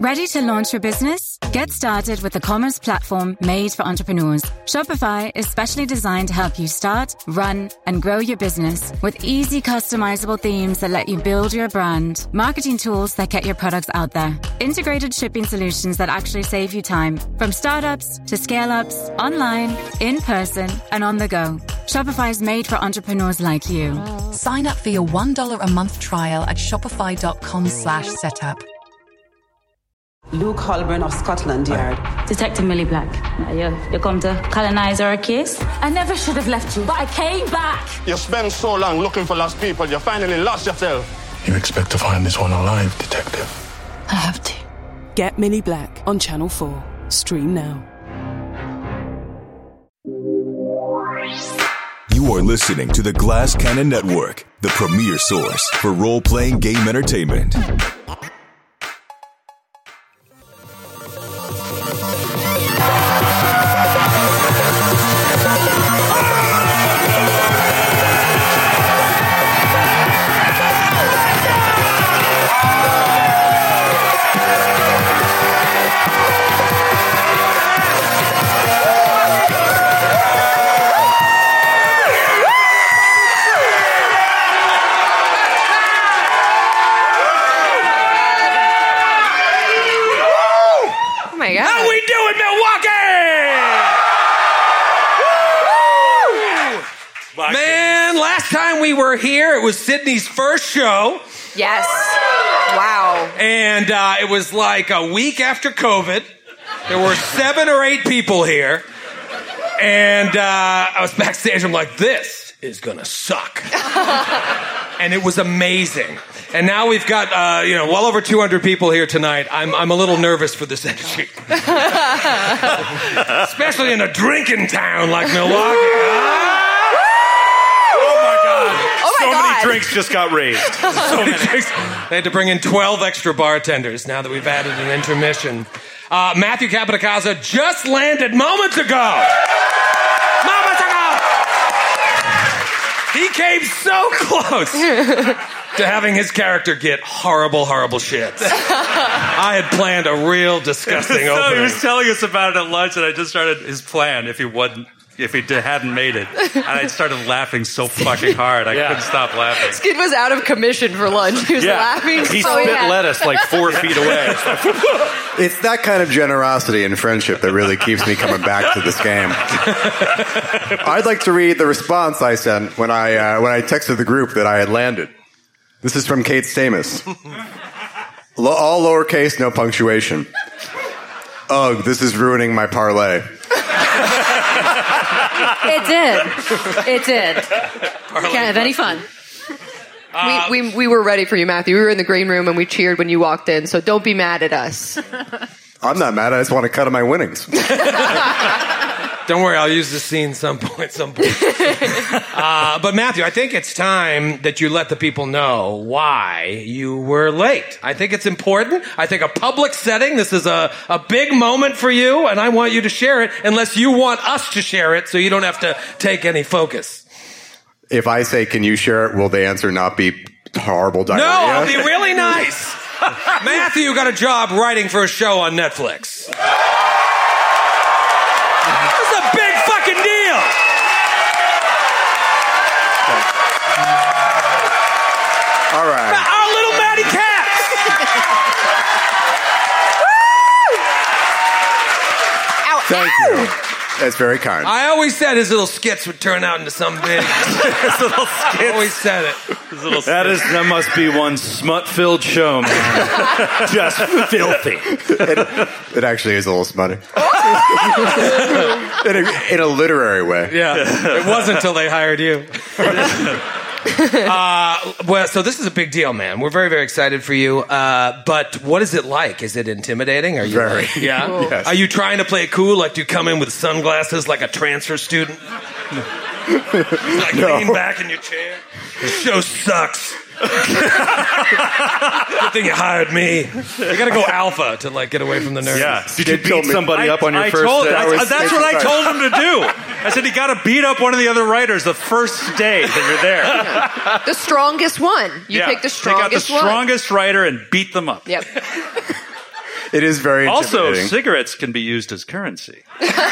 Ready to launch your business? Get started with the commerce platform made for entrepreneurs. Shopify is specially designed to help you start, run, and grow your business with easy customizable themes that let you build your brand, marketing tools that get your products out there, integrated shipping solutions that actually save you time, from startups to scale-ups, online, in person, and on the go. Shopify is made for entrepreneurs like you. Sign up for your $1 a month trial at shopify.com/setup. Luke Holborn of Scotland Yard. Detective Millie Black. You come to colonize our case? I never should have left you, but I came back. You spent so long looking for lost people, you finally lost yourself. You expect to find this one alive, Detective? I have to. Get Millie Black on Channel 4. Stream now. You are listening to the Glass Cannon Network, the premier source for role-playing game entertainment. We were here. It was Sydney's first show. Yes. Wow. And it was like a week after COVID. There were 7 or 8 people here. And I was backstage. I'm like, this is going to suck. And it was amazing. And now we've got, well over 200 people here tonight. I'm a little nervous for this energy. Especially in a drinking town like Milwaukee. So many drinks just got raised. So many drinks. They had to bring in 12 extra bartenders now that we've added an intermission. Matthew Capitacasa just landed moments ago. He came so close to having his character get horrible, horrible shits. I had planned a real disgusting opening. He was telling us about it at lunch, and I just started his plan if he hadn't made it. And I started laughing so fucking hard. I couldn't stop laughing. Skid was out of commission for lunch. He was laughing. He spit lettuce like 4 feet away. It's that kind of generosity and friendship that really keeps me coming back to this game. I'd like to read the response I sent when I texted the group that I had landed. This is from Kate Stamus. All lowercase, no punctuation. Ugh, this is ruining my parlay. It did. Can't have any fun. We were ready for you, Matthew. We were in the green room and we cheered when you walked in, so don't be mad at us. I'm not mad. I just want to cut of my winnings. Don't worry, I'll use this scene some point. But Matthew, I think it's time that you let the people know why you were late. I think it's important. I think a public setting, this is a big moment for you, and I want you to share it, unless you want us to share it so you don't have to take any focus. If I say, can you share it, will the answer not be horrible diarrhea? No, I'll be really nice. Matthew got a job writing for a show on Netflix. That's a big fucking deal. All right. Our little Matty Cats. Thank you. That's very kind. I always said his little skits would turn out into something big. His little skits. I always said it. That must be one smut-filled show, man. Just filthy. It actually is a little smutty. in a literary way. Yeah. It wasn't until they hired you. Well, so this is a big deal, man. We're very, very excited for you. But what is it like? Is it intimidating? Are you very? Yeah. Cool. Yes. Are you trying to play it cool? Like, do you come in with sunglasses like a transfer student? Like lean back in your chair. The show sucks. Good thing you hired me. You gotta go alpha to like get away from the nerds. Yeah. Did you beat somebody up on your first day? That's what I told him to do. I said, you gotta beat up one of the other writers the first day that you're there. Yeah. The strongest one. You pick the strongest one. Take out the strongest writer and beat them up. Yep. It is very Also, intimidating. cigarettes can be used as currency.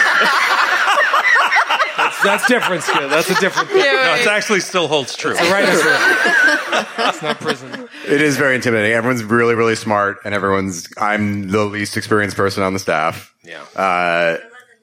That's different, Skid. That's a different thing. No, it actually still holds true. It's a writer's room. It's not prison. It is very intimidating. Everyone's really, really smart, and I'm the least experienced person on the staff. Yeah.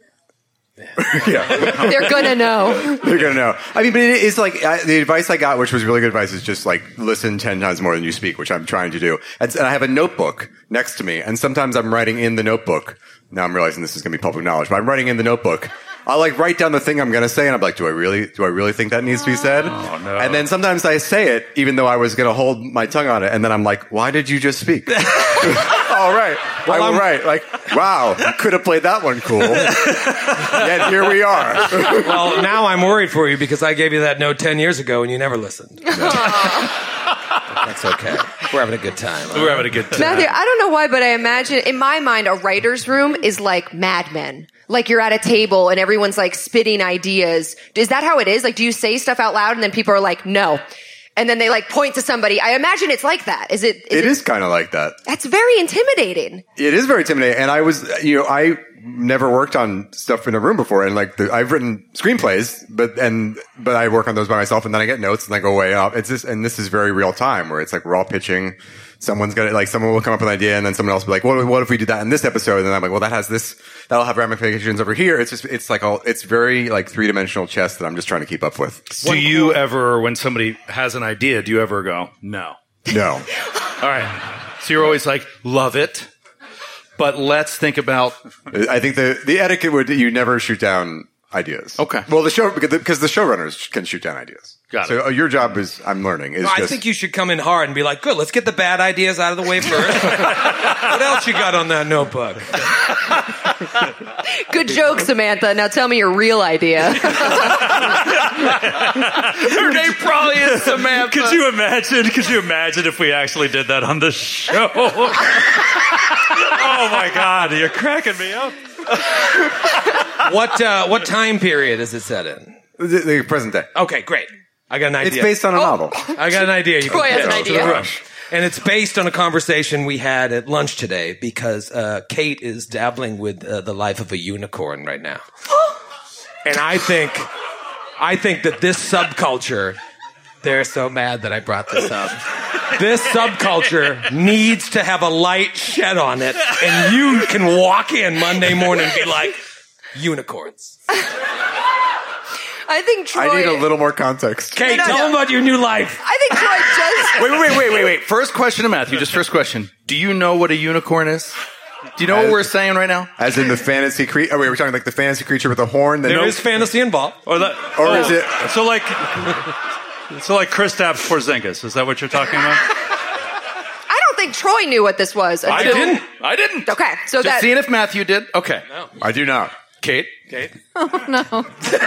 Yeah. They're gonna know. They're gonna know. I mean, but it is like the advice I got, which was really good advice, is just like listen 10 times more than you speak, which I'm trying to do. And I have a notebook next to me, and sometimes I'm writing in the notebook. Now I'm realizing this is gonna be public knowledge, but I'm writing in the notebook. I'll like write down the thing I'm gonna say, and I'm like, do I really think that needs to be said? Oh no! And then sometimes I say it, even though I was gonna hold my tongue on it, and then I'm like, why did you just speak? All right. Well, I'm right. Like, wow, you could have played that one cool. Yet here we are. Well, now I'm worried for you because I gave you that note 10 years ago and you never listened. That's okay. We're having a good time. We're having a good time. Matthew, I don't know why, but I imagine, in my mind, a writer's room is like Mad Men. Like you're at a table and everyone's like spitting ideas. Is that how it is? Like, do you say stuff out loud and then people are like, no. And then they like point to somebody. I imagine it's like that. Is it? It is kind of like that. That's very intimidating. It is very intimidating. And I never worked on stuff in a room before. And like, I've written screenplays, but I work on those by myself and then I get notes and I go way up. It's just, and this is very real time where it's like, we're all pitching. Someone will come up with an idea and then someone else will be like, what if we did that in this episode? And then I'm like, well, that'll have ramifications over here. It's very like 3-dimensional chess that I'm just trying to keep up with. Do you ever, when somebody has an idea, do you ever go, no? No. All right. So you're always like, love it, but let's think about. I think the etiquette would, you never shoot down ideas. Okay. Well, because the showrunners can shoot down ideas. Got it. So your job is, I'm learning. I think you should come in hard and be like, good, let's get the bad ideas out of the way first. What else you got on that notebook? Good joke, Samantha. Now tell me your real idea. Her name probably is Samantha. Could you imagine if we actually did that on the show? Oh my God, you're cracking me up. What time period is it set in? The present day. Okay, great. I got an idea. It's based on a novel. I got an idea. Troy has an idea. And it's based on a conversation we had at lunch today because Kate is dabbling with the life of a unicorn right now. And I think that this subculture, they're so mad that I brought this up. This subculture needs to have a light shed on it, and you can walk in Monday morning and be like, unicorns. I think Troy... I need a little more context. Kate, tell them about your new life. I think Troy just... Wait. First question to Matthew. Just first question. Do you know what a unicorn is? Do you know what we're saying right now? As in the fantasy creature? Oh, wait, we're talking like the fantasy creature with a horn? There is fantasy involved. Or is it... So like Kristaps Porzingis. Is that what you're talking about? I don't think Troy knew what this was. I didn't. Okay, so Just seeing if Matthew did. Okay. No. I do not. Kate? Oh, no.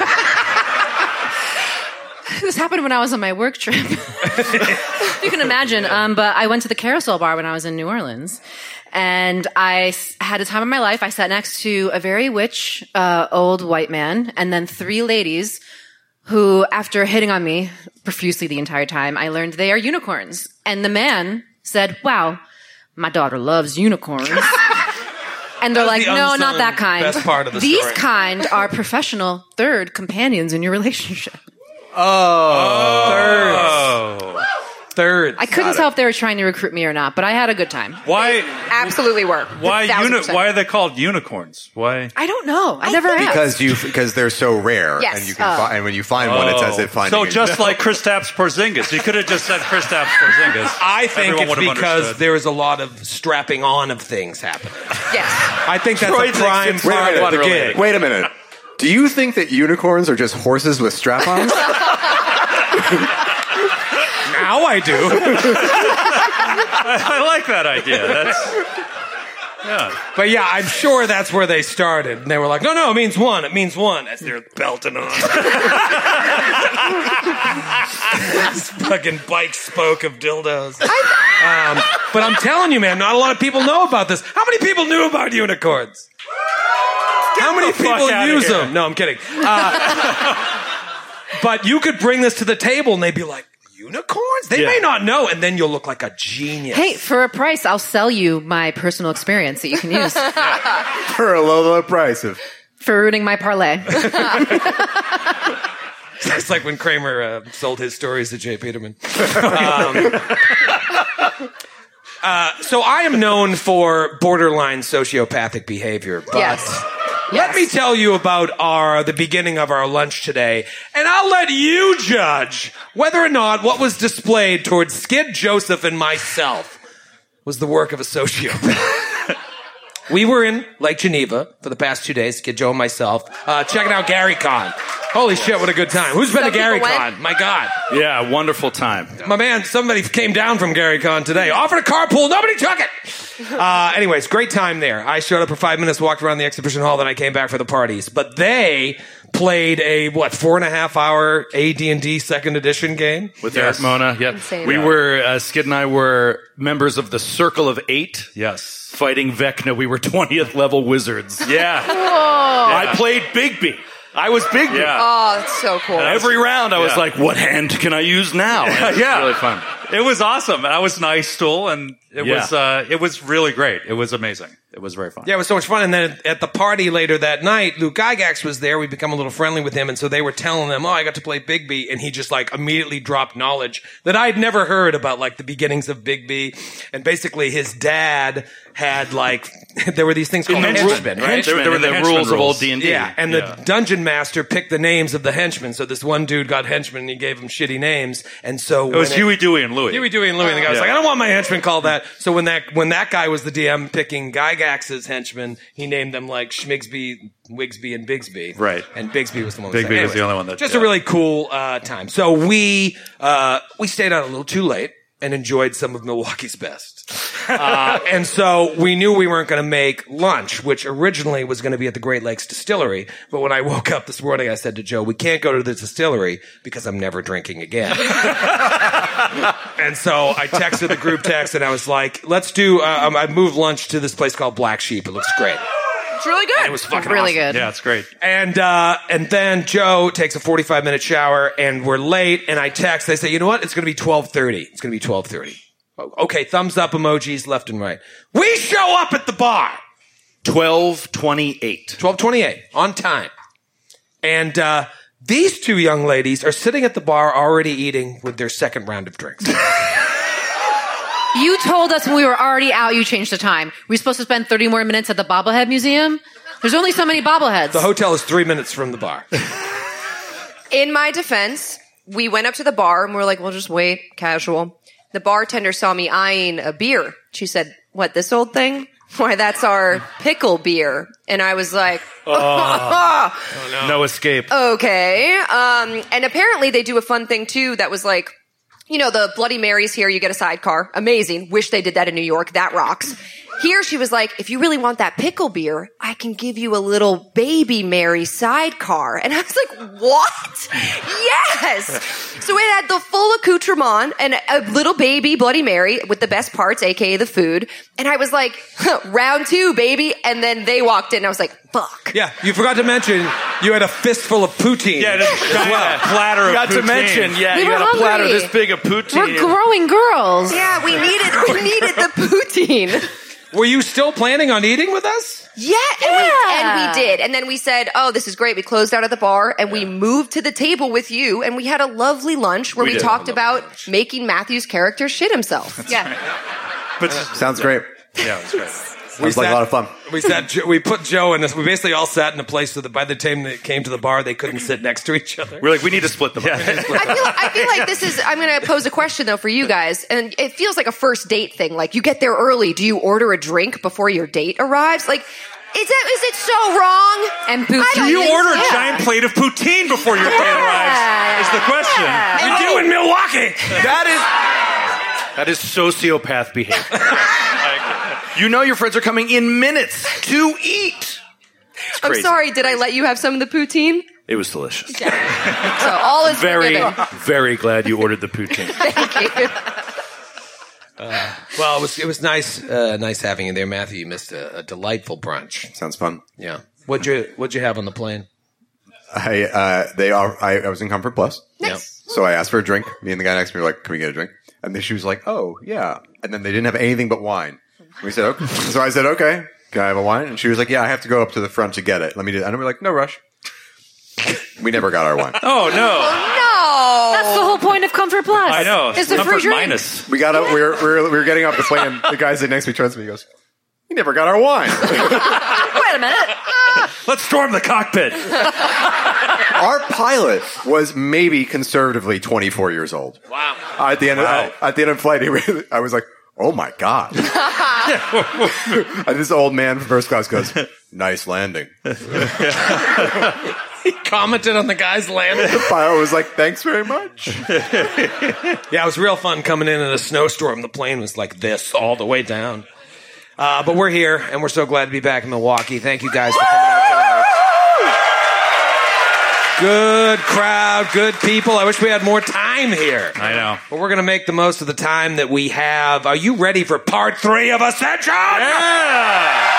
This happened when I was on my work trip. You can imagine. But I went to the Carousel Bar when I was in New Orleans. And I had a time of my life. I sat next to a very rich, old white man and then 3 ladies who, after hitting on me profusely the entire time, I learned they are unicorns. And the man said, wow, my daughter loves unicorns. And they're like, no, not that kind. Best part of the These story. kind are professional third companions in your relationship. Third. I couldn't tell if they were trying to recruit me or not, but I had a good time. Why? Absolutely were. Why 1,000%. are they called unicorns? Why? I don't know. I never asked. Because they're so rare, Yes. and you can and when you find one, it's as if finding. So just like Kristaps Porzingis, you could have just said Kristaps Porzingis. I think Everyone it's would have because understood. there is a lot of strapping on of things happening. Yes. I think that's Troy a prime thinks it's part of the unrelated. gig. Wait a minute. Do you think that unicorns are just horses with strap-ons? Now I do. I like that idea. Yeah. But yeah, I'm sure that's where they started. And they were like, no, it means one. It means one. As they're belting on. This fucking bike spoke of dildos. But I'm telling you, man, not a lot of people know about this. How many people knew about unicorns? How many people use them? No, I'm kidding. But you could bring this to the table and they'd be like, unicorns? They may not know, and then you'll look like a genius. Hey, for a price, I'll sell you my personal experience that you can use. For a low, low price of... For ruining my parlay. It's like when Kramer sold his stories to Jay Peterman. So I am known for borderline sociopathic behavior, but let me tell you about the beginning of our lunch today, and I'll let you judge whether or not what was displayed towards Skid Joseph and myself was the work of a sociopath. We were in Lake Geneva for the past 2 days, Skid Joe and myself, checking out Gary Con. Holy shit, what a good time. Who's been to Gary Con? My God. Yeah, wonderful time. My man, somebody came down from Gary Con today. Offered a carpool, nobody took it. Anyways, great time there. I showed up for 5 minutes, walked around the exhibition hall, then I came back for the parties. But they played a, 4.5-hour AD&D second edition game? With Eric Mona, yep. Insane. We were, Skid and I were members of the Circle of Eight. Yes. Fighting Vecna. We were 20th level wizards. Yeah. Whoa. I played Bigby. I was Bigby. Yeah. Oh, that's so cool. Every round I was like, what hand can I use now? And it was really fun. It was awesome. I was nice stool, and it was really great. It was amazing. It was very fun. Yeah, it was so much fun. And then at the party later that night, Luke Gygax was there. We become a little friendly with him. And so they were telling him, I got to play Bigby. And he just immediately dropped knowledge that I'd never heard about the beginnings of Bigby. And basically his dad had there were these things called henchmen, right? There were the rules of old D&D. Yeah, and the dungeon master picked the names of the henchmen. So this one dude got henchmen and he gave them shitty names. And so it was Huey, Dewey, and Louie. Huey, Dewey, and Louie. And the guy was like, I don't want my henchmen called that. So when that guy was the DM picking Gygax's henchmen, he named them Schmigsby, Wigsby, and Bigsby. Right. And Bigsby was the one. Bigby was the only one that. Just a really cool time. So we stayed out a little too late and enjoyed some of Milwaukee's best. And so we knew we weren't going to make lunch, which originally was going to be at the Great Lakes Distillery. But when I woke up this morning, I said to Joe, we can't go to the distillery because I'm never drinking again. And so I texted the group text and I was like, let's do, I moved lunch to this place called Black Sheep. It looks great. It's really good. And it was fucking really awesome. good. Yeah, it's great. And then Joe takes a 45-minute shower and we're late and I text, I say, you know what? It's going to be 12:30. It's going to be 12:30. Okay, thumbs up emojis left and right. We show up at the bar. 12:28. 12:28, on time. And these two young ladies are sitting at the bar already eating with their second round of drinks. You told us when we were already out, you changed the time. Were we supposed to spend 30 more minutes at the Bobblehead Museum? There's only so many bobbleheads. The hotel is 3 minutes from the bar. In my defense, we went up to the bar and we were like, we'll just wait, casual. The bartender saw me eyeing a beer. She said, what, this old thing? Why, that's our pickle beer. And I was like, no escape. Okay. And apparently they do a fun thing too that was like, the Bloody Marys here, you get a sidecar. Amazing. Wish they did that in New York. That rocks. Here she was like, if you really want that pickle beer, I can give you a little baby Mary sidecar. And I was like, what? Yes. So it had the full accoutrement and a little baby Bloody Mary with the best parts, aka the food. And I was like, round 2, baby. And then they walked in and I was like, fuck. Yeah, you forgot to mention you had a fistful of poutine. Yeah, platter of poutine. Got to mention, We you were got a hungry. platter this big of poutine. We're growing girls. Yeah, we needed the poutine. Were you still planning on eating with us? Yeah, and we did. And then we said, oh, this is great. We closed out at the bar and we moved to the table with you and we had a lovely lunch where we talked about making Matthew's character shit himself. Yeah. But Sounds great. yeah, it was great. Sounds like a lot of fun. We put Joe in this. We basically all sat in a place so that by the time they came to the bar, they couldn't sit next to each other. We're like, we need to split them up. I feel like this is, I'm going to pose a question though for you guys. And it feels like a first date thing. Like you get there early. Do you order a drink before your date arrives? Like, is it so wrong? And Do you order a giant plate of poutine before your date arrives? Is the question. We do in Milwaukee. That is sociopath behavior. You know your friends are coming in minutes to eat. I'm sorry. Did I let you have some of the poutine? It was delicious. So all is Very, forgiven. very glad you ordered the poutine. Thank you. Well, it was nice having you there, Matthew. You missed a delightful brunch. Sounds fun. Yeah. What'd you have on the plane? I was in Comfort Plus. Nice. So I asked for a drink. Me and the guy next to me were like, can we get a drink? And then she was like, oh, yeah. And then they didn't have anything but wine. We said, okay. So I said, okay, can I have a wine? And she was like, yeah, I have to go up to the front to get it. Let me do that. And we're like, no rush. We never got our wine. Oh, no. No. That's the whole point of Comfort Plus. I know. It's the Comfort free drink. minus. We got up, we were getting off the plane. The guy sitting next to me turns to me and goes, we never got our wine. Wait a minute. Let's storm the cockpit. Our pilot was maybe conservatively 24 years old. Wow. At the end of the flight, I was like, oh my God. And this old man from first class goes, nice landing. He commented on the guy's landing. The pilot was like, thanks very much. Yeah, it was real fun coming in a snowstorm. The plane was like this all the way down. But we're here, and we're so glad to be back in Milwaukee. Thank you guys for coming out tonight. Good crowd, good people. I wish we had more time here. I know. But we're going to make the most of the time that we have. Are you ready for part 3 of Ascension? Yeah!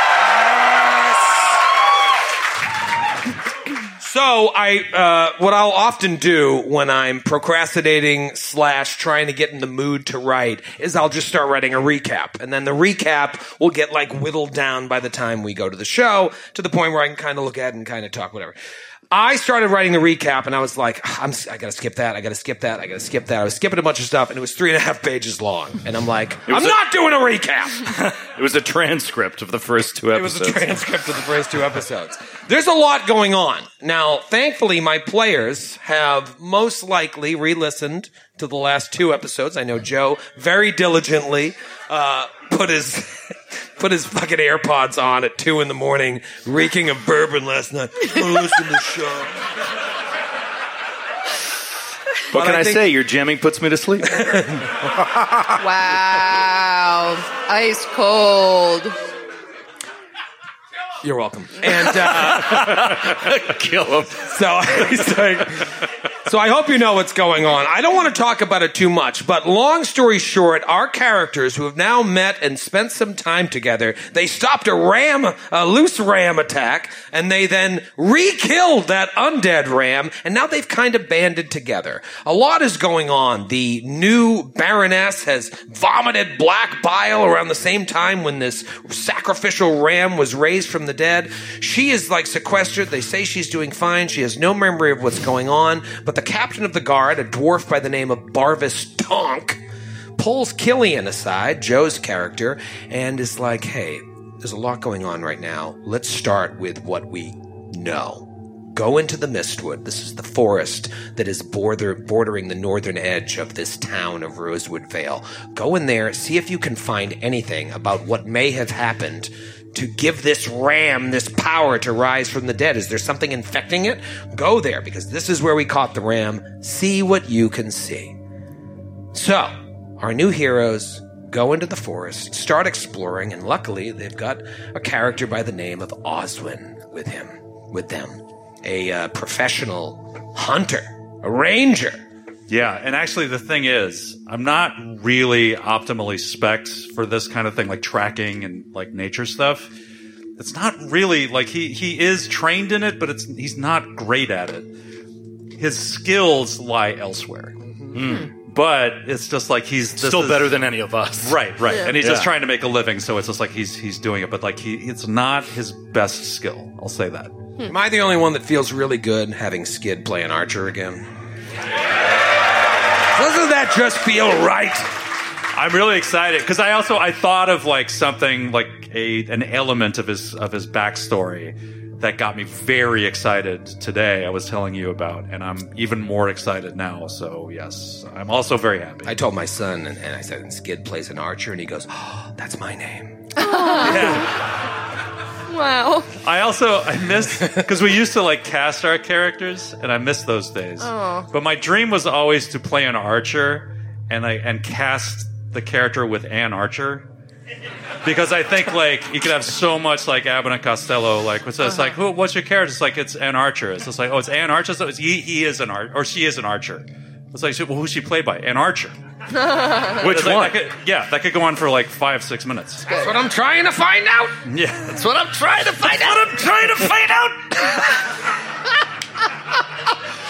So what I'll often do when I'm procrastinating / trying to get in the mood to write is I'll just start writing a recap. And then the recap will get like whittled down by the time we go to the show to the point where I can kind of look at it and kind of talk, whatever. I started writing the recap and I was like, I gotta skip that. I gotta skip that. I gotta skip that. I was skipping a bunch of stuff and it was 3.5 pages long. And I'm like, I'm not doing a recap. It was a transcript of the first 2 episodes. It was a transcript of the first 2 episodes. There's a lot going on. Now, thankfully, my players have most likely re-listened to the last 2 episodes. I know Joe very diligently put his fucking AirPods on at 2 a.m, reeking of bourbon last night. Oh, listen to the show. What can I say? Your jamming puts me to sleep. Wow. Ice cold. You're welcome. And kill him. So I hope you know what's going on. I don't want to talk about it too much, but long story short, our characters who have now met and spent some time together, they stopped a loose ram attack, and they then re-killed that undead ram, and now they've kind of banded together. A lot is going on. The new Baroness has vomited black bile around the same time when this sacrificial ram was raised from the dead. She is like sequestered. They say she's doing fine. She has no memory of what's going on, but the captain of the guard, a dwarf by the name of Barvis Tonk, pulls Killian aside, Joe's character, and is like, hey, there's a lot going on right now. Let's start with what we know. Go into the Mistwood. This is the forest that is bordering the northern edge of this town of Rosewood Vale. Go in there, see if you can find anything about what may have happened to give this ram this power to rise from the dead. Is there something infecting it? Go there, because this is where we caught the ram. See what you can see. So, our new heroes go into the forest, start exploring, and luckily they've got a character by the name of Oswin with them. A professional hunter, a ranger. Yeah, and actually the thing is, I'm not really optimally specced for this kind of thing, like tracking and like nature stuff. It's not really, like he is trained in it, but he's not great at it. His skills lie elsewhere. But it's just like he's still better than any of us. Right. Yeah. And he's just trying to make a living, so it's just like he's doing it, but like it's not his best skill. I'll say that. Am I the only one that feels really good having Skid play an archer again? Doesn't that just feel right? I'm really excited because I thought of like something like an element of his backstory that got me very excited today. I was telling you about, and I'm even more excited now. So yes, I'm also very happy. I told my son, and I said, Skid plays an archer, and he goes, "Oh, that's my name." Yeah. Wow. I miss, because we used to like cast our characters, and I miss those days. Oh. But my dream was always to play an archer and cast the character with Ann Archer. Because I think like you could have so much like Abbott and Costello, like it's like, what's your character? It's like, it's Ann Archer. It's just like, oh, it's Ann Archer. So he is an archer, or she is an archer. It's like, well, who's she played by? Ann Archer. Which one? That could go on for like 5-6 minutes. That's what I'm trying to find out. Yeah, that's what I'm trying to find out.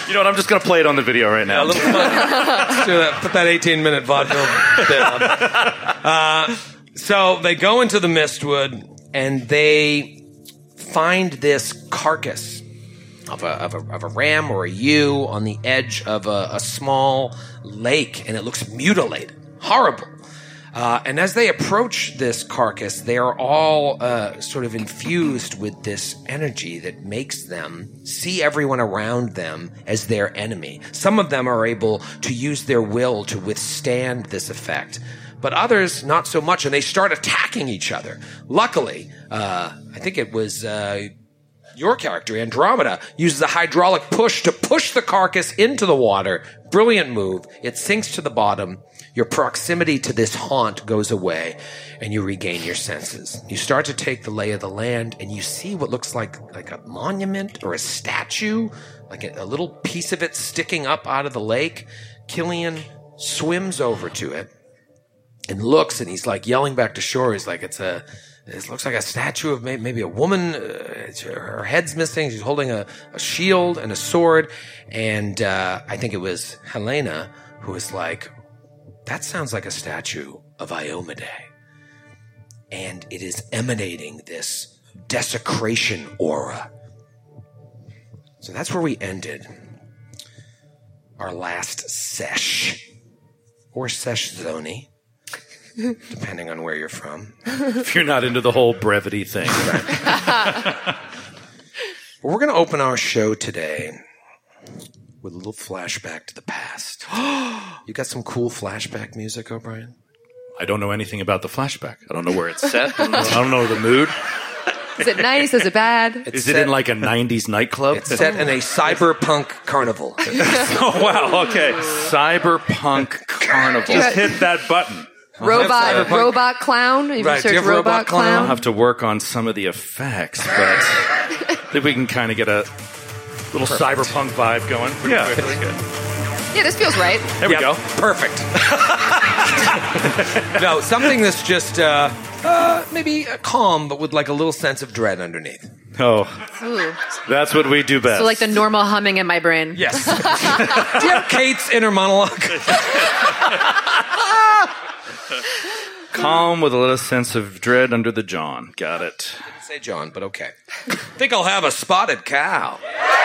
You know what? I'm just going to play it on the video right now. Let's do that. Put that 18-minute vaudeville bit on. So they go into the Mistwood, and they find this carcass of a ram or a ewe on the edge of a small lake, and it looks mutilated. Horrible. And as they approach this carcass, they are all sort of infused with this energy that makes them see everyone around them as their enemy. Some of them are able to use their will to withstand this effect, but others not so much, and they start attacking each other. Luckily, I think it was your character, Andromeda, uses a hydraulic push to push the carcass into the water. Brilliant move. It sinks to the bottom. Your proximity to this haunt goes away, and you regain your senses. You start to take the lay of the land, and you see what looks like a monument or a statue, like a little piece of it sticking up out of the lake. Killian swims over to it and looks, and he's like yelling back to shore. He's like, it looks like a statue of maybe a woman. Her head's missing. She's holding a shield and a sword. And I think it was Helena who was like, that sounds like a statue of Iomade. And it is emanating this desecration aura. So that's where we ended our last sesh. Or sesh zoni, depending on where you're from. If you're not into the whole brevity thing. Right. But we're going to open our show today with a little flashback to the past. You got some cool flashback music, O'Brien? I don't know anything about the flashback. I don't know where it's set. I don't know the mood. Is it nice? Is it bad? Is it in like a 90s nightclub? It's set in a cyberpunk carnival. Oh, wow. Okay. Cyberpunk carnival. Just hit that button. Robot clown? Have you searched robot clown? I'll have to work on some of the effects, but I think we can kind of get a little cyberpunk vibe going pretty quickly. Good. Yeah, this feels right. There we go. Perfect. No, something that's just maybe calm, but with like a little sense of dread underneath. Oh, Ooh. That's what we do best. So like the normal humming in my brain. Yes. Do you have Kate's inner monologue? Calm with a little sense of dread under the John. Got it. Didn't say John, but okay. Think I'll have a spotted cow.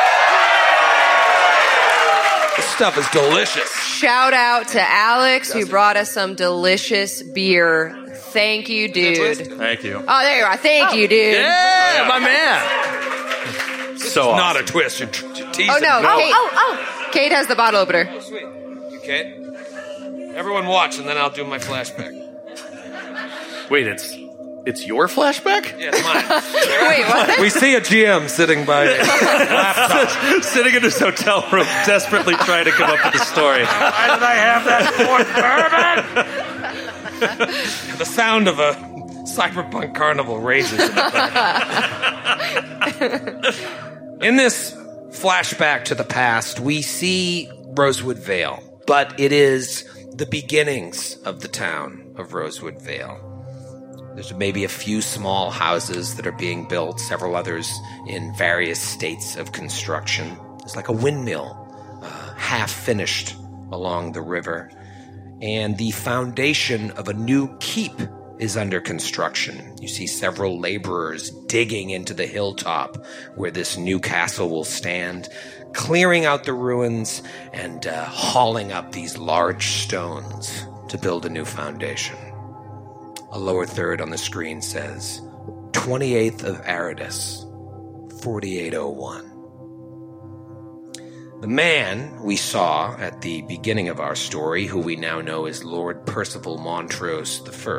This stuff is delicious. Shout out to Alex who brought us some delicious beer. Thank you, dude. Thank you. Oh, there you are. Thank you, dude. Yeah, my man. So awesome. Not a twist. You're teasing. Oh, no. Kate has the bottle opener. Oh, sweet. You, Kate? Everyone watch, and then I'll do my flashback. Wait, it's your flashback? Yeah, it's mine. Wait, what? We see a GM sitting by sitting in his hotel room, desperately trying to come up with a story. Why did I have that fourth bourbon? The sound of a cyberpunk carnival raises. In this flashback to the past, we see Rosewood Vale, but it is the beginnings of the town of Rosewood Vale. There's maybe a few small houses that are being built, several others in various states of construction. There's like a windmill, half finished along the river. And the foundation of a new keep is under construction. You see several laborers digging into the hilltop where this new castle will stand, clearing out the ruins and hauling up these large stones to build a new foundation. A lower third on the screen says, 28th of Aridus, 4801. The man we saw at the beginning of our story, who we now know as Lord Percival Montrose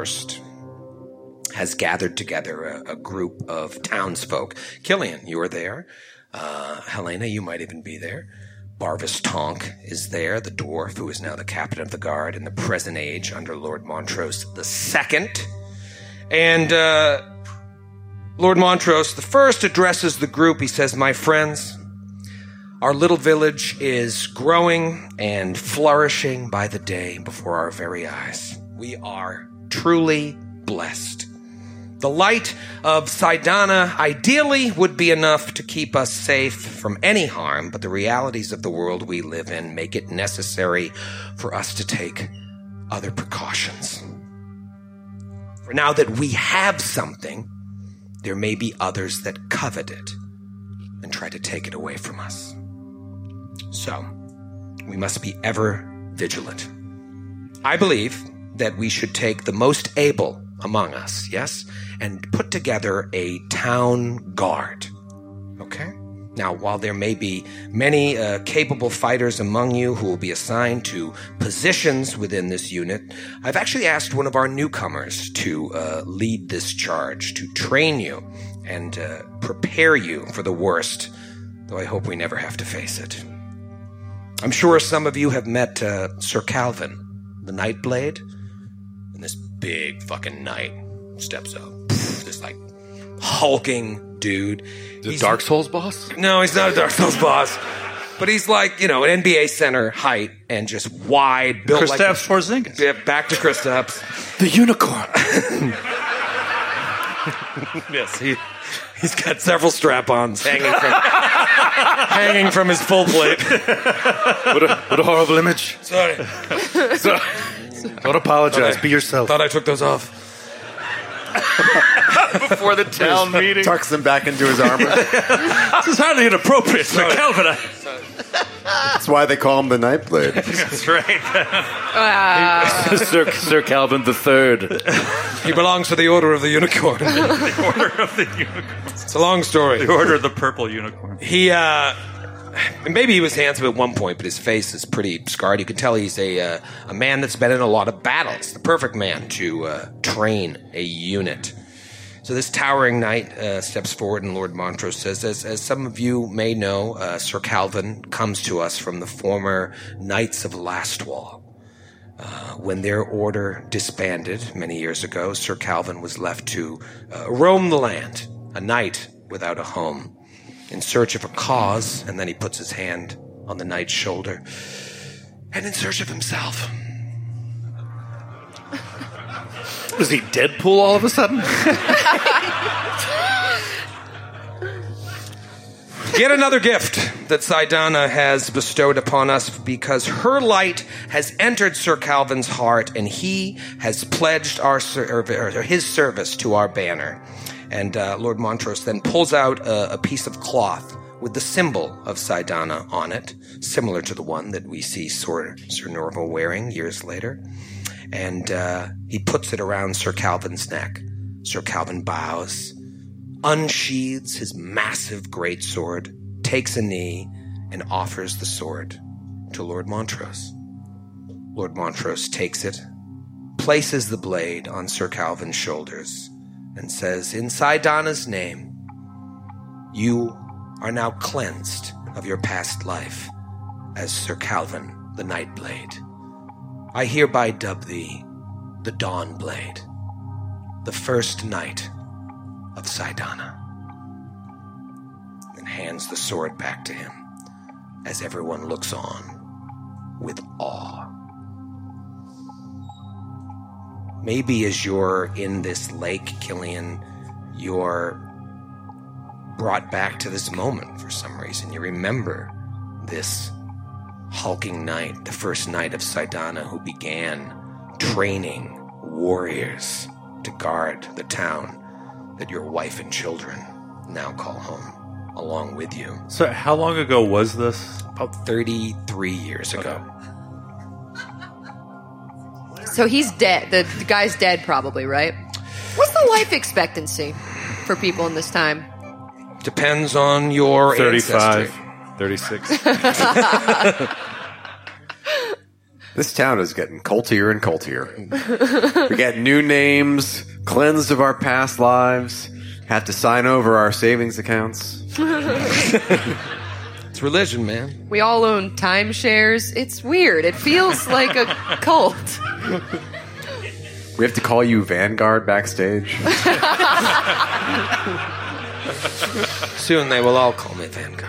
I, has gathered together a group of townsfolk. Killian, you are there. Helena, you might even be there. Barvis Tonk is there, the dwarf who is now the captain of the guard in the present age under Lord Montrose II. And Lord Montrose I addresses the group. He says, "My friends, our little village is growing and flourishing by the day before our very eyes. We are truly blessed. The light of Saidana ideally would be enough to keep us safe from any harm, but the realities of the world we live in make it necessary for us to take other precautions. For now that we have something, there may be others that covet it and try to take it away from us. So, we must be ever vigilant. I believe that we should take the most able among us, yes, and put together a town guard. Okay? Now, while there may be many capable fighters among you who will be assigned to positions within this unit, I've actually asked one of our newcomers to lead this charge, to train you and prepare you for the worst, though I hope we never have to face it. I'm sure some of you have met Sir Calvin, the Nightblade, and this big fucking knight steps up. This, like, hulking dude. Is it Dark Souls boss? No, he's not a Dark Souls boss. But he's like, an NBA center height and just wide, built like... Kristaps Porzingis. Yeah, back to Kristaps. The unicorn. Yes, he's got several strap-ons hanging from his full plate. What a horrible image. Sorry. Don't apologize. Be yourself. Thought I took those off. Before the town meeting. Tucks them back into his armor. This is highly inappropriate, Sir Calvin. That's why they call him the Nightblade. That's right. Sir Calvin III. He belongs to the Order of the Unicorn. The Order of the Unicorn. It's a long story. The Order of the Purple Unicorn. Maybe he was handsome at one point, but his face is pretty scarred. You can tell he's a man that's been in a lot of battles. The perfect man to train a unit. So this towering knight steps forward, and Lord Montrose says, as some of you may know, Sir Calvin comes to us from the former Knights of Lastwall. When their order disbanded many years ago, Sir Calvin was left to roam the land, a knight without a home, in search of a cause, and then he puts his hand on the knight's shoulder, and in search of himself. Was he Deadpool all of a sudden? Yet another gift that Saidana has bestowed upon us, because her light has entered Sir Calvin's heart, and he has pledged his service to our banner. And Lord Montrose then pulls out a piece of cloth with the symbol of Saidana on it, similar to the one that we see Sir Norval wearing years later. And he puts it around Sir Calvin's neck. Sir Calvin bows, unsheathes his massive greatsword, takes a knee, and offers the sword to Lord Montrose. Lord Montrose takes it, places the blade on Sir Calvin's shoulders, and says, in Saidana's name, you are now cleansed of your past life as Sir Calvin the Nightblade. I hereby dub thee the Dawnblade, the first knight of Saidana. And hands the sword back to him as everyone looks on with awe. Maybe as you're in this lake, Killian, you're brought back to this moment for some reason. You remember this hulking knight, the first knight of Saidana, who began training warriors to guard the town that your wife and children now call home, along with you. So how long ago was this? About 33 years ago. So he's dead. The guy's dead probably, right? What's the life expectancy for people in this time? Depends on your 35, ancestry. 36. This town is getting cultier and cultier. We got new names, cleansed of our past lives, have to sign over our savings accounts. It's religion, man. We all own timeshares. It's weird. It feels like a cult. We have to call you Vanguard backstage. Soon they will all call me Vanguard.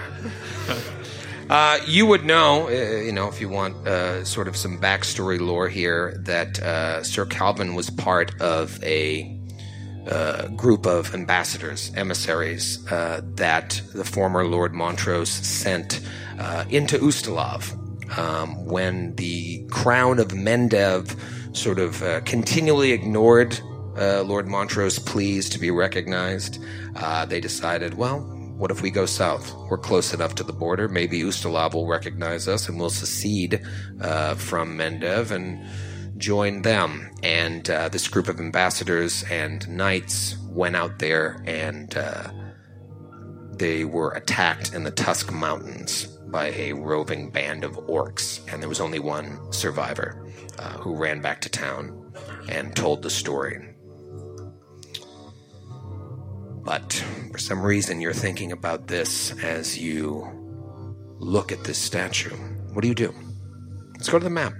You would know, if you want sort of some backstory lore here, that Sir Calvin was part of a group of ambassadors, emissaries, that the former Lord Montrose sent into Ustalav when the crown of Mendev sort of continually ignored Lord Montrose's pleas to be recognized. They decided, well, what if we go south? We're close enough to the border. Maybe Ustalav will recognize us and we'll secede from Mendev and join them. And this group of ambassadors and knights went out there, and they were attacked in the Tusk Mountains by a roving band of orcs. And there was only one survivor who ran back to town and told the story. But for some reason, you're thinking about this as you look at this statue. What do you do? Let's go to the map.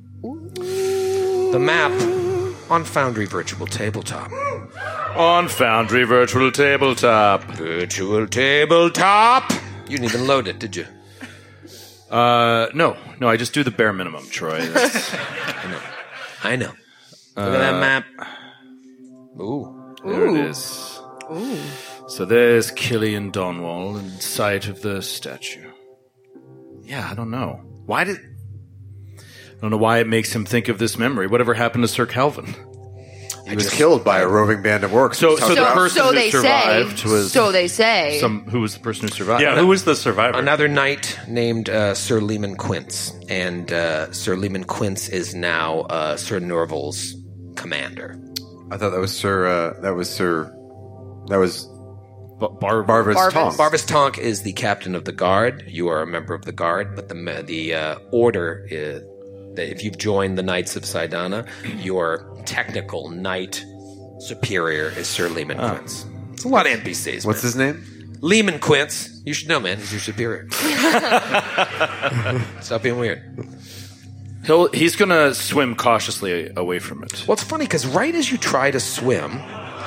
The map on Foundry Virtual Tabletop. On Foundry Virtual Tabletop. Virtual Tabletop. You didn't even load it, did you? No, I just do the bare minimum, Troy. I know. Look at that map. Ooh. There it is. Ooh. So there's Killian Donwall in sight of the statue. Yeah, I don't know. I don't know why it makes him think of this memory. Whatever happened to Sir Calvin? He was killed by a roving band of orcs. So the person who survived was... So they say. Who was the person who survived? Yeah, who was the survivor? Another knight named Sir Lehman Quince. And Sir Lehman Quince is now Sir Norval's commander. I thought that was Sir... That was Barvis Tonk. Barvis Tonk is the captain of the guard. You are a member of the guard, but the order is that if you've joined the Knights of Sidana, your technical knight superior is Sir Lehman Quince. It's a lot of NPCs. What's his name? Lehman Quince. You should know, man. He's your superior. Stop being weird. He's going to swim cautiously away from it. Well, it's funny because right as you try to swim,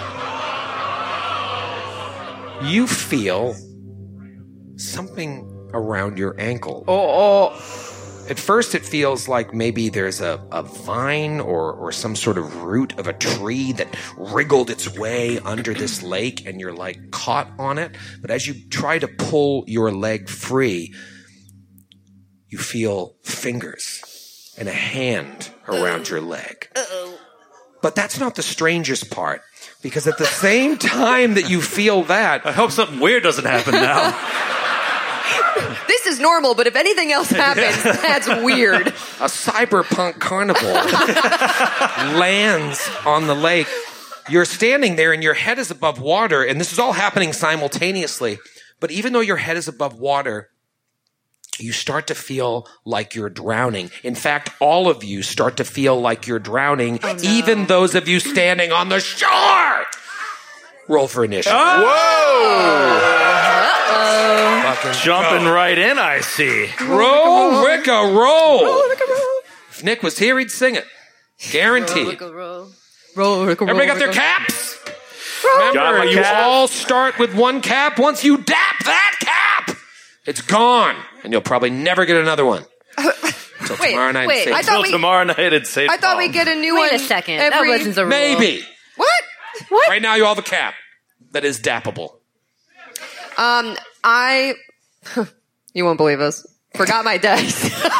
you feel something around your ankle. At first, it feels like maybe there's a vine or some sort of root of a tree that wriggled its way under this lake, and you're like caught on it. But as you try to pull your leg free, you feel fingers and a hand around your leg. But that's not the strangest part, because at the same time that you feel that... I hope something weird doesn't happen now. This is normal, but if anything else happens, that's weird. A cyberpunk carnival lands on the lake. You're standing there and your head is above water, and this is all happening simultaneously. But even though your head is above water, you start to feel like you're drowning. In fact, all of you start to feel like you're drowning, even those of you standing on the shore. Roll for initiative. Jumping right in, I see. Roll, Ricka, roll. If Nick was here, he'd sing it. Guaranteed. Roll. Everybody got their caps? Remember, you all start with one cap. Once you dap that cap, it's gone. And you'll probably never get another one. Until tomorrow night. Tomorrow night at St. I thought we'd get a new one. Wait a second. That wasn't a rule. Maybe. What? Right now, you all have a cap that is dappable. You won't believe this. Forgot my dice.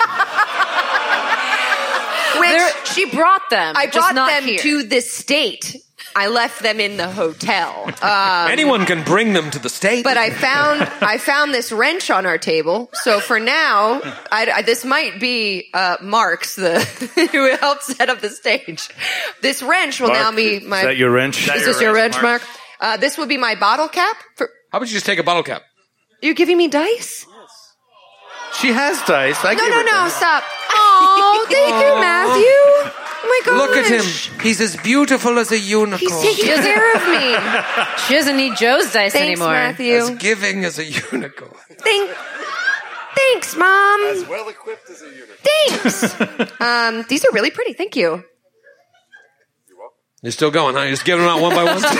She brought them. I just brought not them here. to the state. I left them in the hotel. Anyone can bring them to the state. But I found this wrench on our table. So for now, this might be Mark's, who helped set up the stage. This wrench will now be my... Is that your wrench? Is this your wrench, Mark? This would be my bottle cap. How about you just take a bottle cap? You're giving me dice? She has dice. No, stop. Oh, thank you, Matthew. Oh my gosh. Look at him. He's as beautiful as a unicorn. He's taking care of me. She doesn't need Joe's dice Thanks, anymore. Matthew. As giving as a unicorn. Thanks, Mom. As well equipped as a unicorn. Thanks. These are really pretty. Thank you. You're still going, huh? You're just giving them out one by one? Stop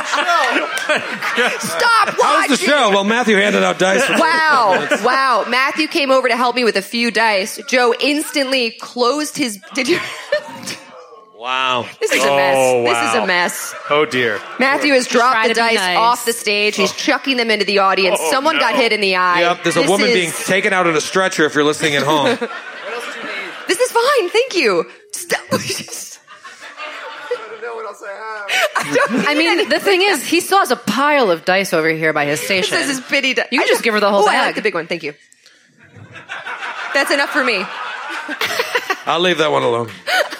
watching. How's the show? Well, Matthew handed out dice. Wow. Matthew came over to help me with a few dice. Joe instantly closed his... Did you... Wow. This is a mess. This is a mess. Oh, dear. Matthew has dropped Try the to be dice nice. off the stage. He's chucking them into the audience. Someone got hit in the eye. Yep, there's a woman being taken out on a stretcher if you're listening at home. This is fine. Thank you. I mean, the thing is, he still has a pile of dice over here by his station. This is his pity dice. You can just give her the whole I bag. like the big one. Thank you. That's enough for me. I'll leave that one alone.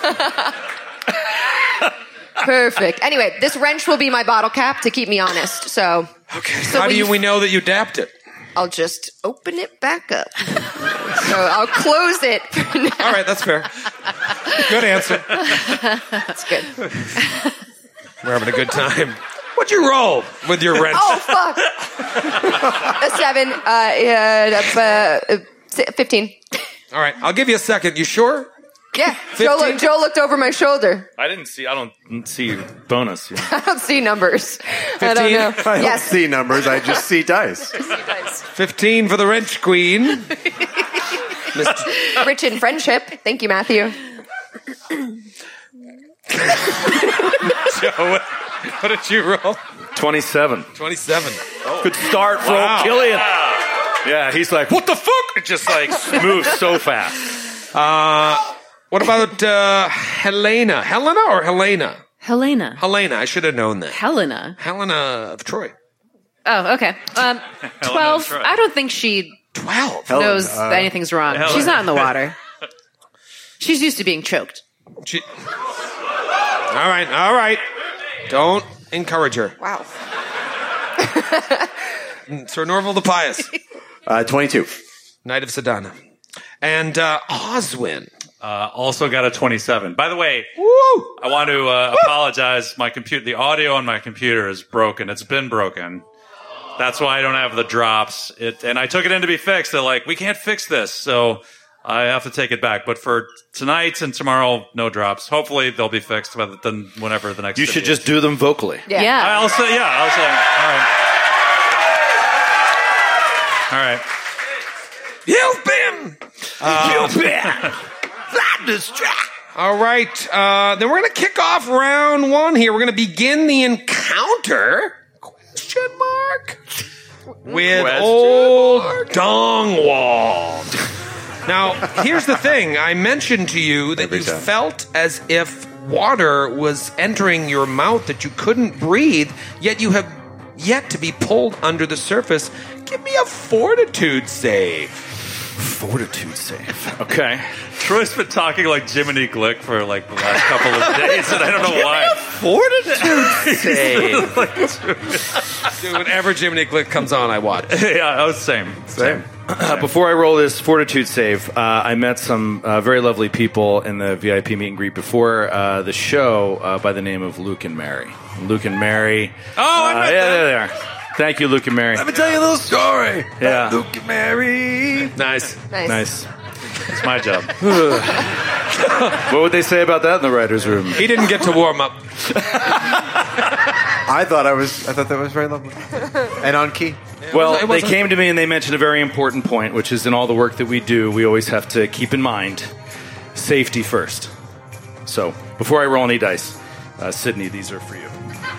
Perfect. Anyway, this wrench will be my bottle cap to keep me honest. So, How do we know that you dapped it? I'll just open it back up. So I'll close it for now. All right, that's fair. Good answer. That's good. We're having a good time. What'd you roll with your wrench? Oh, fuck. A 7. 15. All right, I'll give you a second. You sure? Yeah. Joe looked over my shoulder. I don't see bonus. Yeah. I don't see numbers. 15? I don't know. I don't see numbers. I just see dice. 15 for the wrench queen. Rich in friendship. Thank you, Matthew. Joe, what did you roll? 27. 27. Oh. Good start for old Killian. Yeah, he's like, what the fuck? It just like moves so fast. What about Helena? Helena or Helena? Helena. Helena. I should have known that. Helena. Helena of Troy. Oh, okay. 12. I don't think she 12 knows that anything's wrong. Helena. She's not in the water. She's used to being choked. All right. Don't encourage her. Wow. Sir Norval the Pious. 22. Knight of Sedana. And Oswin. Also got a 27. By the way, I want to apologize. The audio on my computer is broken. It's been broken. That's why I don't have the drops. And I took it in to be fixed. They're like, we can't fix this. So I have to take it back. But for tonight and tomorrow, no drops. Hopefully they'll be fixed then whenever the next You should just do them vocally. Yeah. I'll say, all right. You've been All right. Then we're going to kick off round 1 here. We're going to begin the encounter, with old Dongwald. Now, here's the thing. I mentioned to you that you felt as if water was entering your mouth, that you couldn't breathe, yet you have yet to be pulled under the surface. Give me a fortitude save. Fortitude save. Okay. Troy's been talking like Jiminy Glick for like the last couple of days, and I don't know why. Fortitude save. Dude, whenever Jiminy Glick comes on, I watch. Yeah, I was same. Before I roll this fortitude save, I met some very lovely people in the VIP meet and greet before the show by the name of Luke and Mary. Luke and Mary. Oh, I met them. There they are. Thank you, Luke and Mary. Let me tell you a little story. Yeah. Luke and Mary. Nice. It's my job. What would they say about that in the writer's room? He didn't get to warm up. I thought that was very lovely. And on key. Well, they came to me and they mentioned a very important point, which is in all the work that we do, we always have to keep in mind safety first. So, before I roll any dice, Sydney, these are for you.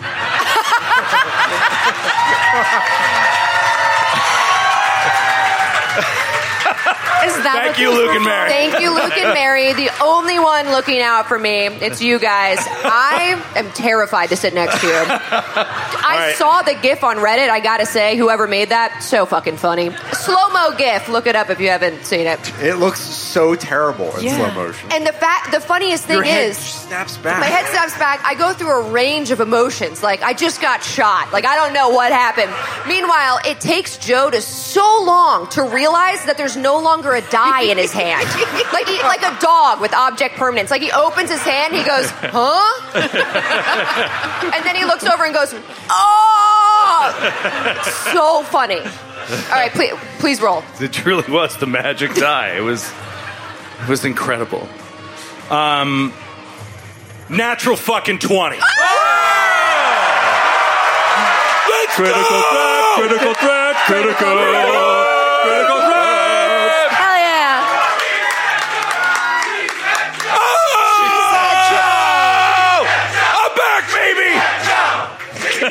Thank you, Luke and Mary. Thank you, Luke and Mary. The only one looking out for me. It's you guys. I am terrified to sit next to you. I saw the GIF on Reddit. I gotta say, whoever made that, so fucking funny. Slow-mo GIF. Look it up if you haven't seen it. It looks so terrible in slow motion. And the funniest thing Your head is, snaps back. my head snaps back. I go through a range of emotions. Like, I just got shot. Like, I don't know what happened. Meanwhile, it takes Joe to so long to realize that there's no longer a die in his hand. like a dog with object permanence. Like, he opens his hand, he goes, huh? And then he looks over and goes, oh! So funny. All right, please roll. It truly was the magic die. It was incredible. Natural fucking 20. Critical threat. Hell yeah.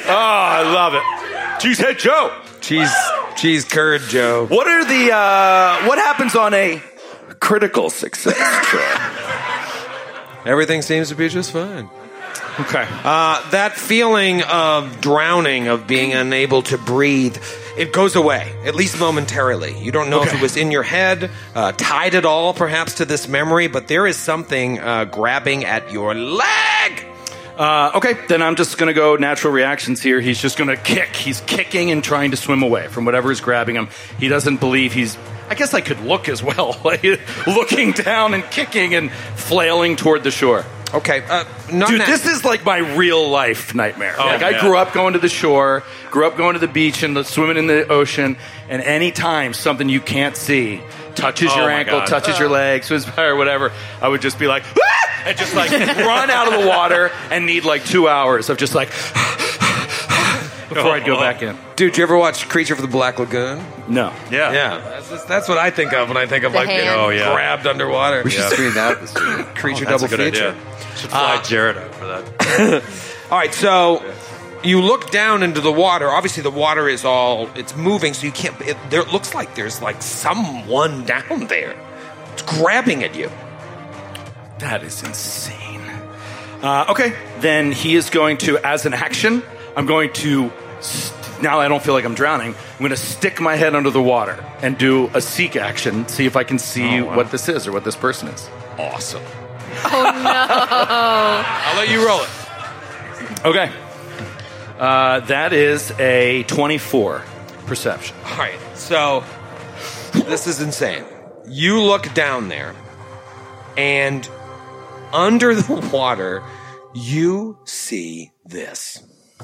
I love it. Cheesehead Joe. Cheese curd Joe. What are the what happens on a critical success, Joe? Everything seems to be just fine. Okay. That feeling of drowning, of being unable to breathe, it goes away, at least momentarily. You don't know if it was in your head, tied at all perhaps to this memory, but there is something grabbing at your leg. Okay, then I'm just going to go natural reactions here. He's just going to kick. He's kicking and trying to swim away from whatever is grabbing him. He doesn't believe he's... I guess I could look as well. Looking down and kicking and flailing toward the shore. Okay. Dude, this is like my real life nightmare. I grew up going to the shore, grew up going to the beach and swimming in the ocean, and any time something you can't see touches your ankle, touches your leg, swims by or whatever, I would just be like, ah! And just like run out of the water and need like 2 hours of just like before I'd go back in. Dude, did you ever watch Creature from the Black Lagoon? No. Yeah. That's what I think of when I think of The like hand. grabbed underwater. We should screen that this week. Creature That's double a good feature. idea. Should fly Jared out for that. All right, so you look down into the water. Obviously, the water is it's moving, so you can't. It looks like there's like someone down there. It's grabbing at you. That is insane. Okay, then he is going to, as an action, I'm going to, now I don't feel like I'm drowning, I'm going to stick my head under the water and do a seek action, see if I can see what this is or what this person is. Awesome. Oh, no. I'll let you roll it. Okay. That is a 24 perception. All right, so this is insane. You look down there, and under the water, you see this.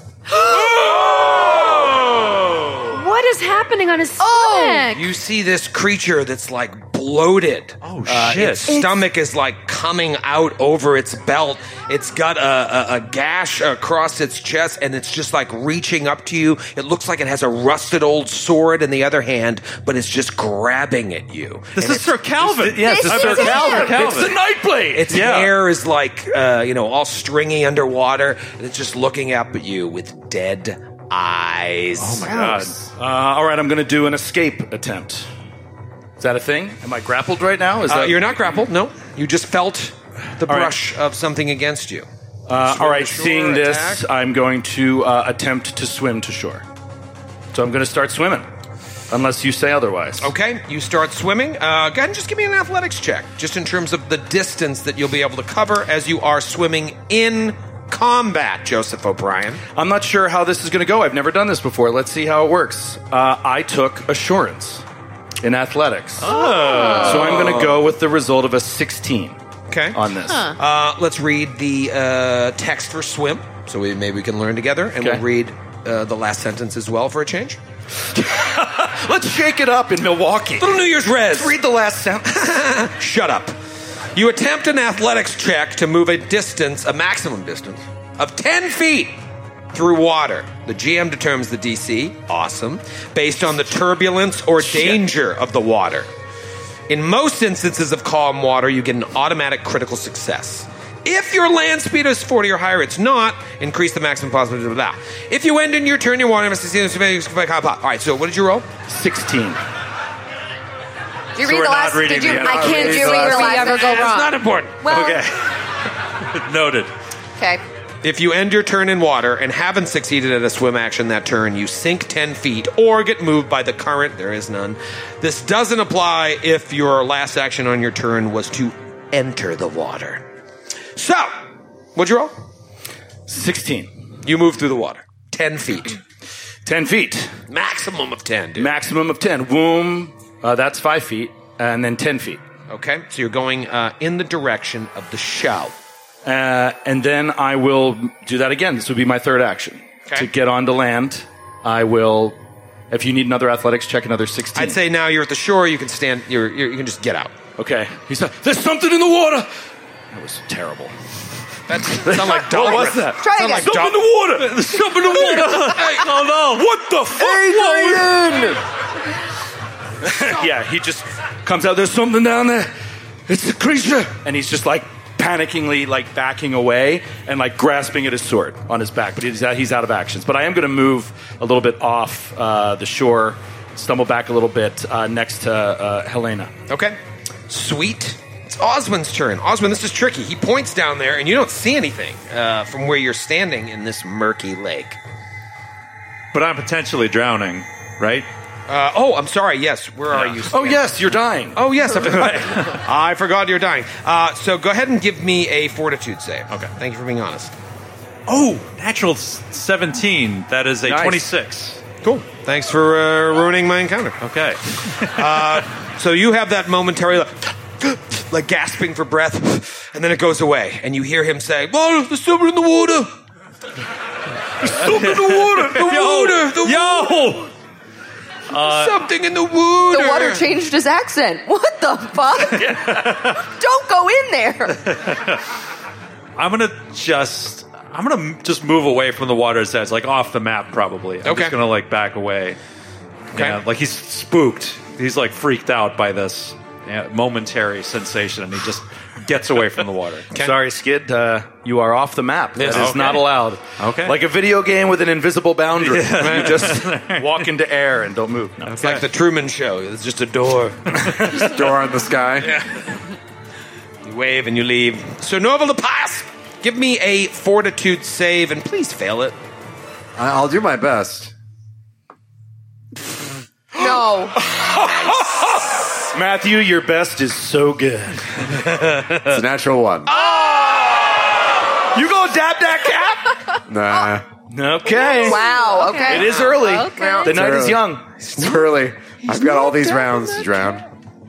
What is happening on his stomach? You see this creature that's like bloated. Oh, shit. Its stomach is like coming out over its belt. It's got a gash across its chest, and it's just like reaching up to you. It looks like it has a rusted old sword in the other hand, but it's just grabbing at you. This is Sir Calvin. Yes, This Sir is Calvin. him. It's the Nightblade. Its hair is like, all stringy underwater, and it's just looking up at you with dead eyes. Oh my god. All right, I'm going to do an escape attempt. Is that a thing? Am I grappled right now? You're not grappled, no. You just felt the brush of something against you. All right, shore, seeing this, attack. I'm going to attempt to swim to shore. So I'm going to start swimming, unless you say otherwise. Okay, you start swimming. Go ahead and just give me an athletics check, just in terms of the distance that you'll be able to cover as you are swimming in combat, Joseph O'Brien. I'm not sure how this is going to go. I've never done this before. Let's see how it works. I took assurance in athletics. So I'm going to go with the result of a 16 on this. Let's read the text for swim, so maybe we can learn together, and we'll read the last sentence as well for a change. Let's shake it up in Milwaukee. Little New Year's res. Let's read the last sentence. Shut up. You attempt an athletics check to move a maximum distance of 10 feet through water. The GM determines the DC, awesome, based on the turbulence or danger of the water. In most instances of calm water, you get an automatic critical success. If your land speed is 40 or higher, it's not. Increase the maximum possibility. Blah, blah, blah. If you end in your turn, your water must see. All right, so what did you roll? 16. Did you read the last? reading Did you? the I can't end. do what your last. ever go It's wrong. not important. Well, Okay. Noted. Okay. If you end your turn in water and haven't succeeded at a swim action that turn, you sink 10 feet or get moved by the current. There is none. This doesn't apply if your last action on your turn was to enter the water. So, what'd you roll? 16. You move through the water. 10 feet. 10 feet. Maximum of 10, dude. Maximum of 10. Womb, that's 5 feet. And then 10 feet. Okay, so you're going in the direction of the shell. And then I will do that again. This would be my third action. Okay. To get onto land, I will, if you need another athletics check, another 16. I'd say now you're at the shore, you can stand, you can just get out. Okay. He's like, there's something in the water. That was terrible. That sounded like Dog. What was that? Try again. Something in the water. There's something in the water. Oh no. What the fuck? Yeah, he just comes out. There's something down there. It's a creature. And he's just like panickingly like backing away and like grasping at his sword on his back, but he's out of actions. But I am going to move a little bit off the shore, stumble back a little bit next to Helena. Okay. Sweet. It's Osmond's turn. Osmond, this is tricky. He points down there, and you don't see anything from where you're standing in this murky lake. But I'm potentially drowning, right? I'm sorry. Yes. Where are you? Oh, yes, you're dying. Oh, yes. I forgot you're dying. So go ahead and give me a fortitude save. Okay. Thank you for being honest. Oh, natural 17. That is a 26. Cool. Thanks for ruining my encounter. Okay. So you have that momentary, like gasping for breath, and then it goes away, and you hear him say, "Oh, there's something in the water. There's something in the water. The water. Something in the water." The water changed his accent. What the fuck? Don't go in there. I'm gonna just move away from the water's edge, like off the map, probably. I'm just gonna like back away. Okay. Yeah, like he's spooked. He's like freaked out by this momentary sensation, and he just gets away from the water. Sorry, Skid. You are off the map. That is not allowed. Okay. Like a video game with an invisible boundary. You just walk into air and don't move. No. It's like the Truman Show. It's just a door. Just a door in the sky. Yeah. You wave and you leave. Sir Norval the Pass, give me a fortitude save, and please fail it. I'll do my best. No. Matthew, your best is so good. It's a natural 1. You gonna dab that cap? Nah. Okay. Wow. Okay. It is early. Okay. The night is young. It's early. I've got all these rounds to drown.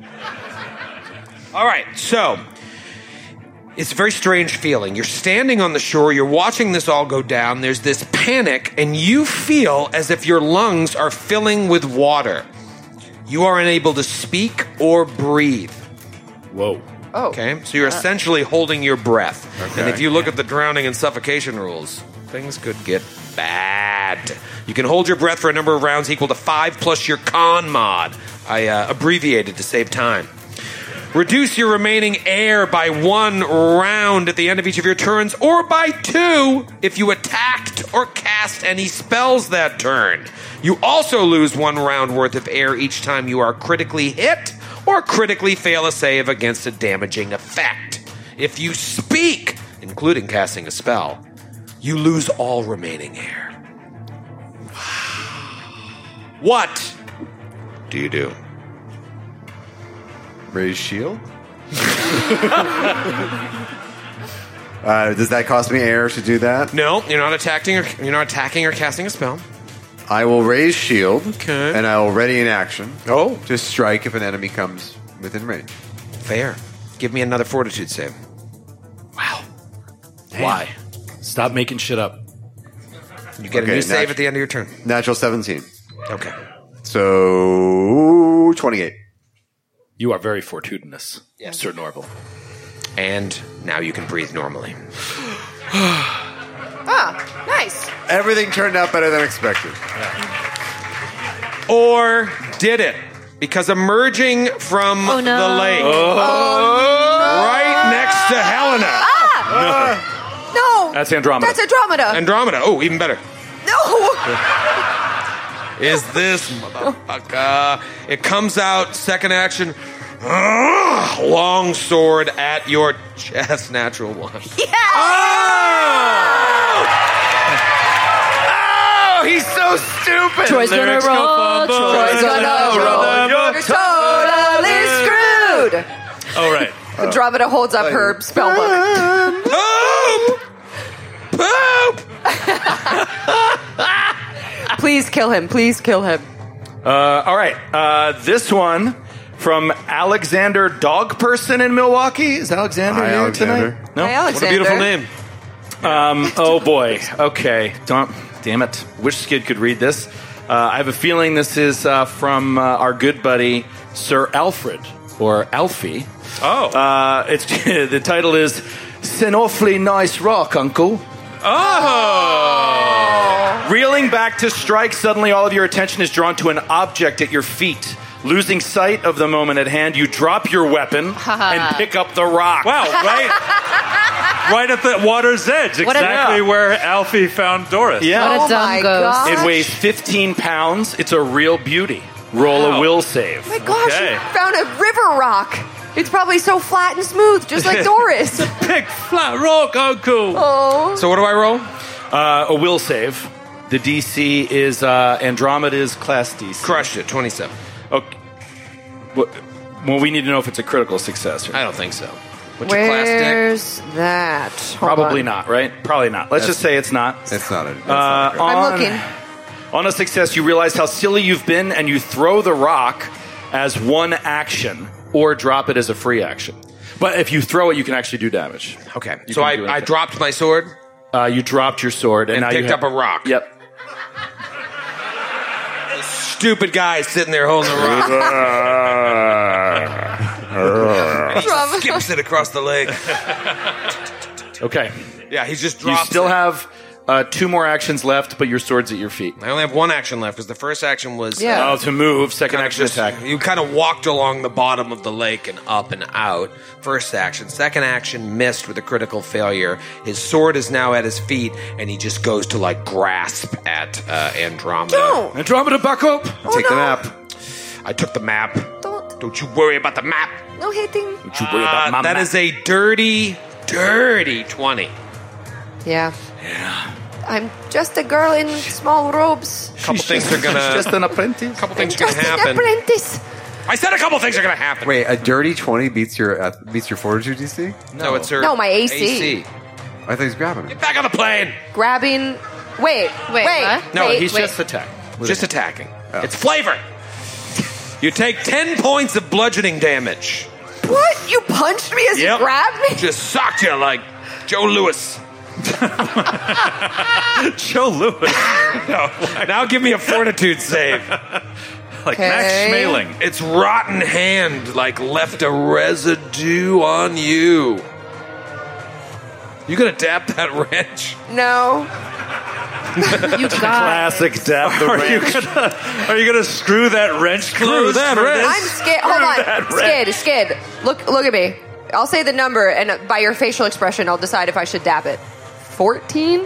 All right, so it's a very strange feeling. You're standing on the shore, you're watching this all go down, there's this panic, and you feel as if your lungs are filling with water. You are unable to speak or breathe. Whoa. Oh. Okay, so you're essentially holding your breath. Okay. And if you look at the drowning and suffocation rules, things could get bad. You can hold your breath for a number of rounds equal to 5 plus your con mod. I abbreviated to save time. Reduce your remaining air by 1 round at the end of each of your turns, or by 2 if you attacked or cast any spells that turn. You also lose 1 round worth of air each time you are critically hit or critically fail a save against a damaging effect. If you speak, including casting a spell, you lose all remaining air. What do you do? Raise shield? Does that cost me air to do that? No, you're not attacking or casting a spell. I will raise shield. Okay. And I will ready an action. Oh. To strike if an enemy comes within range. Fair. Give me another fortitude save. Wow. Why? Stop making shit up. You get a new save at the end of your turn. Natural 17. Okay. So 28. You are very fortuitous, Sir Norval. And now you can breathe normally. Nice. Everything turned out better than expected. Or did it? Because emerging from the lake, right next to Helena. No. That's Andromeda. That's Andromeda. Andromeda. Oh, even better. No. Is this motherfucker? It comes out, second action, long sword at your chest, natural 1. Yeah. Oh, he's so stupid. Troy's gonna roll. Troy's gonna roll. You're totally screwed. All right. Andromeda holds up her spell book. Poop! Please kill him. Please kill him. All right. This one from Alexander Dog Person in Milwaukee. Is Alexander Hi, here Alexander. tonight? No. Hey, Alexander. What a beautiful name. Oh boy. Okay. Damn it. Wish Skid could read this. I have a feeling this is from our good buddy Sir Alfred or Alfie. Oh. It's the title is "It's an awfully nice rock, Uncle." Oh! Reeling back to strike, suddenly all of your attention is drawn to an object at your feet. Losing sight of the moment at hand, you drop your weapon and pick up the rock. Wow, right at the water's edge, exactly where Alfie found Doris. Yeah. What a dumb ghost. It weighs 15 pounds. It's a real beauty. Roll a will save. Oh my gosh, you found a river rock. It's probably so flat and smooth, just like Doris. Big flat rock. Oh, cool. Oh. So what do I roll? A will save. The DC is Andromeda's class DC. Crushed it, 27. Okay. Well, we need to know if it's a critical success. I don't think so. What's your class, Dick? Where's that? Hold Probably on. not, right? Probably not. Let's just say it's not. It's not. I'm looking. On a success, you realize how silly you've been, and you throw the rock as one action, or drop it as a free action. But if you throw it, you can actually do damage. Okay. So I dropped my sword? You dropped your sword. And now picked you up a rock. Yep. Stupid guy sitting there holding the rock. And he skips it across the lake. Okay. Yeah, he's just You drops still it. have 2 more actions left, but your sword's at your feet. I only have 1 action left because the first action was to move. Second action just, attack. You kind of walked along the bottom of the lake and up and out. First action. Second action missed with a critical failure. His sword is now at his feet, and he just goes to grasp at Andromeda. No. Andromeda, back up. Take the map. I took the map. Don't you worry about the map. No hitting. Don't you worry about my That map. is a dirty 20. Yeah. I'm just a girl in small robes. Couple things are gonna. Just an apprentice. Couple things are Just gonna an happen. apprentice. I said a couple things are gonna happen. Wait, a dirty 20 beats your fortitude DC? No, it's her. No, my AC. I thought he was grabbing it. Get back on the plane. Grabbing. Wait. what? No, wait, He's wait. just attacking. Just attacking. It's flavor. You take 10 points of bludgeoning damage. What? You punched me as you grabbed me? Just socked you like Joe Louis. Joe Louis. No. Now give me a fortitude save. Like Max Schmeling. Its rotten hand left a residue on you. You gonna dab that wrench? No. You got Classic dab the wrench. Are you gonna screw that wrench closed? that for wrench. this? I'm scared. Hold on. Skid. Look at me. I'll say the number, and by your facial expression, I'll decide if I should dab it. 14?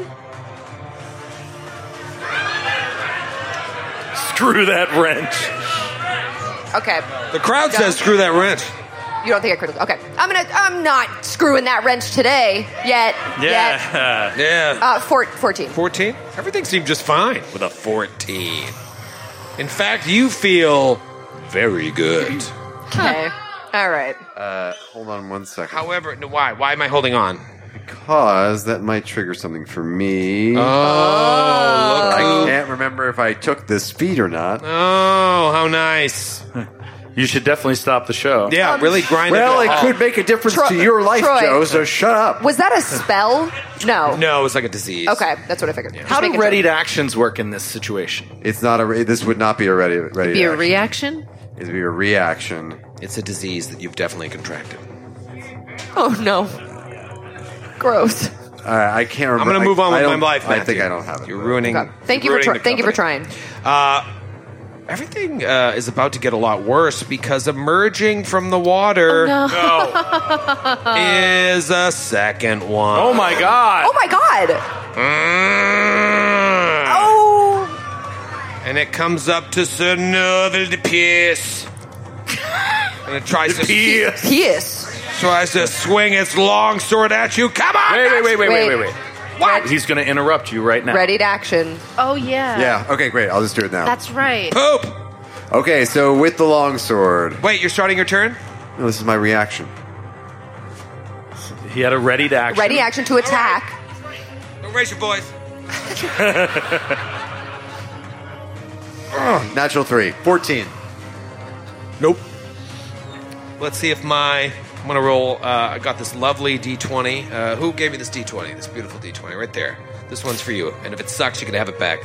Screw that wrench. Okay. The crowd says screw that wrench. You don't think I critical? Okay. I'm not screwing that wrench today yet. Yeah. 14. 14? Everything seemed just fine with a 14. In fact, you feel very good. Okay. All right. Hold on 1 second. However, why? Why am I holding on? Because that might trigger something for me. Oh, I can't remember if I took this speed or not. Oh, how nice. You should definitely stop the show. Yeah, really grind Well, it it out. could make a difference to your life, Troy. Joe, so shut up. Was that a spell? No. No, it's like a disease. Okay, that's what I figured. How do readied actions work in this situation? It's not a. This would not be a ready. Be a action. reaction? It'd be a reaction. It's a disease that you've definitely contracted. Oh no. Gross. I can't remember. I'm going to move on with my don't- life, Matthew. I think I don't have it. You're ruining. Okay. Thank you you're for ruining the thank you for company. trying. Everything is about to get a lot worse because emerging from the water is a second one. Oh my god! Oh my god. Mm. Oh. And it comes up to Sir Neville de Pierce. And it tries to tries to swing its long sword at you. Come on! Wait. What? He's going to interrupt you right now. Readied action. Oh, yeah. Yeah. Okay. Great. I'll just do it now. That's right. Poop. Okay. So with the longsword. Wait, you're starting your turn? No, this is my reaction. He had a readied action. Ready action to attack. Don't raise your voice. Natural 3. 14. Nope. Let's see if I'm going to roll. I got this lovely D20. Who gave me this D20? This beautiful D20 right there. This one's for you. And if it sucks, you can have it back.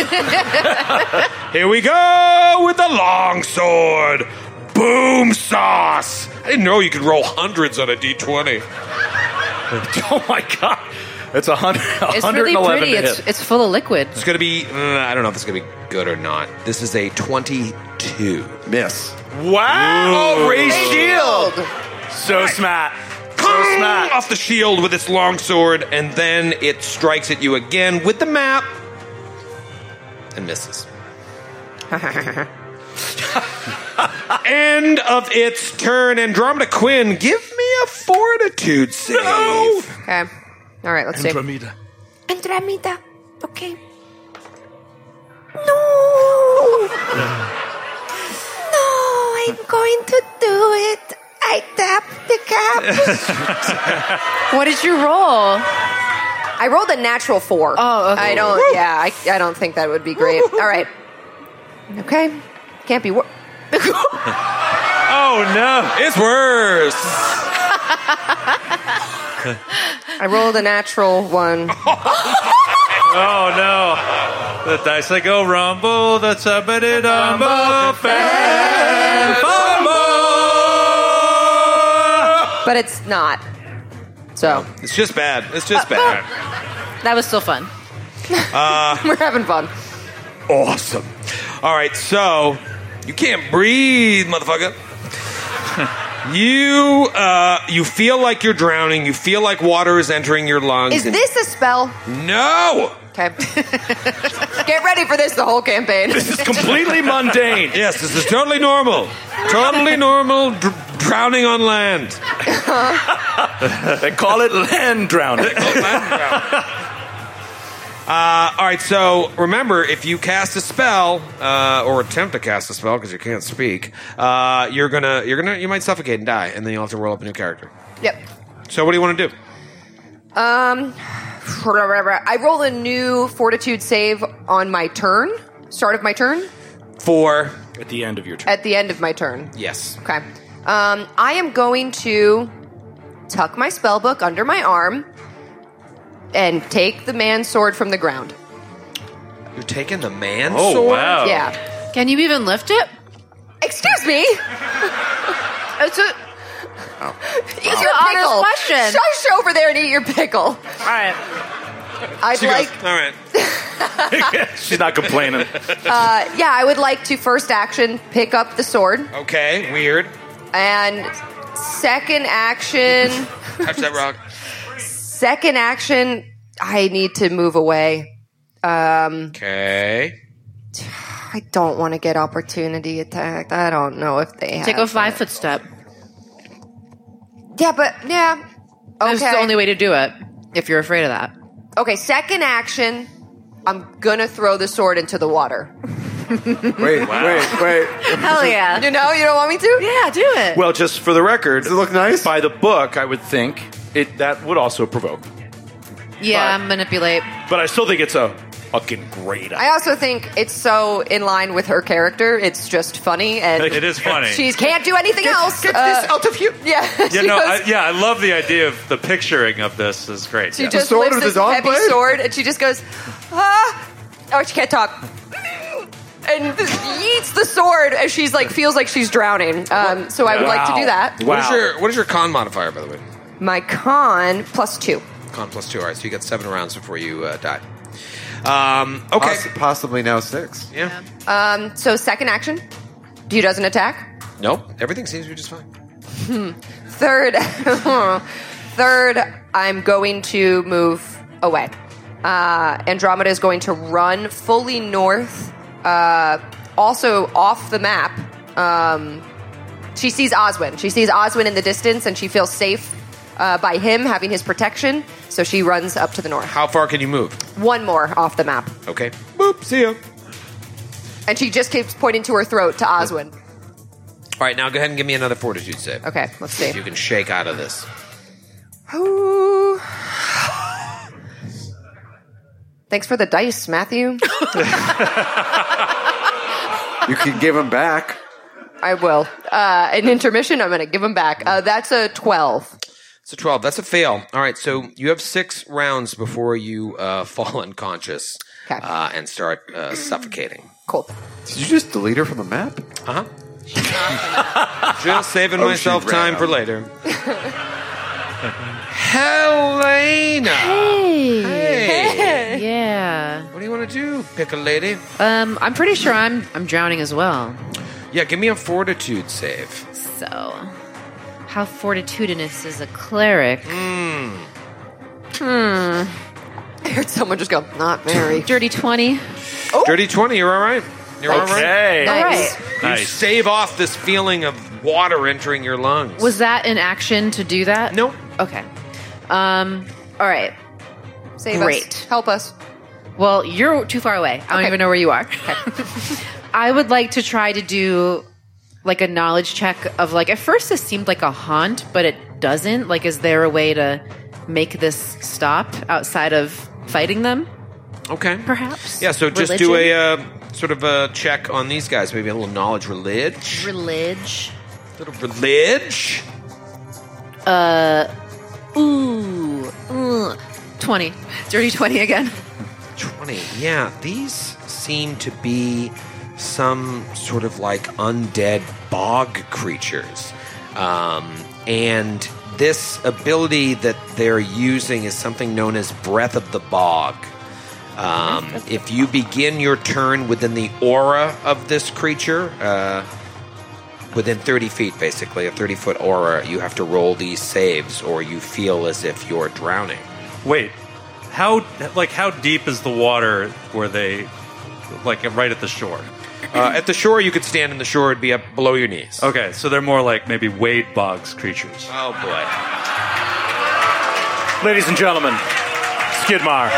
Here we go with the longsword. Boom sauce. I didn't know you could roll hundreds on a D20. Oh my god. It's 100, It's really 111 pretty. to hit. It's full of liquid. It's going to be, I don't know if it's going to be good or not. This is a 22. Miss. Wow! Ooh. Raise shield! So smart. So smart. Off the shield with its long sword, and then it strikes at you again with the map and misses. End of its turn. Andromeda Quinn, give me a fortitude save. No! Okay. All right, let's see. Andromeda. Andromeda. Okay. No! No, I'm going to do it. I tap the cap. What did you roll? I rolled a natural 4. Oh, okay. I don't think that would be great. All right. Okay. Can't be worse. Oh, no. It's worse. I rolled a natural 1. Oh, no. The dice that go rumble, that's a bit of dumbo fan fumble. But it's not. So. It's just bad. It's just bad. That was still fun. We're having fun. Awesome. All right, so you can't breathe, motherfucker. You feel like you're drowning. You feel like water is entering your lungs. Is this a spell? No. Okay. Get ready for this the whole campaign. This is completely mundane. Yes, this is totally normal. Totally normal drowning on land. They call it land drowning. All right, so remember, if you cast a spell or attempt to cast a spell because you can't speak, you might suffocate and die, and then you'll have to roll up a new character. Yep. So what do you want to do? I roll a new fortitude save on my turn. Start of my turn. For at the end of your turn. At the end of my turn. Yes. Okay. I am going to tuck my spell book under my arm and take the man's sword from the ground. You're taking the man's Oh, sword? wow. Yeah. Can you even lift it? Excuse me. It's a. Eat your an honest pickle. question. Shush over there and eat your pickle. All right. I'd like. All right. She's not complaining. Yeah, I would like to first action pick up the sword. Okay, weird. And second action. Touch that rock. Second action, I need to move away. Okay. I don't want to get opportunity attacked. I don't know if they have. Take a 5-foot step. Yeah, but yeah. Okay. That's the only way to do it if you're afraid of that. Okay, second action, I'm gonna throw the sword into the water. Wait. Hell yeah. You know, you don't want me to? Yeah, do it. Well, just for the record, Does it look nice? by the book, I would think that would also provoke. Yeah, manipulate. But I still think it's a fucking great idea. I also think it's so in line with her character. It's just funny, and It is funny. she can't do anything else. Get this out of you. Yeah, You know, I love the idea of the picturing of this is great. she Yeah. just sword lifts with this the dog heavy blade? sword, and she just goes, ah. Oh, she can't talk. And yeets the sword as she's like feels like she's drowning. So I would like to do that. Wow. What is your con modifier, by the way? My con +2. Con +2. All right, so you get 7 rounds before you die. Okay. Possibly now 6. Yeah. So second action, he doesn't attack. Nope. Everything seems to be just fine. Third, I'm going to move away. Andromeda is going to run fully north, also off the map. She sees Oswin. She sees Oswin in the distance, and she feels safe by him having his protection. So she runs up to the north. How far can you move? One more off the map. Okay. Boop. See ya. And she just keeps pointing to her throat to Oswin. All right, now go ahead and give me another fortitude save. Okay, let's see. You can shake out of this. Ooh. Thanks for the dice, Matthew. You can give them back. I will. An intermission, I'm going to give them back. That's a 12. It's a 12. That's a fail. All right, so you have 6 rounds before you fall unconscious and start suffocating. Cool. Did you just delete her from the map? Uh-huh. Just saving myself she ran time out. for later. Helena. Hey. Yeah. What do you want to do, pick a lady? I'm pretty sure I'm drowning as well. Yeah, give me a fortitude save. So, how fortitudinous is a cleric? I heard someone just go, not very. Dirty 20. Oh. Dirty 20, you're all right. You're all right. Nice. You save off this feeling of water entering your lungs. Was that an action to do that? No. Okay. All right. Save Great. us. Help us. Well, you're too far away. I don't even know where you are. I would like to try to do like a knowledge check of like, at first this seemed like a haunt, but it doesn't. Like, is there a way to make this stop outside of fighting them? Okay. Perhaps? Yeah, so just Religion? do a sort of a check on these guys. Maybe a little knowledge religion. Religion. Little religion. 20. Dirty 20 again. 20. Yeah, these seem to be some sort of like undead bog creatures. And this ability that they're using is something known as Breath of the Bog. If you begin your turn within the aura of this creature, within 30 feet, basically, a 30-foot aura, you have to roll these saves, or you feel as if you're drowning. Wait, how deep is the water where they, like, right at the shore? At the shore, you could stand in the shore; it'd be up below your knees. Okay, so they're more like maybe Wade Boggs creatures. Oh boy! Ladies and gentlemen, Skidmar.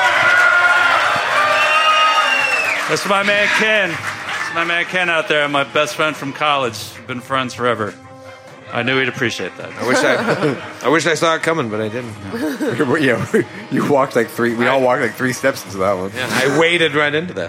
That's my man Ken. That's my man Ken out there, my best friend from college. Been friends forever. I knew he'd appreciate that. I wish I saw it coming, but I didn't. Yeah, you walked like three. We all walked like 3 steps into that one. Yeah, I waded right into that.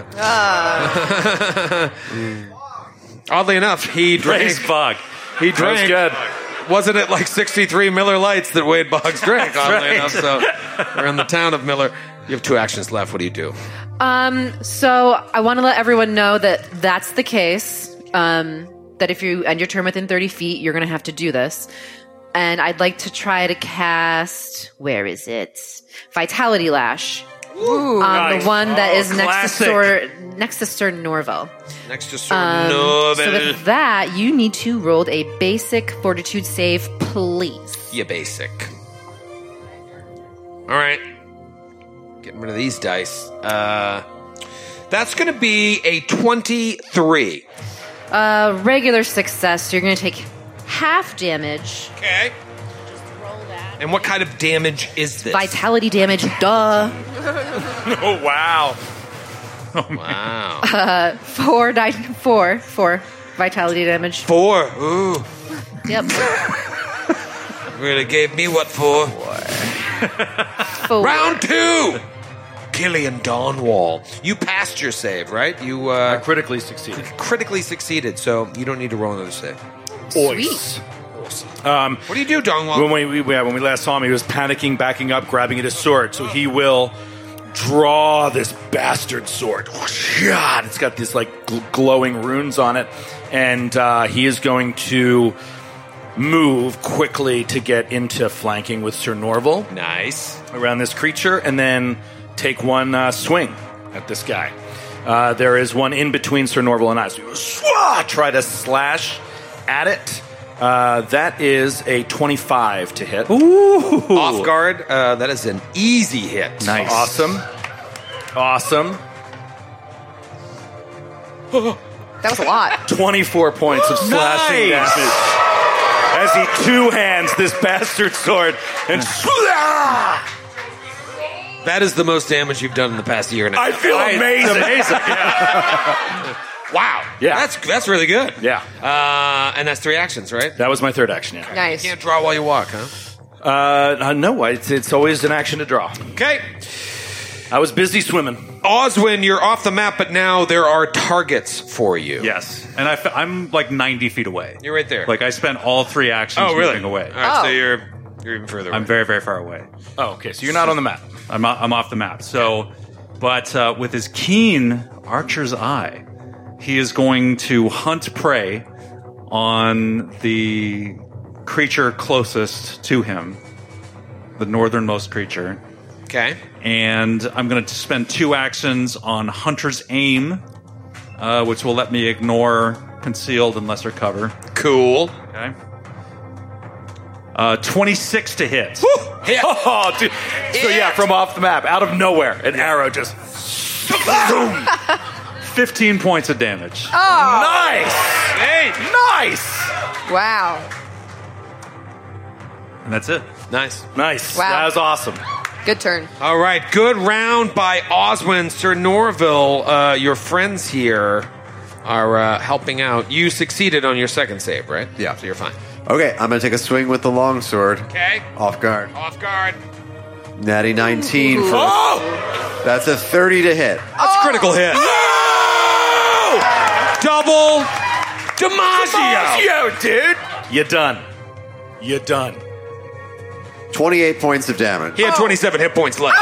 Oddly enough, he drank. Race Bog. He drank. That was good. Wasn't it like 63 Miller Lights that Wade Boggs drank? Oddly enough, so we're in the town of Miller. You have 2 actions left. What do you do? So I want to let everyone know that that's the case. That if you end your turn within 30 feet, you're going to have to do this. And I'd like to try to cast, where is it? Vitality Lash. Ooh, nice. The one that is next to classic. Sir Norval. Next to Sir Norval. So with that, you need to roll a basic fortitude save, please. Yeah, basic. All right. Getting rid of these dice. That's going to be a 23. Regular success, so you're going to take half damage. Okay. And what kind of damage is this? Vitality damage, duh. Oh, wow. Wow. 4 vitality damage. 4. Ooh. Yep. Really gave me what for? 4. Round 2! Killian Dawnwall. You passed your save, right? You I critically succeeded. Critically succeeded, so you don't need to roll another save. Sweet. What do you do, Dawnwall? When we last saw him, he was panicking, backing up, grabbing at his sword. So he will draw this bastard sword. And it's got these like glowing runes on it, and he is going to move quickly to get into flanking with Sir Norval. Nice. Around this creature, and then take one swing at this guy. There is one in between Sir Norval and I. So try to slash at it. That is a 25 to hit. Ooh. Off guard. That is an easy hit. Nice. Awesome. That was a lot. 24 points of slashing damage. As he two-hands this bastard sword and That is the most damage you've done in the past year and a half. I feel amazing. Yeah. Wow. Yeah. That's really good. Yeah. And that's 3 actions, right? That was my third action, yeah. Nice. You can't draw while you walk, huh? No, it's always an action to draw. Okay. I was busy swimming. Oswin, you're off the map, but now there are targets for you. Yes. And I'm like 90 feet away. You're right there. Like I spent all 3 actions moving away. All right, so you're even further away. I'm very, very far away. Oh, okay. So you're not on the map. I'm off the map. So, but with his keen archer's eye, he is going to hunt prey on the creature closest to him. the northernmost creature. Okay. And I'm going to spend 2 actions on Hunter's Aim, which will let me ignore concealed and lesser cover. Cool. Okay. 26 to hit. Hit. Oh, dude. So yeah, from off the map, out of nowhere, an arrow just. 15 points of damage. Oh, Nice! Hey. Nice! wow. And that's it. Nice. Nice. Wow. That was awesome. Good turn. All right. Good round by Oswin. Sir Norville, your friends here are helping out. You succeeded on your second save, right? Yeah. So you're fine. Okay, I'm going to take a swing with the longsword. Okay. Off guard. Off guard. Natty 19 for That's a 30 to hit. That's a critical hit. Double DiMaggio, dude. You're done. You're done. 28 points of damage. He had 27 hit points left.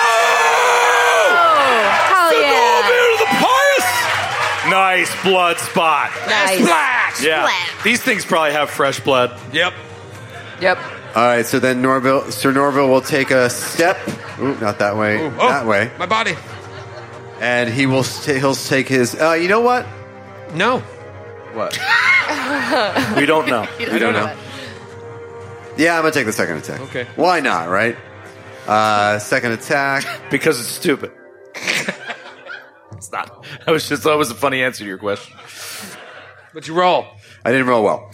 Hell yeah. Nice blood spot. Nice. Splash. Yeah. These things probably have fresh blood. Yep. Yep. All right, so then Sir Norville will take a step. Ooh, not that way. Ooh, that way. My body. And he'll take his. You know what? No. What? We don't know. I don't know. Yeah, I'm gonna take the second attack. Okay. Why not? Right. Second attack. Because it's stupid. It's not. That was a funny answer to your question. What'd you roll? I didn't roll well.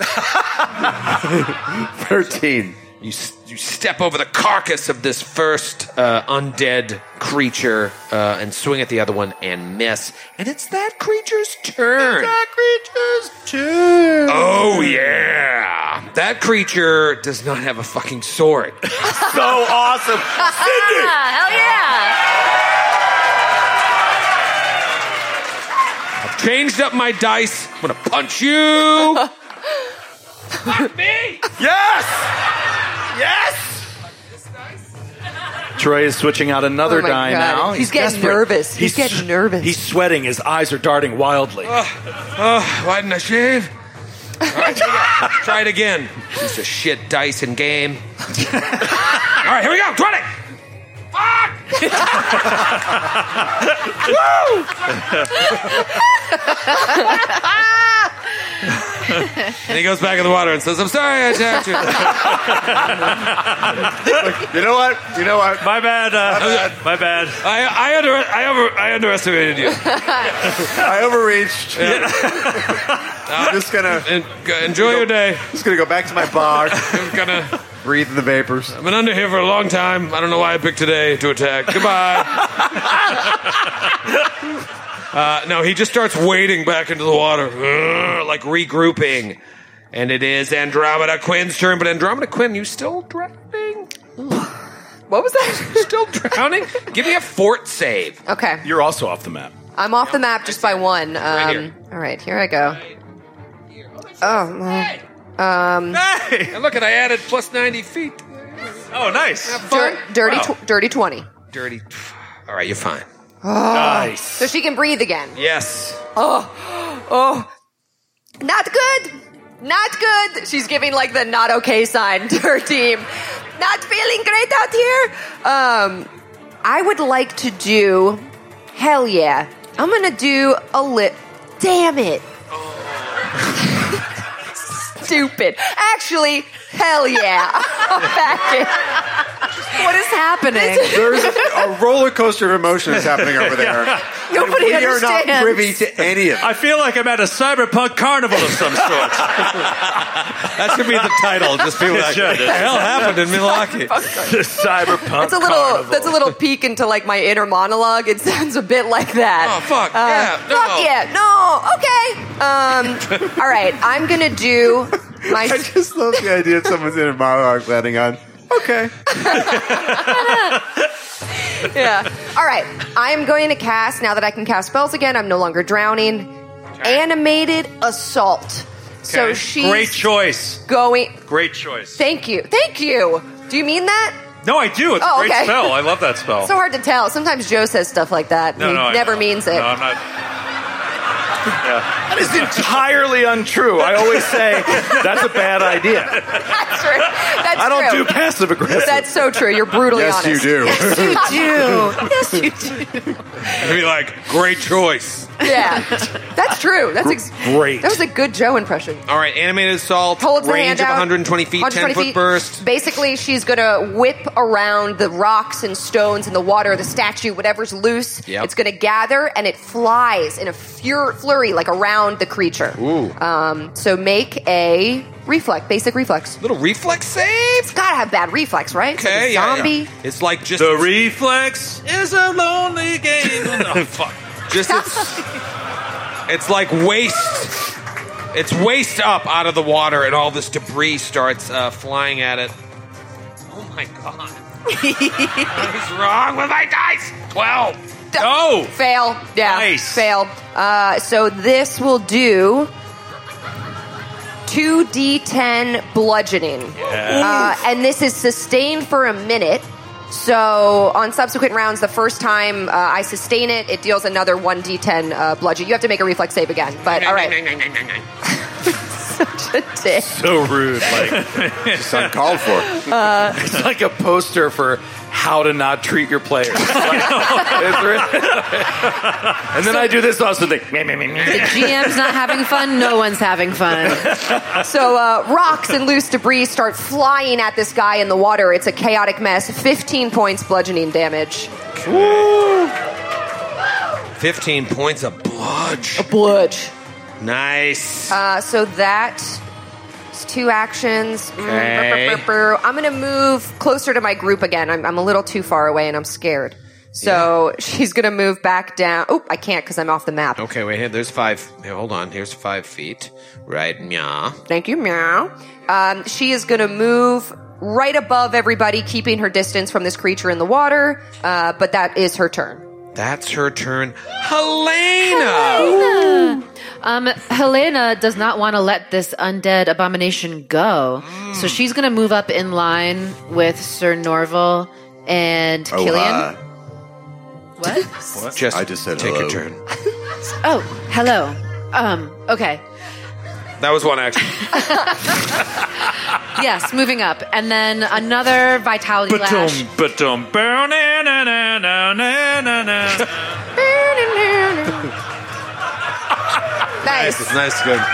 13. You step over the carcass of this first undead creature and swing at the other one and miss. And it's that creature's turn. Oh, yeah. That creature does not have a fucking sword. So awesome. Cindy! Hell yeah. I've changed up my dice. I'm going to punch you. Fuck me. Yes! Yes! Troy is switching out another Oh my die God. now. He's getting desperate. nervous. He's getting nervous. He's sweating. His eyes are darting wildly. Why didn't I shave? All right, try it again. Piece of shit dice and game. All right, here we go. 20. Fuck! And he goes back in the water and says, "I'm sorry I attacked you." You know what? My bad. My bad. I underestimated you. I overreached. I'm just gonna enjoy your day. Just gonna go back to my bar. I'm gonna breathe in the vapors. I've been under here for a long time. I don't know why I picked today to attack. Goodbye. No, he just starts wading back into the water, like regrouping. And it is Andromeda Quinn's turn. But Andromeda Quinn, you still drowning? What was that? Still drowning? Give me a fort save. Okay. You're also off the map. I'm off the map just by one. Right here. All right, here I go. Hey! And look, I added plus 90 feet. Oh, nice. Dirty 20. Dirty. All right, you're fine. Nice. So she can breathe again. Yes. Oh. Not good. Not good. She's giving like the not okay sign to her team. Not feeling great out here. I would like to do, hell yeah. I'm going to do a lip. Damn it. Stupid. Actually, hell yeah. I'm back in. What is happening? There's a roller coaster of emotions happening over there. Nobody we are understands. not privy to any of it. I feel like I'm at a cyberpunk carnival of some sort. That should be the title. Just people like, what the hell happened in Milwaukee? Cyberpunk carnival. That's a little peek into like my inner monologue. It sounds a bit like that. Oh, fuck. Yeah. No. Fuck yeah. No. Okay. All right. I'm going to do my... I just love the idea of someone's inner monologue landing on. Okay. Yeah. All right. I'm going to cast, now that I can cast spells again, I'm no longer drowning. Animated Assault. So Okay. she's Great choice. going... Great choice. Thank you. Thank you. Do you mean that? No, I do. It's a great okay. spell. I love that spell. So hard to tell. Sometimes Joe says stuff like that. No, he I never know. means it. No, I'm not. That is entirely untrue. I always say that's a bad idea. That's true. That's I don't true. do passive aggressive. That's so true. You're brutally Yes, honest. you do. Yes, you do. Yes, you do. I'd be like, great choice. Yeah, that's true. Great. That was a good Joe impression. All right, animated assault, Holds the range hand of out, 120 feet, 120 10-foot feet. burst. Basically, she's going to whip around the rocks and stones and the water, the statue, whatever's loose. Yep. It's going to gather, and it flies in a flurry, like around the creature. Ooh. So make a basic reflex. Little reflex save? It's got to have bad reflex, right? It's like Okay, a yeah, zombie. yeah. It's like just... The reflex is a lonely game. Oh, fuck. Just it's like waist. It's waist up out of the water, and all this debris starts flying at it. Oh my god! What is wrong with my dice? 12. No. Fail. Yeah. Nice. Fail. So this will do 2d10 bludgeoning. And this is sustained for a minute. So on subsequent rounds, the first time I sustain it, it deals another 1d10 bludgeon. You have to make a reflex save again. But all right. Such a dick. So rude. Like, It's uncalled for. it's like a poster for how to not treat your players. And then I do this also thing. The GM's not having fun. No one's having fun. So rocks and loose debris start flying at this guy in the water. It's a chaotic mess. 15 points bludgeoning damage. 15 points of bludge. A bludge. Nice. So that is 2 actions. Okay. I'm going to move closer to my group again. I'm a little too far away and I'm scared. So she's going to move back down. Oh, I can't because I'm off the map. Okay, wait, here, there's 5. Here, hold on. Here's 5 feet. Right, meow. Thank you, meow. She is going to move right above everybody, keeping her distance from this creature in the water. But that is her turn. That's her turn. Helena! Helena does not want to let this undead abomination go. So she's going to move up in line with Sir Norval and Killian. What? Just I just said take hello. your turn. Oh, hello. Okay. That was one action. Yes, moving up. And then another vitality lash. Nice. Nice, good.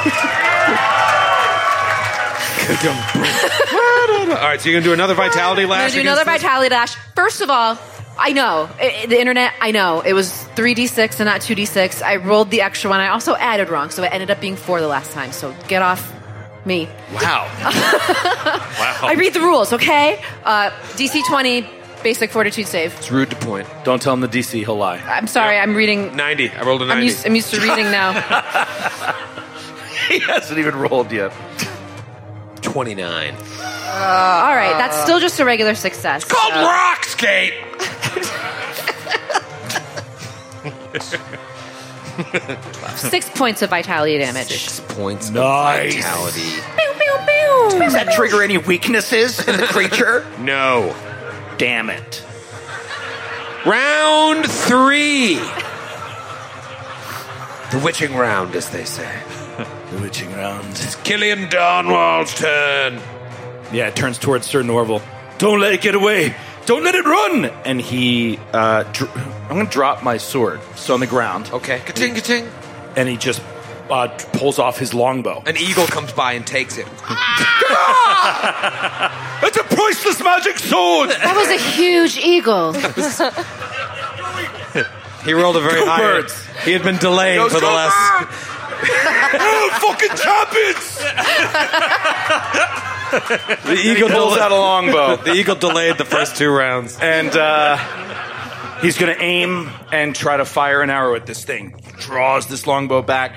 All right, so you're going to do another vitality I'm going lash? to do another against this? vitality lash. First of all, I know. The internet, I know. It was 3d6 and not 2d6. I rolled the extra one. I also added wrong, so it ended up being 4 the last time. So get off me. Wow. I read the rules, okay? DC 20, basic fortitude save. It's rude to point. Don't tell him the DC, he'll lie. I'm sorry, I'm reading. 90. I rolled a 90. I'm used to reading now. He hasn't even rolled yet. 29. All right, that's still just a regular success. It's called rock skate! 6 points of vitality damage. 6 points Nice. of vitality. Does that trigger any weaknesses in the creature? No. Damn it. Round 3. The witching round, as they say. The witching round. It's Killian Darnwall's turn. Yeah, it turns towards Sir Norval. Don't let it get away. Don't let it run. And he, I'm going to drop my sword. So on the ground. Okay. Ka-ting, ka-ting. And he just pulls off his longbow. An eagle comes by and takes it. It's a priceless magic sword. That was a huge eagle. He rolled a very high. Birds. He had been delaying for the last. Fucking champions! The eagle pulls out a longbow. The eagle delayed the first 2 rounds. And he's going to aim and try to fire an arrow at this thing. Draws this longbow back.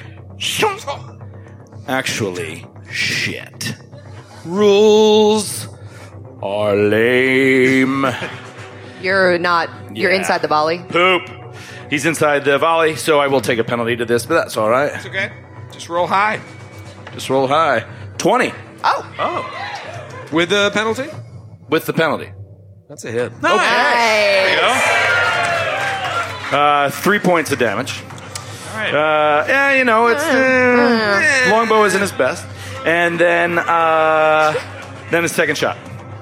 Actually, shit. Rules are lame. You're not. You're Yeah. inside the volley. Poop. He's inside the volley, so I will take a penalty to this, but that's all right. It's okay. Just roll high. Just roll high. 20. Oh. With the penalty? With the penalty. That's a hit. Nice. 3 points of damage. All right. It's longbow isn't his best. And then his second shot.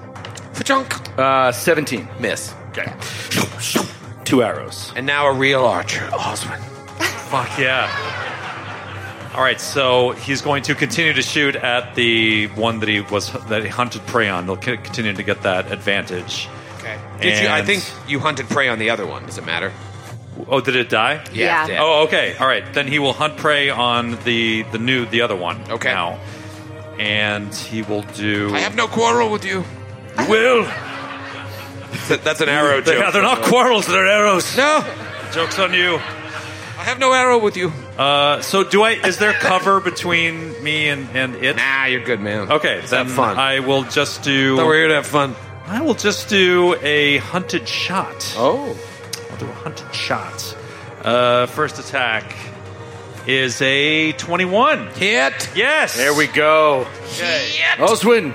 17. Miss. Okay. 2 arrows. And now a real archer, Oswin. Fuck yeah. All right, so he's going to continue to shoot at the one that he hunted prey on. They'll continue to get that advantage. Okay. I think you hunted prey on the other one. Does it matter? Oh, did it die? Yeah. It did. Oh, okay. All right. Then he will hunt prey on the other one. Okay. Now, and he will do. I have no quarrel with you. Will. That's an arrow joke. Yeah, they're not quarrels. They're arrows. No. Joke's on you. I have no arrow with you. So is there cover between me and it? Nah, you're good, man. Okay, Let's then have fun. I will just do. So we're here to have fun. I will just do a hunted shot. Oh. I'll do a hunted shot. First attack is a 21. Hit. Yes. There we go. Okay. Oswin.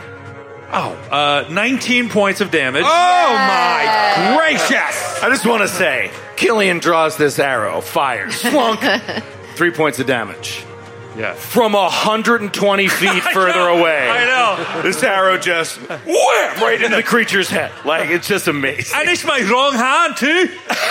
19 points of damage. Oh, my gracious. I just want to say, Killian draws this arrow, fires, flunk, 3 points of damage. Yeah. From 120 feet further away. I know. This arrow just wham, right into the creature's head. Like, it's just amazing. And it's my wrong hand, too.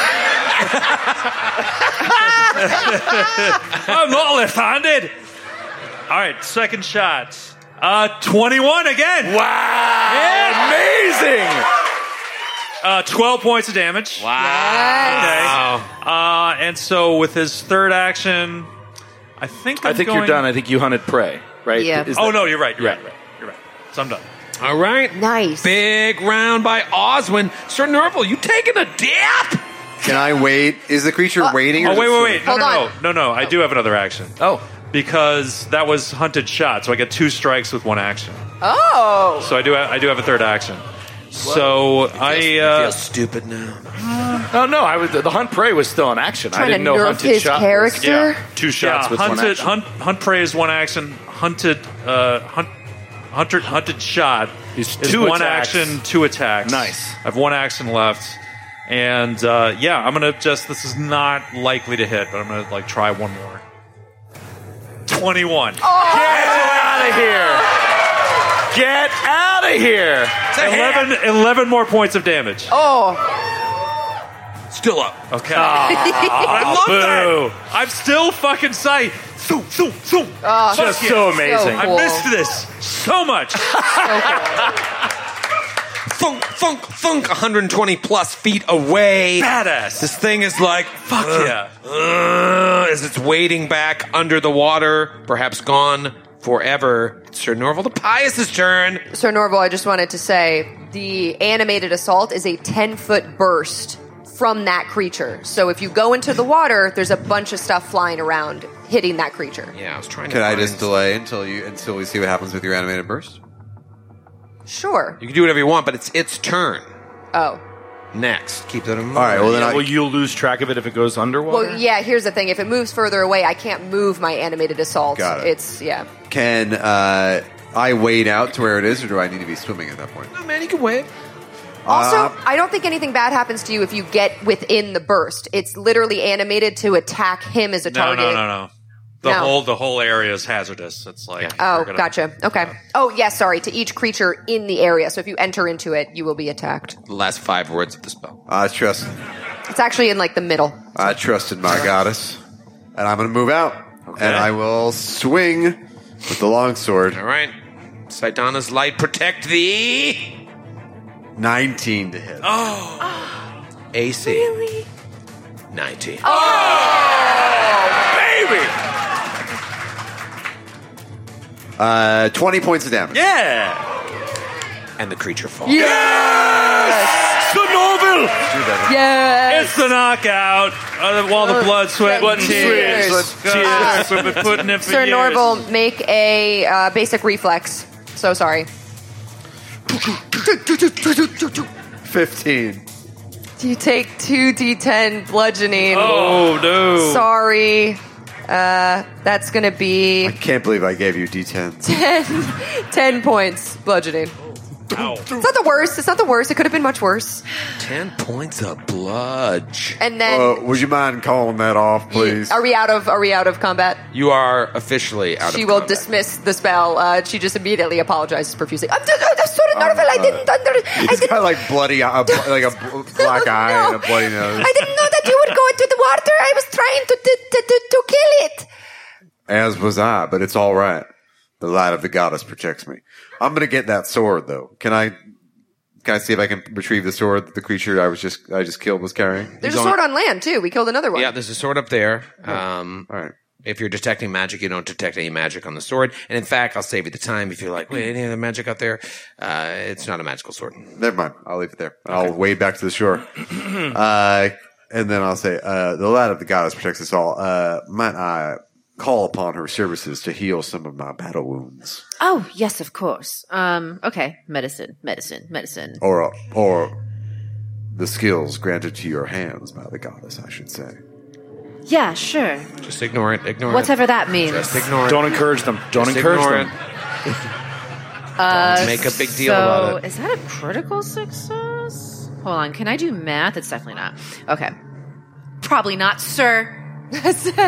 I'm not left-handed. All right, second shot. 21 again. Wow. Amazing. 12 points of damage. Wow. Okay. And so with his third action, I think you're done. I think you hunted prey, right? Yeah. No, you're right. You're right. So I'm done. All right. Nice. Big round by Oswin. Sir Nerval, you taking a dip? Can I wait? Is the creature waiting? Oh, wait. Hold on. No. I do have another action. Oh. Because that was hunted shot, so I get 2 strikes with 1 action. Oh. So I do have a third action. So I feel stupid now. No. The hunt prey was still in action. Trying I didn't to know nerf hunted his shot character? was 2 shots with 1 action. Hunt prey is 1 action. Hunted shot is 2 1 attacks. action, 2 attacks. Nice. I have 1 action left. And I'm gonna this is not likely to hit, but I'm gonna try one more. 21. Get out of here! Get out of here! 11 more points of damage. Oh. Still up. Okay. I love that. I'm still fucking sight. Just so amazing. So cool. I missed this so much. Thunk, 120 plus feet away. Badass. This thing is like, fuck yeah. As it's wading back under the water, perhaps gone forever. It's Sir Norval the Pious' turn. Sir Norval, I just wanted to say, the animated assault is a 10-foot burst from that creature. So if you go into the water, there's a bunch of stuff flying around, hitting that creature. Yeah, I was trying to Can I just delay until we see what happens with your animated burst? Sure. You can do whatever you want, but it's its turn. Oh. Next. Keep that in mind. All right, well then Will you lose track of it if it goes underwater? Well, yeah, here's the thing. If it moves further away, I can't move my animated assault. Got it. Yeah. Can I wade out to where it is, or do I need to be swimming at that point? No, man, you can wade. Also, I don't think anything bad happens to you if you get within the burst. It's literally animated to attack him as a target. No. The whole area is hazardous. It's like gotcha. Okay. Oh, yeah, sorry. To each creature in the area. So if you enter into it, you will be attacked. The last 5 words of the spell. I trust. It's actually in the middle. I trusted my goddess, and I'm going to move out, and I will swing with the longsword. All right. Saidana's light protect thee. 19 to hit. Oh. AC. Really? 19. Oh, baby! 20 points of damage. Yeah! And the creature falls. Yes! The Norval! Yes! It's the knockout. While the blood, sweat, and tears. Cheers. We've been putting in for Sir years. Norval, make a basic reflex. So sorry. 15. You take 2d10 bludgeoning. Oh, no. Sorry. That's going to be I can't believe I gave you D10s. 10 points bludgeoning. It's not the worst. It's not the worst. It could have been much worse. 10 points of bludge. And then, would you mind calling that off, please? are we out of combat? You are officially out She of will combat. dismiss the spell. She just immediately apologizes profusely. I'm sorry, Norval. I didn't He's got like bloody, like a black eye and a bloody nose. I didn't know that you would go into the water. I was trying to kill it. As was I, but it's all right. The light of the goddess protects me. I'm going to get that sword, though. Can I see if I can retrieve the sword that the creature I just killed was carrying? There's a sword on land too. We killed another one. Yeah, there's a sword up there. All right. If you're detecting magic, you don't detect any magic on the sword. And in fact, I'll save you the time if you're like, wait, any other magic out there? It's not a magical sword. Never mind. I'll leave it there. I'll wade back to the shore. And then I'll say, the light of the goddess protects us all. Might I call upon her services to heal some of my battle wounds? Oh, yes, of course. Okay. Medicine. Or the skills granted to your hands by the goddess, I should say. Yeah, sure. Just ignore it. Whatever that means. Just ignore it. Don't encourage them. Don't Just encourage ignore them. Don't make a big deal about it. Is that a critical success? Hold on. Can I do math? It's definitely not. Okay. Probably not, sir. That's it.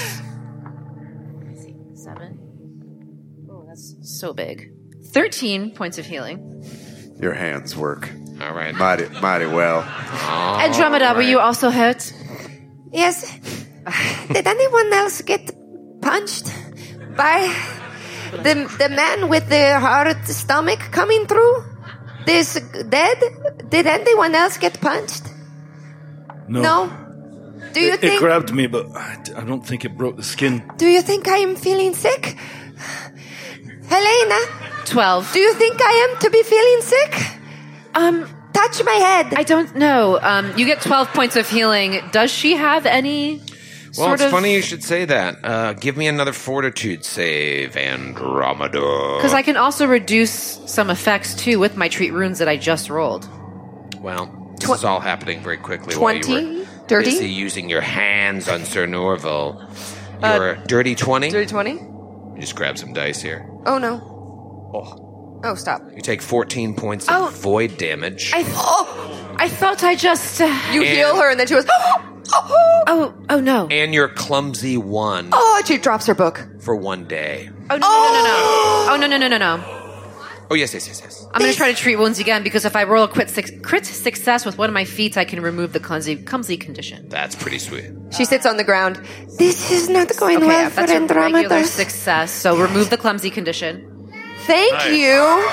7. Oh, that's so big. 13 points of healing. Your hands work. All right. Mighty well. Andromeda, were you also hurt? Yes. Did anyone else get punched by the man with the hard stomach coming through? This dead? Did anyone else get punched? No. Do you It think? grabbed me, but I don't think it broke the skin. Do you think I am feeling sick? Helena? 12. Do you think I am to be feeling sick? Touch my head. I don't know. You get 12 points of healing. Does she have any Well, sort it's of... funny you should say that. Give me another fortitude save, Andromeda. Because I can also reduce some effects, too, with my treat runes that I just rolled. Well, this is all happening very quickly while you 20? were Dirty? busy using your hands on Sir Norval. You're a dirty 20? Dirty 20? You just grab some dice here. Oh, no. Oh, stop. You take 14 points of void damage. I thought I just... You heal her, and then she goes, oh, no. And you're clumsy 1 oh, she drops her book. for 1 day. Oh, no. Oh, no. Oh, yes. I'm going to try to treat wounds again, because if I roll a crit success with one of my feats, I can remove the clumsy condition. That's pretty sweet. She sits on the ground. This is not going well for that's a regular Andromeda. success, so remove the clumsy condition. Thank you.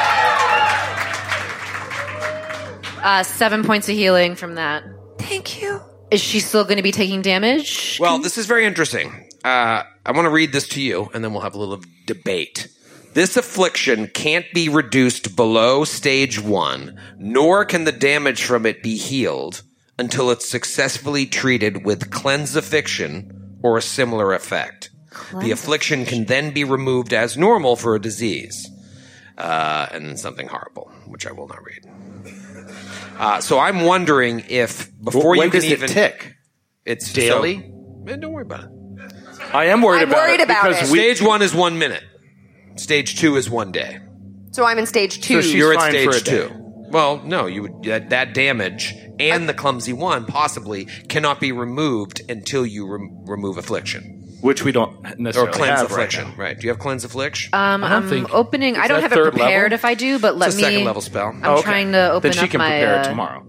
7 points of healing from that. Thank you. Is she still going to be taking damage? Well, this is very interesting. I want to read this to you, and then we'll have a little debate. This affliction can't be reduced below stage 1, nor can the damage from it be healed until it's successfully treated with cleansification or a similar effect. The affliction can then be removed as normal for a disease. And then something horrible, which I will not read. So I'm wondering if before when you can does even it tick? It's daily. Man, don't worry about it. I am worried about it. Because stage 1 is 1 minute. Stage 2 is 1 day. So I'm in stage 2. So you're at fine for a stage day. 2. Well, no, you would that damage and the clumsy 1 possibly cannot be removed until you remove affliction. Which we don't Or necessarily cleanse have affliction, right now. right? Do you have cleanse affliction? I'm think- opening. I is don't that have it third prepared level? if I do, but let It's a me. second level spell. I'm trying to open Then she up can my. prepare it tomorrow.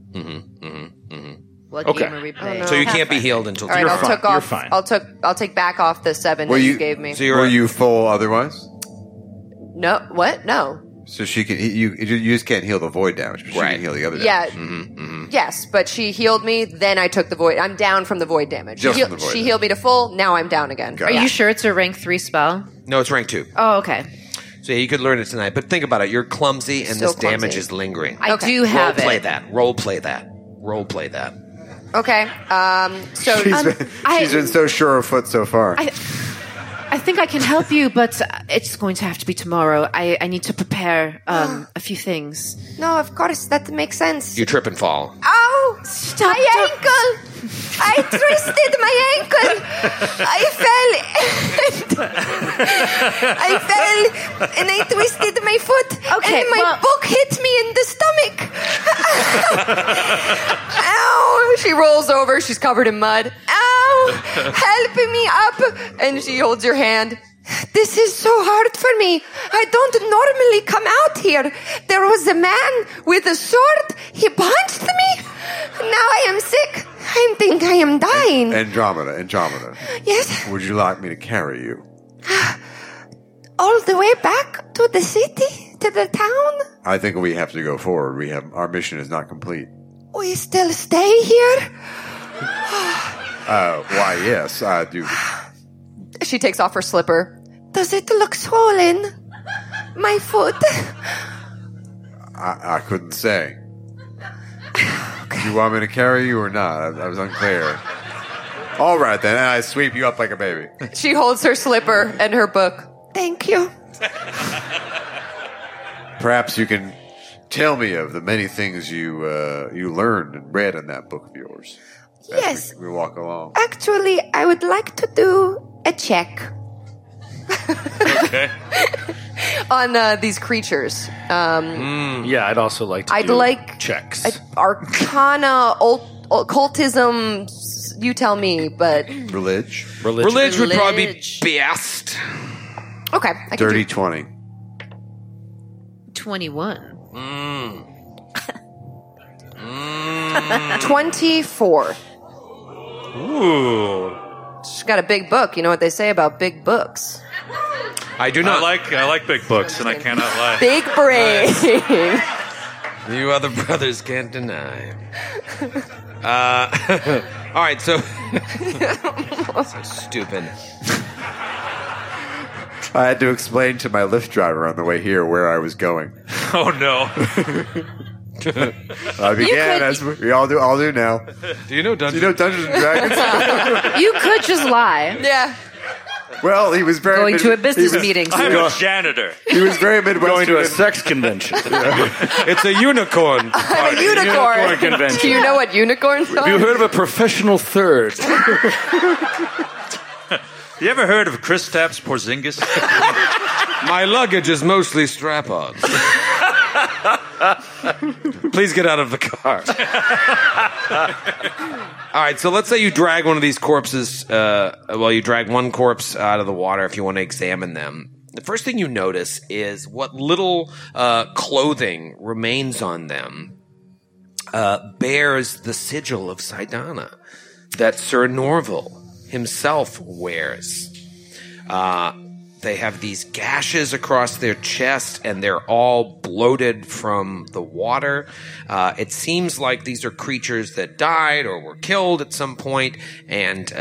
What Okay. game are we playing? So you can't be healed until All right, tomorrow. I'll fine. I'll take back off the 7 Were that you you- gave me. So you're Were you full otherwise? No, what? No. So she can. You just can't heal the void damage, but she Right. can heal the other Yeah. damage. Yes, but she healed me. Then I took the void. I'm down from the void damage. Just she from the void she damage. healed me to full. Now I'm down again. Got Are it. you sure it's a rank 3 spell? No, it's rank 2. Oh, okay. So yeah, you could learn it tonight. But think about it. You're clumsy and Still this damage clumsy. is lingering. I Okay. do have Role play it. that. Role play that. Role play that. Okay. So She's been so sure of foot so far. I think I can help you, but it's going to have to be tomorrow. I need to prepare a few things. no, of course that makes sense. You trip and fall. Ow! Stop. My ankle. I twisted my ankle. I fell and I twisted my foot. Okay, and my book hit me in the stomach. Ow. She rolls over. She's covered in mud. Ow. Help me up. And she holds your hand. This is so hard for me. I don't normally come out here. There was a man with a sword. He punched me. Now I am sick. I think I am dying. Andromeda. Yes? Would you like me to carry you? All the way back to the city? To the town? I think we have to go forward. Our mission is not complete. We still stay here? Why, yes, I do. She takes off her slipper. Does it look swollen? My foot? I couldn't say. Do you want me to carry you or not? I was unclear. All right, then. And I sweep you up like a baby. She holds her slipper and her book. Thank you. Perhaps you can tell me of the many things you learned and read in that book of yours. Yes. We walk along. Actually, I would like to do a check. Okay. On these creatures. Yeah, I'd also like to do checks. Arcana, occultism, you tell me, but... Religion would probably be best. Okay. I can Dirty do 20. 21. 24. Ooh. She's got a big book. You know what they say about big books. I do not. I like big books, and I cannot lie. Big brain. You other brothers can't deny. All right, so... so stupid. I had to explain to my Lyft driver on the way here where I was going. Oh, no. I began, as we all do now. Do you know Dungeons and Dragons? You could just lie. Yeah. Well, he was very... Going to a business meeting. I'm a janitor. He was very Midwestern. Going to a sex convention. It's a unicorn. A unicorn. Convention. Do you know what unicorns are? Have you heard of a professional third? You ever heard of Kristaps Porzingis? My luggage is mostly strap-ons. Please get out of the car. All right, so let's say you drag one of these corpses. You drag one corpse out of the water if you want to examine them. The first thing you notice is what little clothing remains on them bears the sigil of Sidana that Sir Norval himself wears. They have these gashes across their chest, and they're all bloated from the water. It seems like these are creatures that died or were killed at some point, and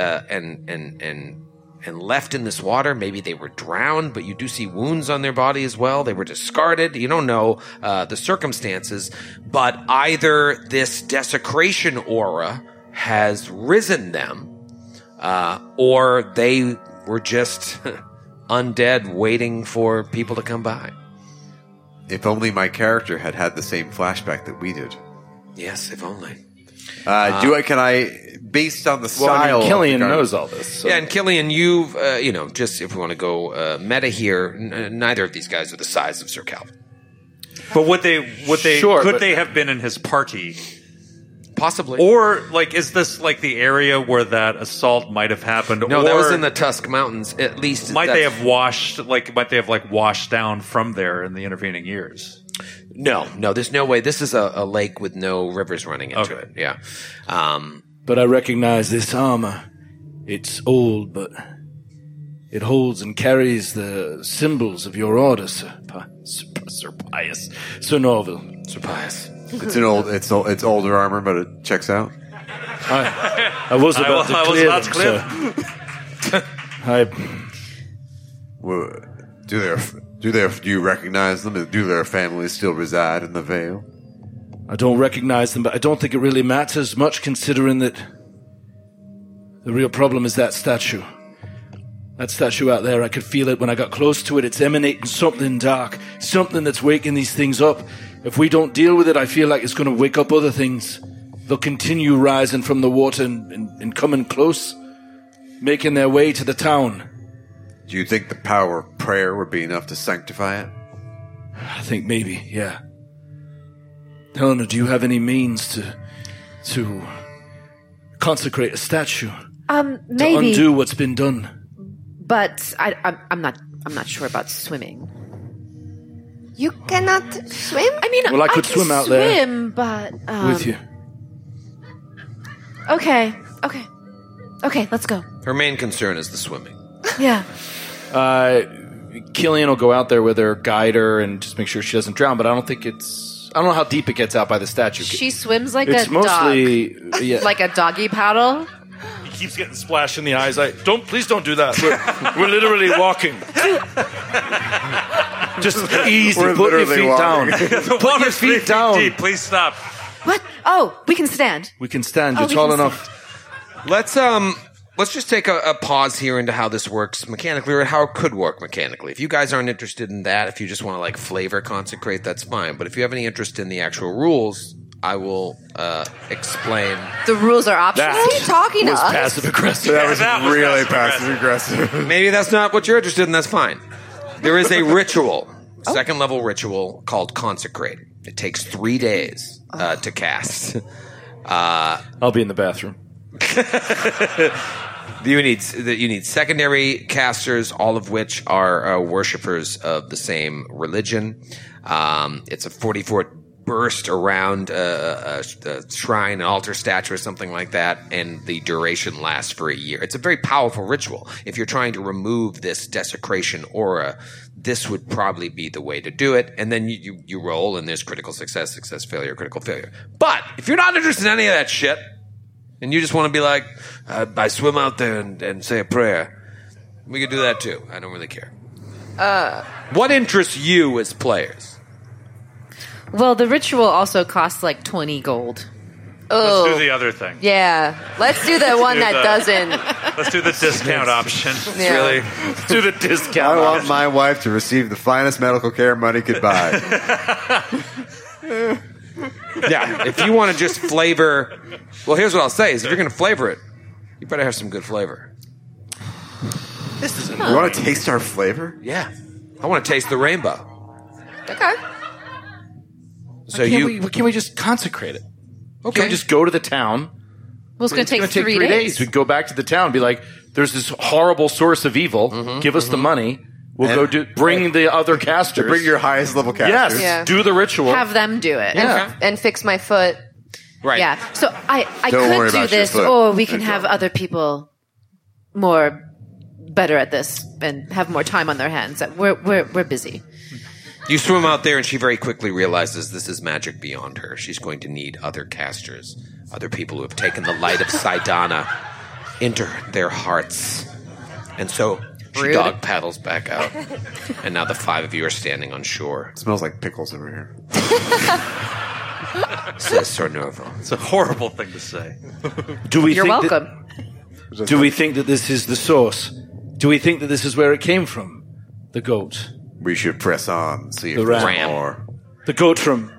left in this water. Maybe they were drowned, but you do see wounds on their body as well. They were discarded. You don't know the circumstances, but either this desecration aura has risen them, or they were just undead waiting for people to come by. If only my character had the same flashback that we did. Yes, if only. Can I, based on the style... Killian knows all this. So. Yeah, and Killian, you've, just if we want to go meta here, neither of these guys are the size of Sir Calvin. But could they have been in his party? Possibly. Or, is this, the area where that assault might have happened? No, or that was in the Tusk Mountains, at least. Might they have washed down from there in the intervening years? No, there's no way. This is a lake with no rivers running into it. Yeah. But I recognize this armor. It's old, but it holds and carries the symbols of your order, Sir Pius. Sir Norval. Sir Pius. It's older armor, but it checks out. I was about to clear them, sir. Do you recognize them? Do their families still reside in the Vale? I don't recognize them, but I don't think it really matters much, considering that the real problem is that statue. That statue out there, I could feel it when I got close to it. It's emanating something dark, something that's waking these things up. If we don't deal with it, I feel like it's going to wake up other things. they'll continue rising from the water and coming close, making their way to the town. Do you think the power of prayer would be enough to sanctify it? I think maybe, yeah. Helena, do you have any means to consecrate a statue? Maybe. To undo what's been done? But I'm not sure about swimming. You cannot swim? I mean, well, I could can swim out there. Swim, but with you. Okay, let's go. Her main concern is the swimming. Yeah. Killian will go out there with her, guide her, and just make sure she doesn't drown. But I don't know how deep it gets out by the statue. She swims like it's a mostly, dog. Yeah. Like a doggy paddle. He keeps getting splashed in the eyes. Please don't do that. We're literally walking. Just easy. We're Put your literally feet walking. down. Put your feet down. Deep. Please stop. What? Oh, we can stand. We can stand. Oh, You're tall enough. Let's just take a pause here into how this works mechanically, or how it could work mechanically. If you guys aren't interested in that, if you just want to like flavor consecrate, that's fine. But if you have any interest in the actual rules, I will explain. The rules are optional. What are you talking to us? Passive aggressive. That was really passive aggressive. Maybe that's not what you're interested in. That's fine. There is a ritual, second level ritual called consecrate. It takes 3 days to cast. I'll be in the bathroom. You need secondary casters, all of which are worshippers of the same religion. It's a 40-foot burst around a shrine, an altar statue, or something like that, and the duration lasts for a year. It's a very powerful ritual. If you're trying to remove this desecration aura, this would probably be the way to do it. And then you roll, and there's critical success, success, failure, critical failure. But if you're not interested in any of that shit, and you just want to be like, I swim out there and say a prayer, we could do that too. I don't really care. What interests you as players? Well, the ritual also costs like 20 gold. Oh. Let's do the other thing. Yeah. Let's do the one that doesn't. Let's do the discount option. Yeah. Really? Let's do the discount I want my wife to receive the finest medical care money could buy. Yeah, if you want to just flavor... Well, here's what I'll say, is if you're going to flavor it, you better have some good flavor. This is You want to taste our flavor? Yeah. I want to taste the rainbow. Okay. So Can we just consecrate it? Okay. Can we just go to the town? Well, it's going to take 3 3 days. We go back to the town and be like, there's this horrible source of evil. Give us the money. We'll bring the other casters. Bring your highest level casters. Yes. Yeah. Do the ritual. Have them do it. Yeah. And fix my foot. Right. Yeah. So I Don't worry could do about your this, foot. or we can have other people better at this and have more time on their hands. We're busy. You swim out there, and she very quickly realizes this is magic beyond her. She's going to need other casters, other people who have taken the light of Saidana into their hearts. And so she dog paddles back out, and now the 5 of you are standing on shore. It smells like pickles over here. Says Sornovo. It's a horrible thing to say. You're welcome. Do we think that this is the source? Do we think that this is where it came from? The goat. We should press on and see if The there's ram. more. The goat from...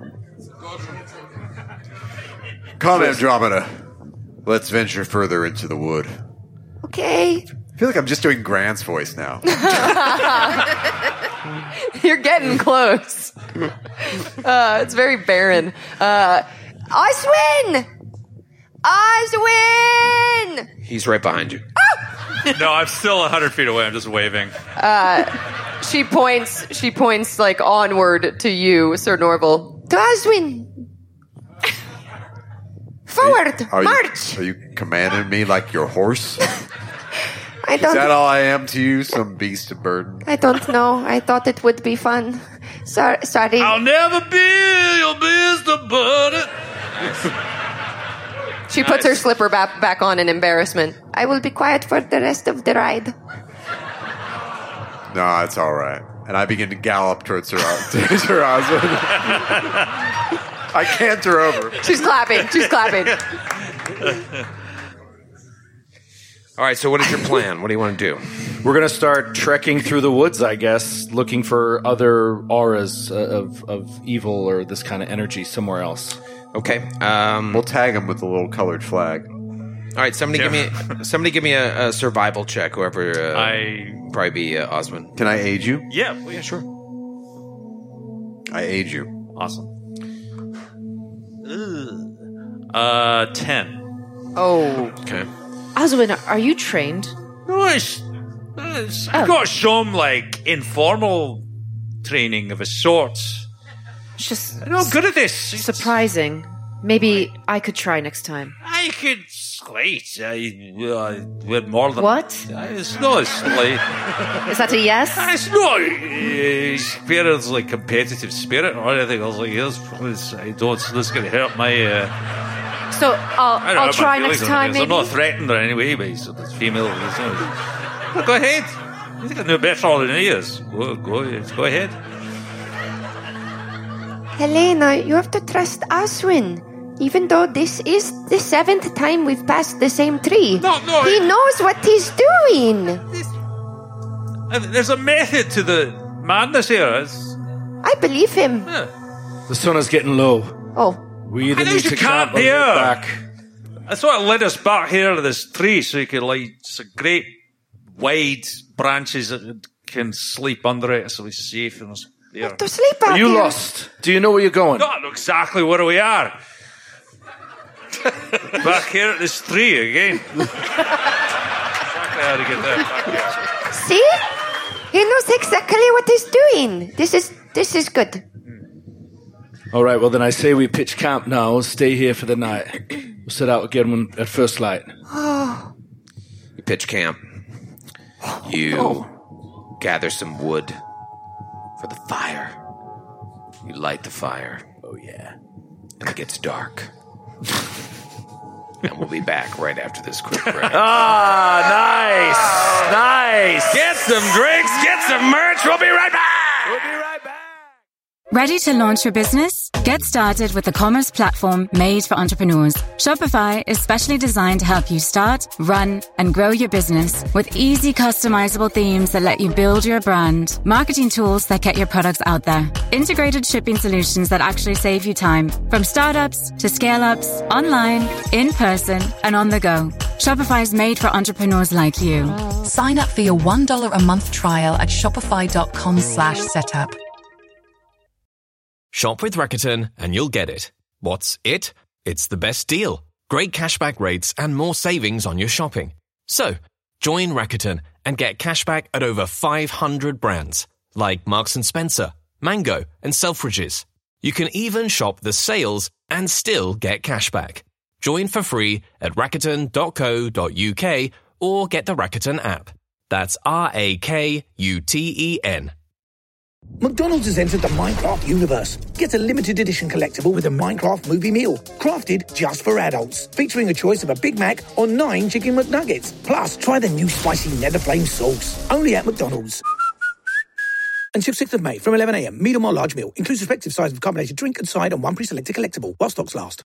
Come, Andromeda. Let's venture further into the wood. Okay. I feel like I'm just doing Grant's voice now. You're getting close. It's very barren. Oswin! Oswin! He's right behind you. No, I'm still 100 feet away. I'm just waving. She points like onward to you, Sir Norval. To Oswin! Forward! March! Are you commanding me like your horse? I Is don't. that all I am to you, some beast of burden? I don't know. I thought it would be fun. Sorry. I'll never be your beast of burden. She puts her slipper back on in embarrassment. I will be quiet for the rest of the ride. No, it's all right. And I begin to gallop towards Sir Oswald. I canter over. She's clapping. All right, so what is your plan? What do you want to do? We're going to start trekking through the woods, I guess, looking for other auras of evil or this kind of energy somewhere else. Okay. We'll tag him with the little colored flag. All right, somebody give me a survival check. Whoever probably be Osmond. Can I aid you? Yeah, well, yeah, sure. I aid you. Awesome. 10. Oh. Okay. Oswin, are you trained? No, I've got some like informal training of a sort. It's just I'm good at this. Surprising. Maybe I could try next time. I could slate. With more than What? It's not slate. Is that a yes? It's not spirit's like competitive spirit or anything. I was like, I don't. This is going to hurt my. So I don't I'll know try my next feelings on time. this. Maybe. I'm not threatened or any way, but it's female. Well, go ahead. You think I know better than he is? Go ahead. Helena, you have to trust Oswin. Even though this is the 7th time we've passed the same tree. No. He knows what he's doing. There's a method to the madness here. I believe him. The sun is getting low. Oh. We either I know need you to can't camp or here. get back. That's what led us back here to this tree, so you could it's a great wide branches that can sleep under it, so we're safe. And To sleep out Are you here. lost? Do you know where you're going? Not exactly where we are. Back here at this tree again. Exactly how to get there. Back here. See? He knows exactly what he's doing. This is good. All right, well, then I say we pitch camp now, stay here for the night. We'll set out again at first light. Oh. You pitch camp. You gather some wood for the fire. You light the fire. Oh, yeah. And it gets dark. And we'll be back right after this quick break. Nice. Get some drinks, get some merch. We'll be right back. Ready to launch your business? Get started with the commerce platform made for entrepreneurs. Shopify is specially designed to help you start, run, and grow your business with easy customizable themes that let you build your brand, marketing tools that get your products out there, integrated shipping solutions that actually save you time, from startups to scale-ups, online, in person, and on the go. Shopify is made for entrepreneurs like you. Sign up for your $1 a month trial at shopify.com/setup. Shop with Rakuten and you'll get it. What's it? It's the best deal. Great cashback rates and more savings on your shopping. So, join Rakuten and get cashback at over 500 brands like Marks & Spencer, Mango, and Selfridges. You can even shop the sales and still get cashback. Join for free at rakuten.co.uk or get the Rakuten app. That's RAKUTEN. McDonald's has entered the Minecraft universe. Get a limited edition collectible with a Minecraft movie meal, crafted just for adults, featuring a choice of a Big Mac or 9 Chicken McNuggets. Plus, try the new spicy Nether Flame sauce, only at McDonald's. Until 6th of May, from 11 a.m, medium or large meal, includes respective size of carbonated drink and side and one pre-selected collectible, while stocks last.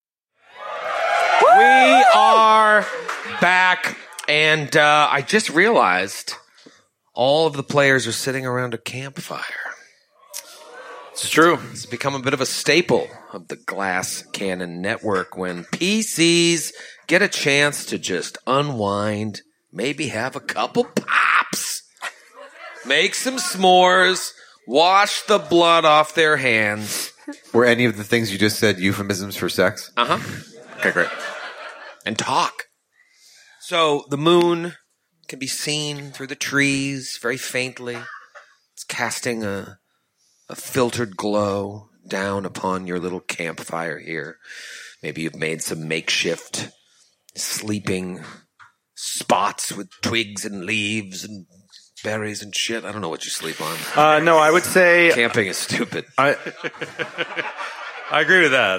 We are back, and I just realized all of the players are sitting around a campfire. It's true. It's become a bit of a staple of the Glass Cannon Network when PCs get a chance to just unwind, maybe have a couple pops, make some s'mores, wash the blood off their hands. Were any of the things you just said euphemisms for sex? Uh-huh. Okay, great. And talk. So the moon can be seen through the trees very faintly. It's casting a filtered glow down upon your little campfire here. Maybe you've made some makeshift sleeping spots with twigs and leaves and berries and shit. I don't know what you sleep on. No, I would say camping is stupid. I agree with that.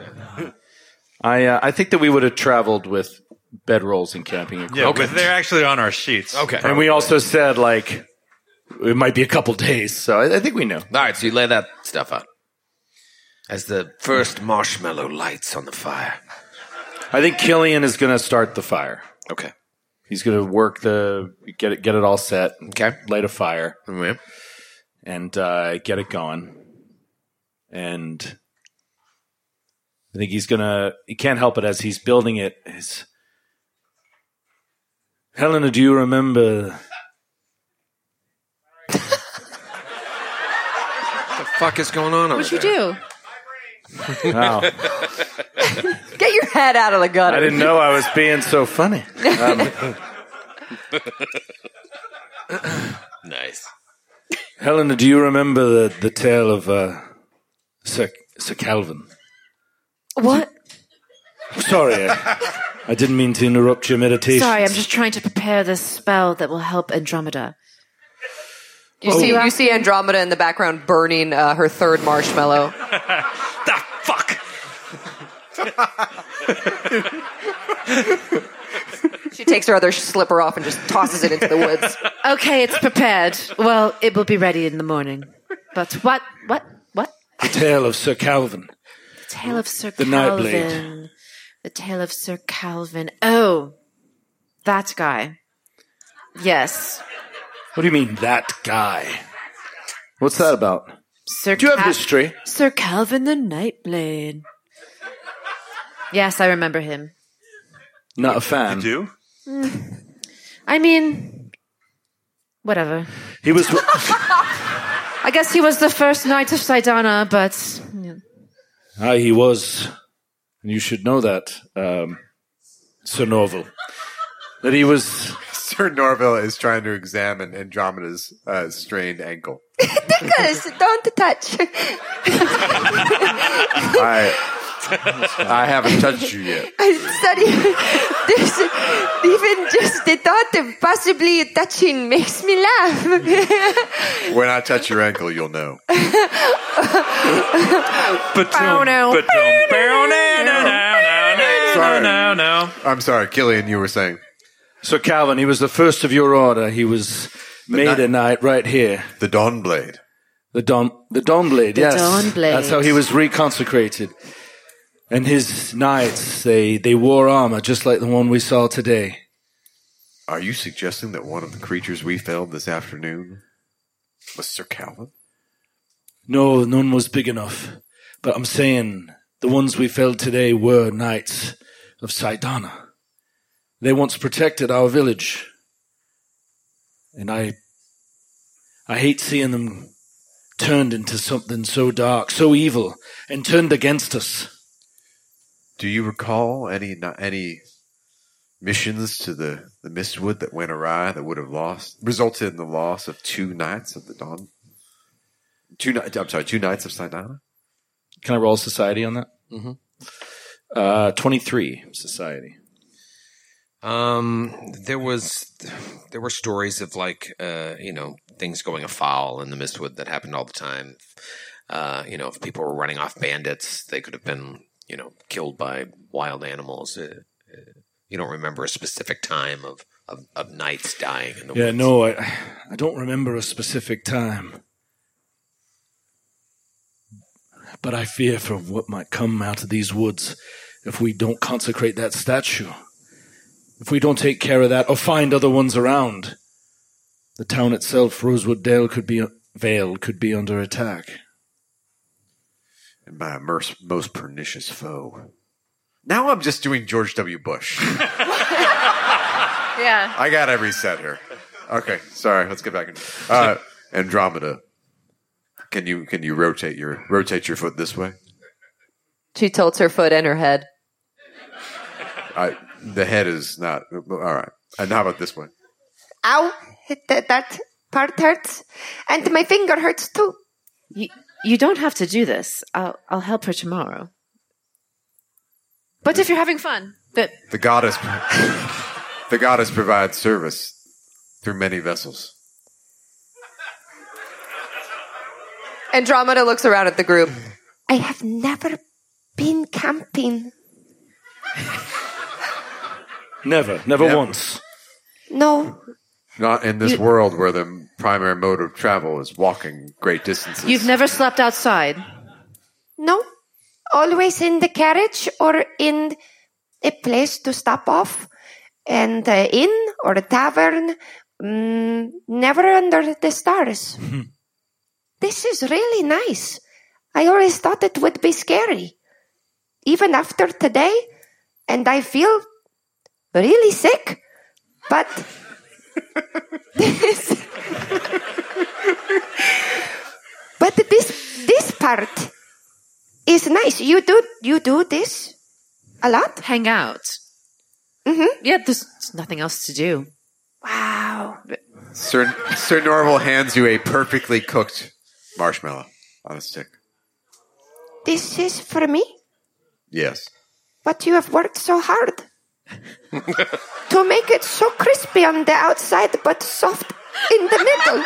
I think that we would have traveled with bedrolls and camping equipment. Yeah, but they're actually on our sheets. Okay. And we also said, like, it might be a couple days, so I think we know. All right, so you lay that stuff out. As the first marshmallow lights on the fire. I think Killian is going to start the fire. Okay. He's going to work get it all set. Okay. Light a fire. Mm-hmm. And get it going. And I think he can't help it as he's building it. Helena, do you remember? What the fuck is going on over What'd you there? do? Wow. Get your head out of the gutter. I didn't know I was being so funny. Nice. Helena, do you remember the tale of Sir Calvin? What? Sorry, I didn't mean to interrupt your meditation. Sorry, I'm just trying to prepare this spell that will help Andromeda. You see Andromeda in the background burning her third marshmallow. Fuck. She takes her other slipper off and just tosses it into the woods. Okay, it's prepared. Well, it will be ready in the morning. But what? The tale of Sir Calvin. The tale of Sir The Calvin. Nightblade. The tale of Sir Calvin. Oh, that guy. Yes. What do you mean, that guy? What's that about? Sir Do you have history? Sir Calvin the Nightblade. Yes, I remember him. Not a fan. You do? I mean, whatever. He was. I guess he was the first knight of Sidana, but... Aye, he was. And you should know that, Sir Norval. That he was... Sir Norville is trying to examine Andromeda's strained ankle. Nicholas, don't touch. I haven't touched you yet. I'm sorry. Even just the thought of possibly touching makes me laugh. When I touch your ankle, you'll know. I'm sorry, Killian, you were saying. Sir Calvin, he was the first of your order. He was made a knight right here. The Dawnblade. The Dawnblade, yes. Dawnblade. That's how he was reconsecrated. And his knights, they wore armor just like the one we saw today. Are you suggesting that one of the creatures we felled this afternoon was Sir Calvin? No, none was big enough. But I'm saying the ones we felled today were knights of Sidana. They once protected our village. And I hate seeing them turned into something so dark, so evil, and turned against us. Do you recall any missions to the Mistwood that went awry that would have resulted in the loss of two knights of the Dawn? Two knights of Sidana? Can I roll society on that? Mm-hmm. 23 society. There were stories of things going afoul in the Mistwood that happened all the time. If people were running off bandits, they could have been, killed by wild animals. You don't remember a specific time of knights dying in the woods? No, I don't remember a specific time. But I fear for what might come out of these woods if we don't consecrate that statue. If we don't take care of that or find other ones around, the town itself, Rosewood Vale, could be under attack. And my most pernicious foe. Now I'm just doing George W. Bush. Yeah. I got every set here. Okay, sorry. Let's get back into Andromeda. Can you rotate your foot this way? She tilts her foot and her head. The head is not all right. And how about this way? Ow! That part hurts, and my finger hurts too. You don't have to do this. I'll help her tomorrow. But if you're having fun, the goddess provides service through many vessels. Andromeda looks around at the group. I have never been camping. Never once. No. Not in this world where the primary mode of travel is walking great distances. You've never slept outside? No. Always in the carriage or in a place to stop off. And inn or a tavern. Never under the stars. This is really nice. I always thought it would be scary. even after today, and I feel really sick. But this part is nice. You do this a lot? Hang out. Mm-hmm. Yeah, there's nothing else to do. Wow. Sir Norval hands you a perfectly cooked marshmallow on a stick. This is for me? Yes. But you have worked so hard to make it so crispy on the outside but soft in the middle.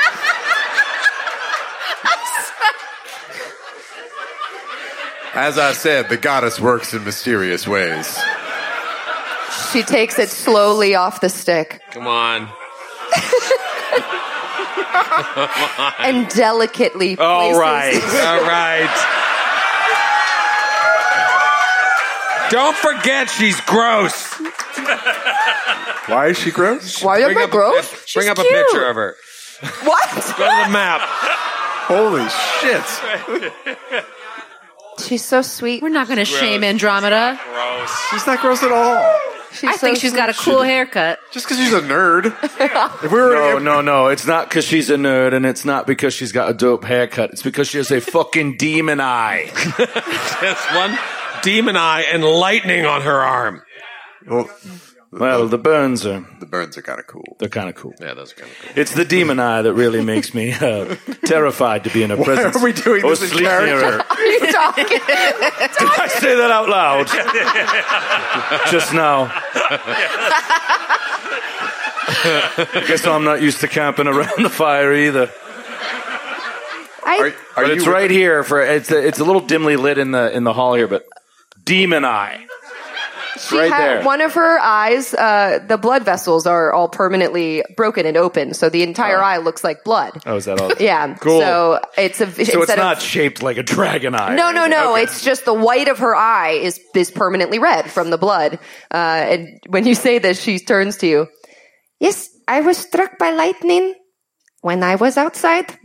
As I said, the goddess works in mysterious ways. She takes it slowly off the stick. Come on. And delicately places All right. Don't forget she's gross. Why is she gross? Why am I gross? Bring up She's a picture of her. What? Go to the map. Holy shit. She's so sweet. We're not going to shame Andromeda. Gross. She's not gross at all. I think she's got a cool haircut. Just because she's a nerd. If we were No. It's not because she's a nerd, and it's not because she's got a dope haircut. It's because she has a fucking demon eye. Just one demon eye and lightning on her arm. Well, the burns are kind of cool. They're kind of cool. Yeah, those are kind of cool. It's the demon eye that really makes me terrified to be in her presence. Why are we doing or this in sleep near character? her. Are you talking? Did I say that out loud? Just now. I guess I'm not used to camping around the fire either. But it's right here. It's a little dimly lit in the hall here, but demon eye. She right had there. one of her eyes, the blood vessels are all permanently broken and open, so the entire eye looks like blood. Oh, is that all? Yeah. Cool. So it's not shaped like a dragon eye. No. Okay. It's just the white of her eye is permanently red from the blood. And when you say this, she turns to you. Yes, I was struck by lightning when I was outside.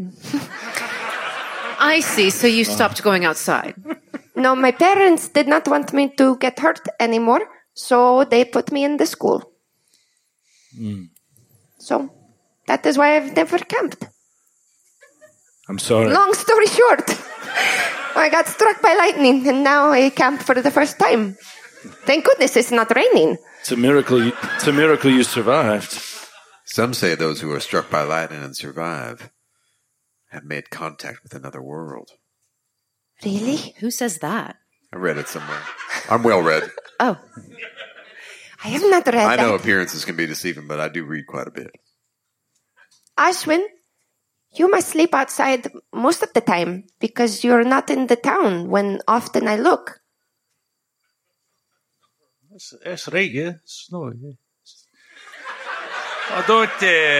I see. So you stopped going outside. No, my parents did not want me to get hurt anymore, so they put me in the school. So that is why I've never camped. I'm sorry. Long story short, I got struck by lightning, and now I camp for the first time. Thank goodness it's not raining. It's a miracle. It's a miracle you survived. Some say those who are struck by lightning and survive have made contact with another world. Really? Who says that? I read it somewhere. I'm well read. Oh. I have not read I know that. appearances can be deceiving, but I do read quite a bit. Ashwin, you must sleep outside most of the time because you're not in the town when often I look. That's right, yeah. It's no, yeah. I don't.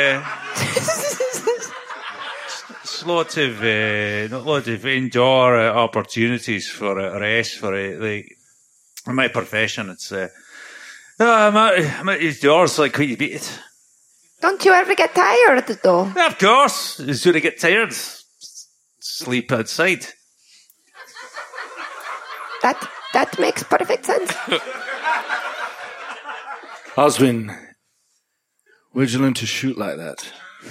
It's lots of not lots of indoor opportunities for rest for like in my profession. It's I'm outdoors like what you beat it. Don't you ever get tired, though? Yeah, of course, as soon as I get tired, sleep outside. That makes perfect sense. Oswin, where'd you learn to shoot like that?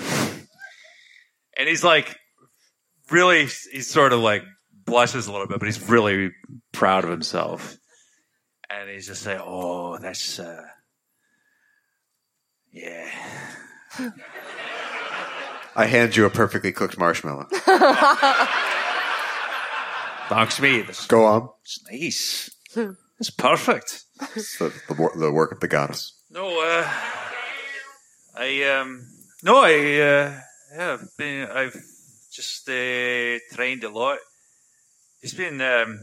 And he's like, really, he's sort of like blushes a little bit, but he's really proud of himself. And he's just like, oh, that's, yeah. I hand you a perfectly cooked marshmallow. Thanks, mate. Go on. It's nice. It's perfect. It's the work of the goddess. I've just trained a lot. It's been,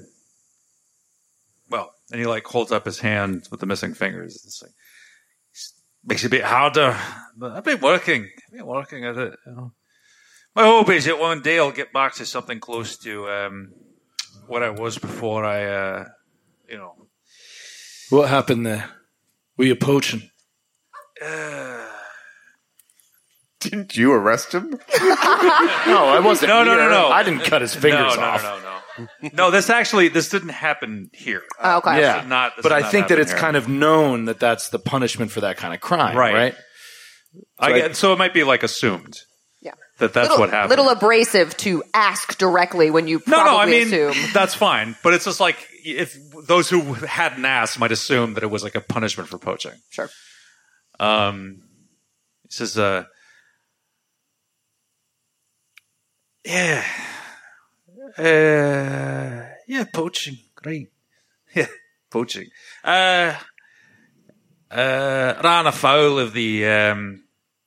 well, and he like holds up his hand with the missing fingers. It's like, makes it a bit harder, but I've been working at it. You know. My hope is that one day I'll get back to something close to what I was before I, What happened there? Were you poaching? Didn't you arrest him? No, I wasn't. No. I didn't cut his fingers off. No. No, this didn't happen here. Oh, okay. Yeah. This but did I not think that happen it's here. kind of known that that's the punishment for that kind of crime, right? So it might be like assumed. Yeah. That's what happened. Little abrasive to ask directly when you probably assume. That's fine. But it's just like if those who hadn't asked might assume that it was like a punishment for poaching. Sure. He says, poaching. Great. Yeah, poaching. Ran afoul of the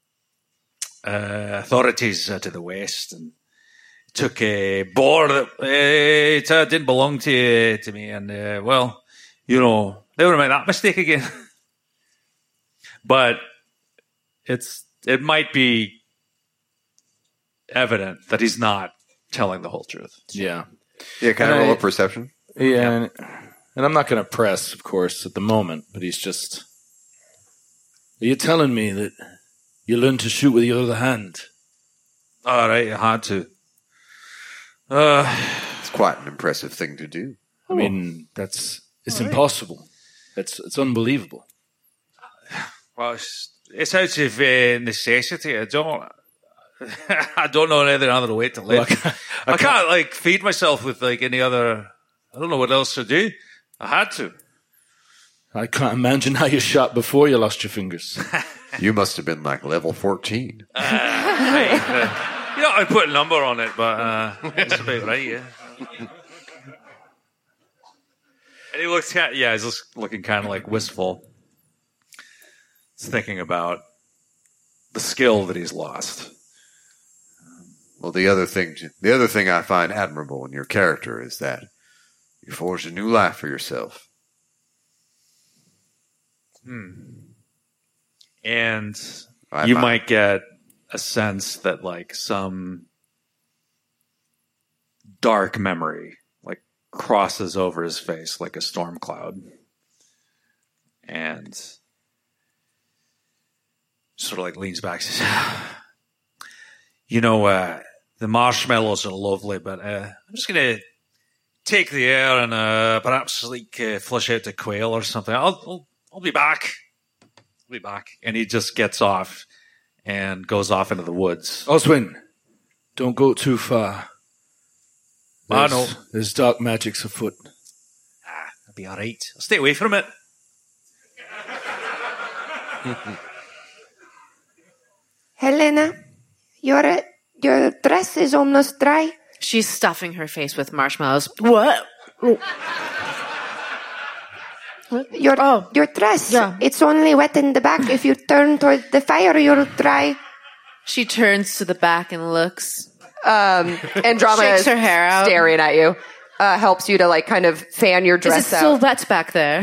authorities to the west and took a boar that didn't belong to me. And, they would have made that mistake again. But it might be evident that he's not telling the whole truth. Yeah. Yeah, can I roll a perception? Yeah. And I'm not going to press, of course, at the moment, but he's just... Are you telling me that you learned to shoot with your other hand? All right, I had to. It's quite an impressive thing to do. I mean, it's impossible. It's unbelievable. Well, it's out of necessity. I don't know any other way to live. Well, I can't feed myself with any other. I don't know what else to do. I had to. I can't imagine how you shot before you lost your fingers. You must have been like level 14. I put a number on it, but it's about right, yeah. And he looks he's just looking kind of like wistful. He's thinking about the skill that he's lost. Well, the other thing I find admirable in your character is that you forged a new life for yourself. And you might get a sense that some dark memory crosses over his face like a storm cloud. And sort of leans back and says, the marshmallows are lovely, but I'm just going to take the air and perhaps flush out the quail or something. I'll be back. I'll be back. And he just gets off and goes off into the woods. Oswin, don't go too far. I know. There's dark magics afoot. I'll be all right. I'll stay away from it. Helena, your dress is almost dry. She's stuffing her face with marshmallows. What? Your dress, it's only wet in the back. If you turn toward the fire, you'll dry. She turns to the back and looks. Andromeda shakes her hair out, staring at you. Helps you to kind of fan your dress Is it out. still wet back there?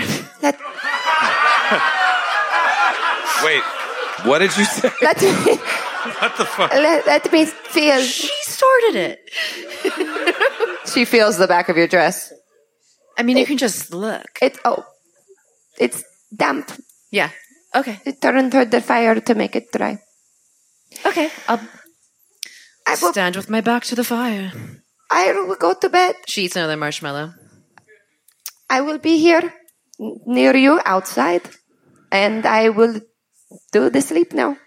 Wait, what did you say? What the fuck? Let me feel. She started it. She feels the back of your dress. I mean, you can just look. It's damp. Yeah. Okay. You turn toward the fire to make it dry. Okay. I'll stand with my back to the fire. I will go to bed. She eats another marshmallow. I will be here near you outside, and I will do the sleep now.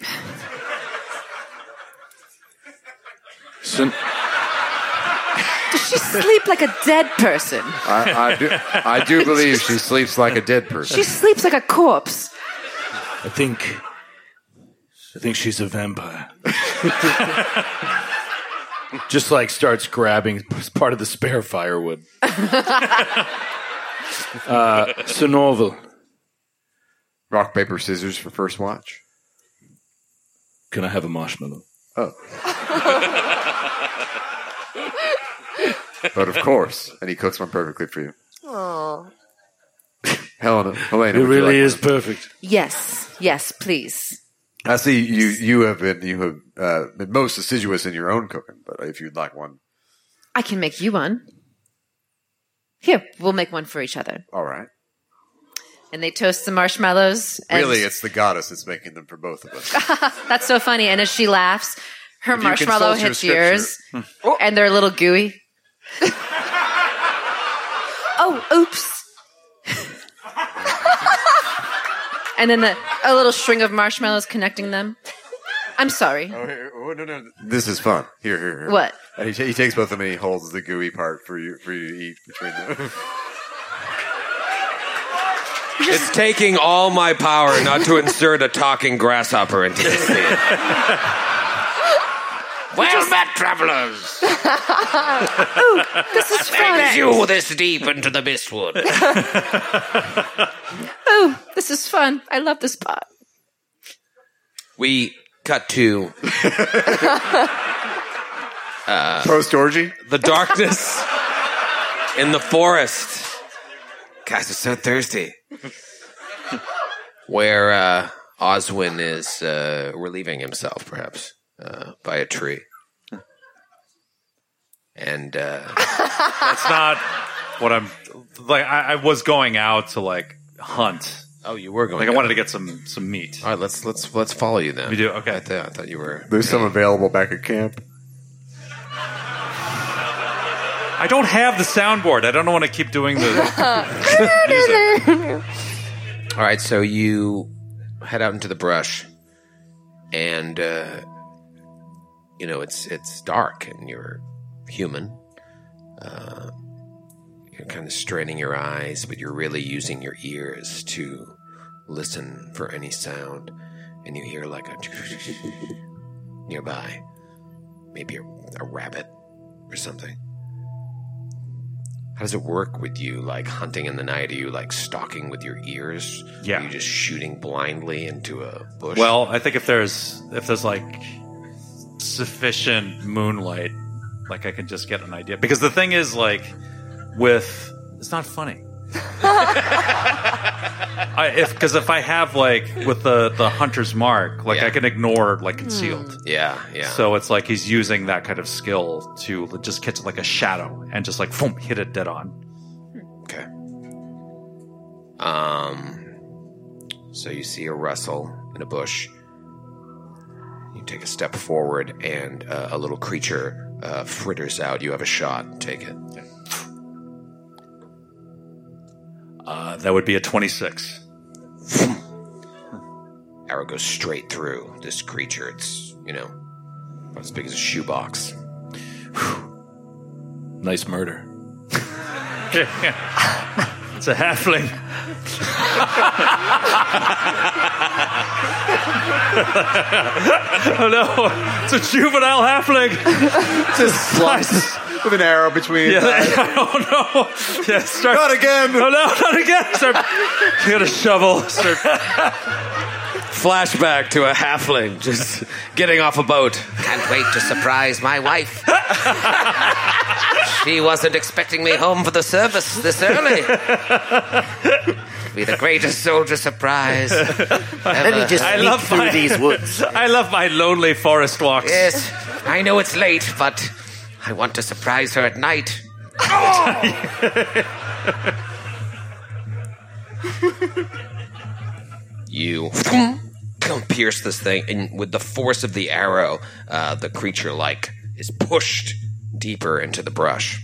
Does she sleep like a dead person? I do believe she sleeps like a dead person. She sleeps like a corpse. I think she's a vampire. Just starts grabbing part of the spare firewood. Sir Norval. Rock, paper, scissors for first watch. Can I have a marshmallow? Oh. But of course. And he cooks one perfectly for you. Oh. Helena. It really is perfect. Yes, please. I see you have been most assiduous in your own cooking, but if you'd like one. I can make you one. Here, we'll make one for each other. All right. And they toast the marshmallows. Really, it's the goddess that's making them for both of us. That's so funny. And as she laughs, her If you marshmallow consult your hits yours. scripture. And they're a little gooey. Oh, oops. And then a little string of marshmallows connecting them. I'm sorry. No. This is fun. Here. What? And he takes both of them and he holds the gooey part for you to eat between them. It's taking all my power not to insert a talking grasshopper into the scene. Well met, travelers. Ooh, this is fun. Brings you this deep into the mistwood. Oh, this is fun. I love this spot. We cut to post-orgy? The darkness in the forest. Guys are so thirsty. Where Oswin is relieving himself, perhaps, by a tree. And that's not what I'm like. I was going out to like hunt. Oh, you were going. Like I wanted to get some meat. All right, let's follow you then. We do. Okay. I thought you were. There's some available back at camp. I don't have the soundboard. I don't want to keep doing the music. All right, so you head out into the brush, and it's dark, and you're human. You're kind of straining your eyes, but you're really using your ears to listen for any sound, and you hear like a nearby, maybe a rabbit or something. How does it work with you, like hunting in the night? Are you like stalking with your ears? Yeah. Are you just shooting blindly into a bush? Well, I think if there's like sufficient moonlight, like I can just get an idea. Because the thing is, like, it's not funny. Because if I have like with the hunter's mark, like I can ignore like concealed. Yeah. So it's like he's using that kind of skill to just catch like a shadow and just like boom, hit it dead on. Okay. So you see a rustle in a bush. You take a step forward, and a little creature fritters out. You have a shot. Take it. That would be a 26. Arrow goes straight through this creature. It's, about as big as a shoebox. Nice murder. It's a halfling. Oh no, it's a juvenile halfling. Just slice with an arrow between his eyes. Oh no. Yeah, Not again. Oh no, not again. You got a shovel. Flashback to a halfling just getting off a boat. Can't wait to surprise my wife. She wasn't expecting me home for the service this early. Be the greatest soldier surprise ever. Let me just sneak through these woods. I love my lonely forest walks. Yes, I know it's late, but I want to surprise her at night. You pierce this thing, and with the force of the arrow, the creature is pushed deeper into the brush,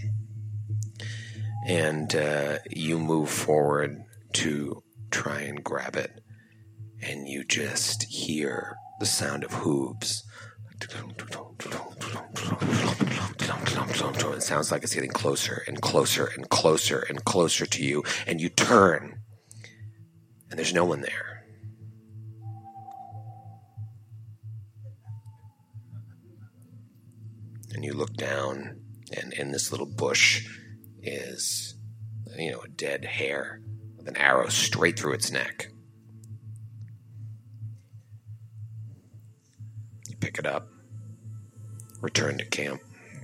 and you move forward to try and grab it, and you just hear the sound of hooves. It sounds like it's getting closer and closer and closer and closer to you, and you turn, and there's no one there. And you look down, and in this little bush is, a dead hare with an arrow straight through its neck. You pick it up, return to camp.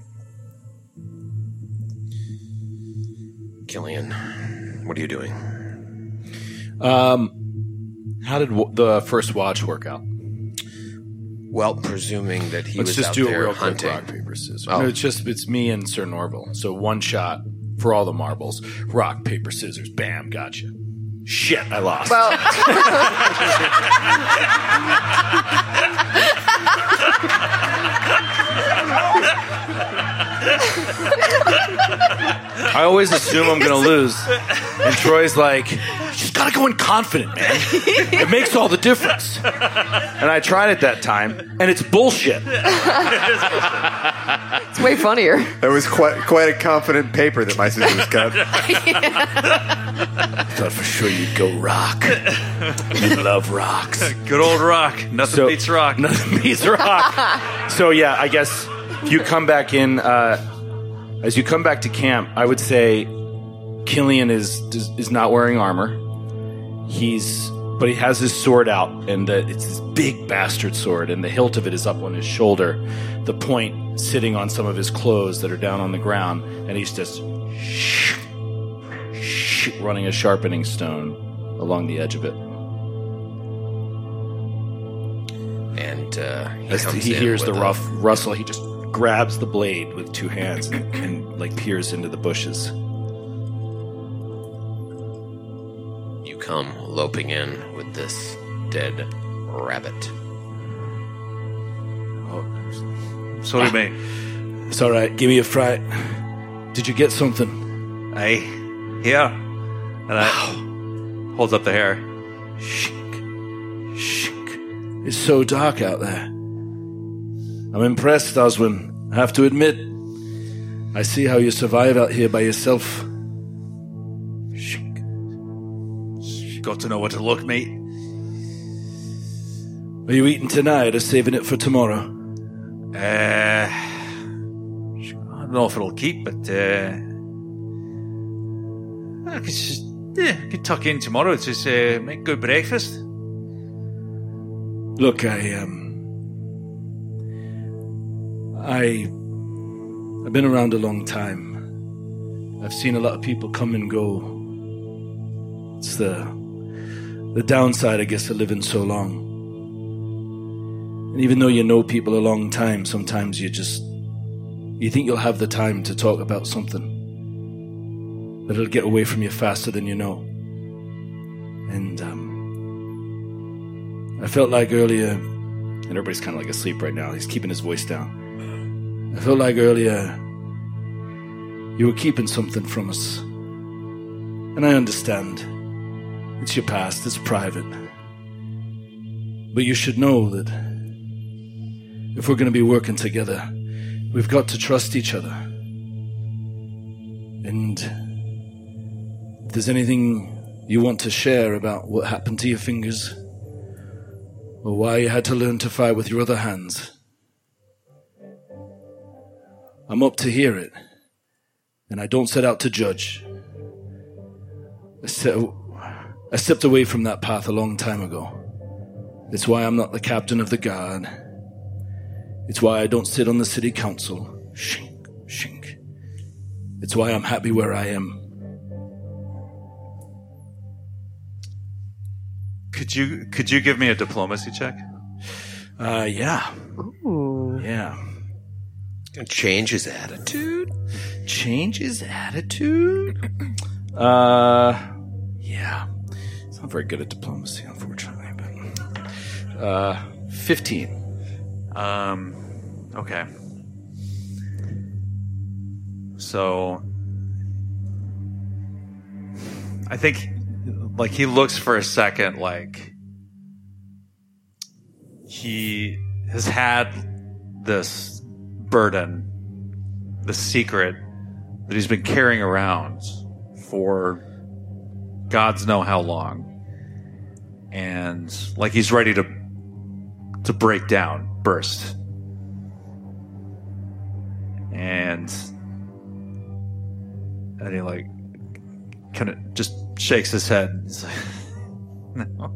Killian, what are you doing? How did the first watch work out? Well, presuming that Let's was just out do there a real hunting. quick rock, paper, scissors. Oh. No, it's me and Sir Norval. So one shot for all the marbles. Rock, paper, scissors. Bam, gotcha. Shit, I lost. Well, I always assume I'm going to lose. And Troy's like, you just got to go in confident, man. It makes all the difference. And I tried it that time, and it's bullshit. It's way funnier. That was quite a confident paper that my sister was cut. I thought for sure you'd go rock. You love rocks. Good old rock. Nothing beats rock. Nothing beats rock. So yeah, I guess if you come back in, as you come back to camp, I would say Killian is not wearing armor. But he has his sword out, and it's this big bastard sword, and the hilt of it is up on his shoulder, the point sitting on some of his clothes that are down on the ground, and he's just running a sharpening stone along the edge of it. And as he hears the rough rustle, he just grabs the blade with two hands and like peers into the bushes. You come loping in with this dead rabbit. Oh, sorry, mate. It's all right. Give me a fright. Did you get something? Aye. Here. And I holds up the hair. It's so dark out there. I'm impressed, Oswin. I have to admit. I see how you survive out here by yourself. Got to know where to look, mate. Are you eating tonight or saving it for tomorrow? I don't know if it'll keep, but I could tuck in tomorrow. Just make good breakfast. Look, I've been around a long time. I've seen a lot of people come and go. It's the downside, I guess, of living so long. And even though you know people a long time, sometimes you think you'll have the time to talk about something, but it'll get away from you faster than you know. And I felt like earlier, and everybody's kind of like asleep right now. He's keeping his voice down. I felt like earlier you were keeping something from us. And I understand. It's your past. It's private. But you should know that if we're going to be working together, we've got to trust each other. And if there's anything you want to share about what happened to your fingers, or why you had to learn to fight with your other hands, I'm up to hear it. And I don't set out to judge. I stepped away from that path a long time ago. It's why I'm not the captain of the guard. It's why I don't sit on the city council. Shink, shink. It's why I'm happy where I am. Could you give me a diplomacy check? Yeah. Ooh. Yeah. Change his attitude? Change his attitude? Yeah. It's not very good at diplomacy, unfortunately, but 15. Okay. So I think like he looks for a second like he has had this burden, the secret that he's been carrying around for gods know how long. And like he's ready to break down, burst. And he like kind of just shakes his head. He's like, no.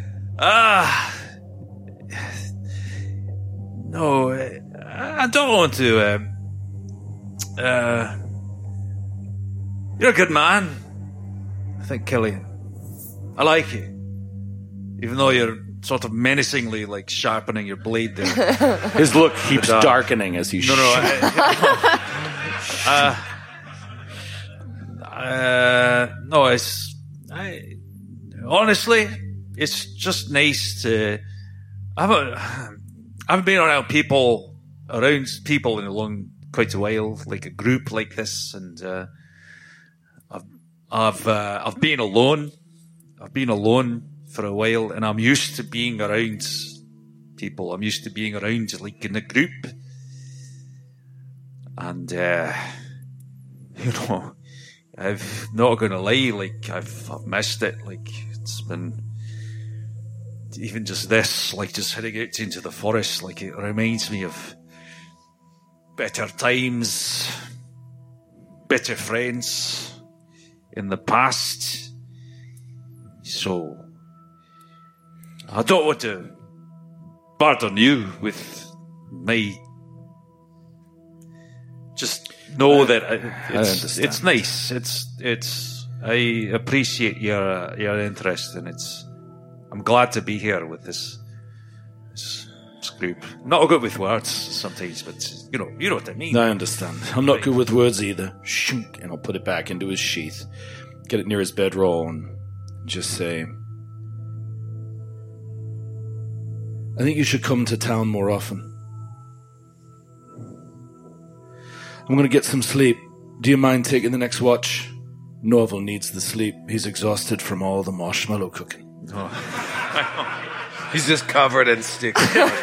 No, I don't want to. You're a good man, I think, Killian. I like you, even though you're sort of menacingly like sharpening your blade there. His look keeps darkening as he. Honestly, it's just nice to. I haven't been around people in a long quite a while, like a group like this, and I've been alone. I've been alone for a while, and I'm used to being around people. I'm used to being around, like, in a group. And, I've not going to lie, like, I've missed it. Like, it's been, even just this, like, just heading out into the forest, like, it reminds me of better times, better friends in the past. So, I don't want to burden you with my... Just know that it's nice. I appreciate your interest, and I'm glad to be here with this group. Not good with words sometimes, but you know what I mean. I understand. I'm not good with words either. Shunk, and I'll put it back into his sheath, get it near his bedroll, and just say, I think you should come to town more often. I'm going to get some sleep. Do you mind taking the next watch? Norval needs the sleep. He's exhausted from all the marshmallow cooking. He's just covered in sticks.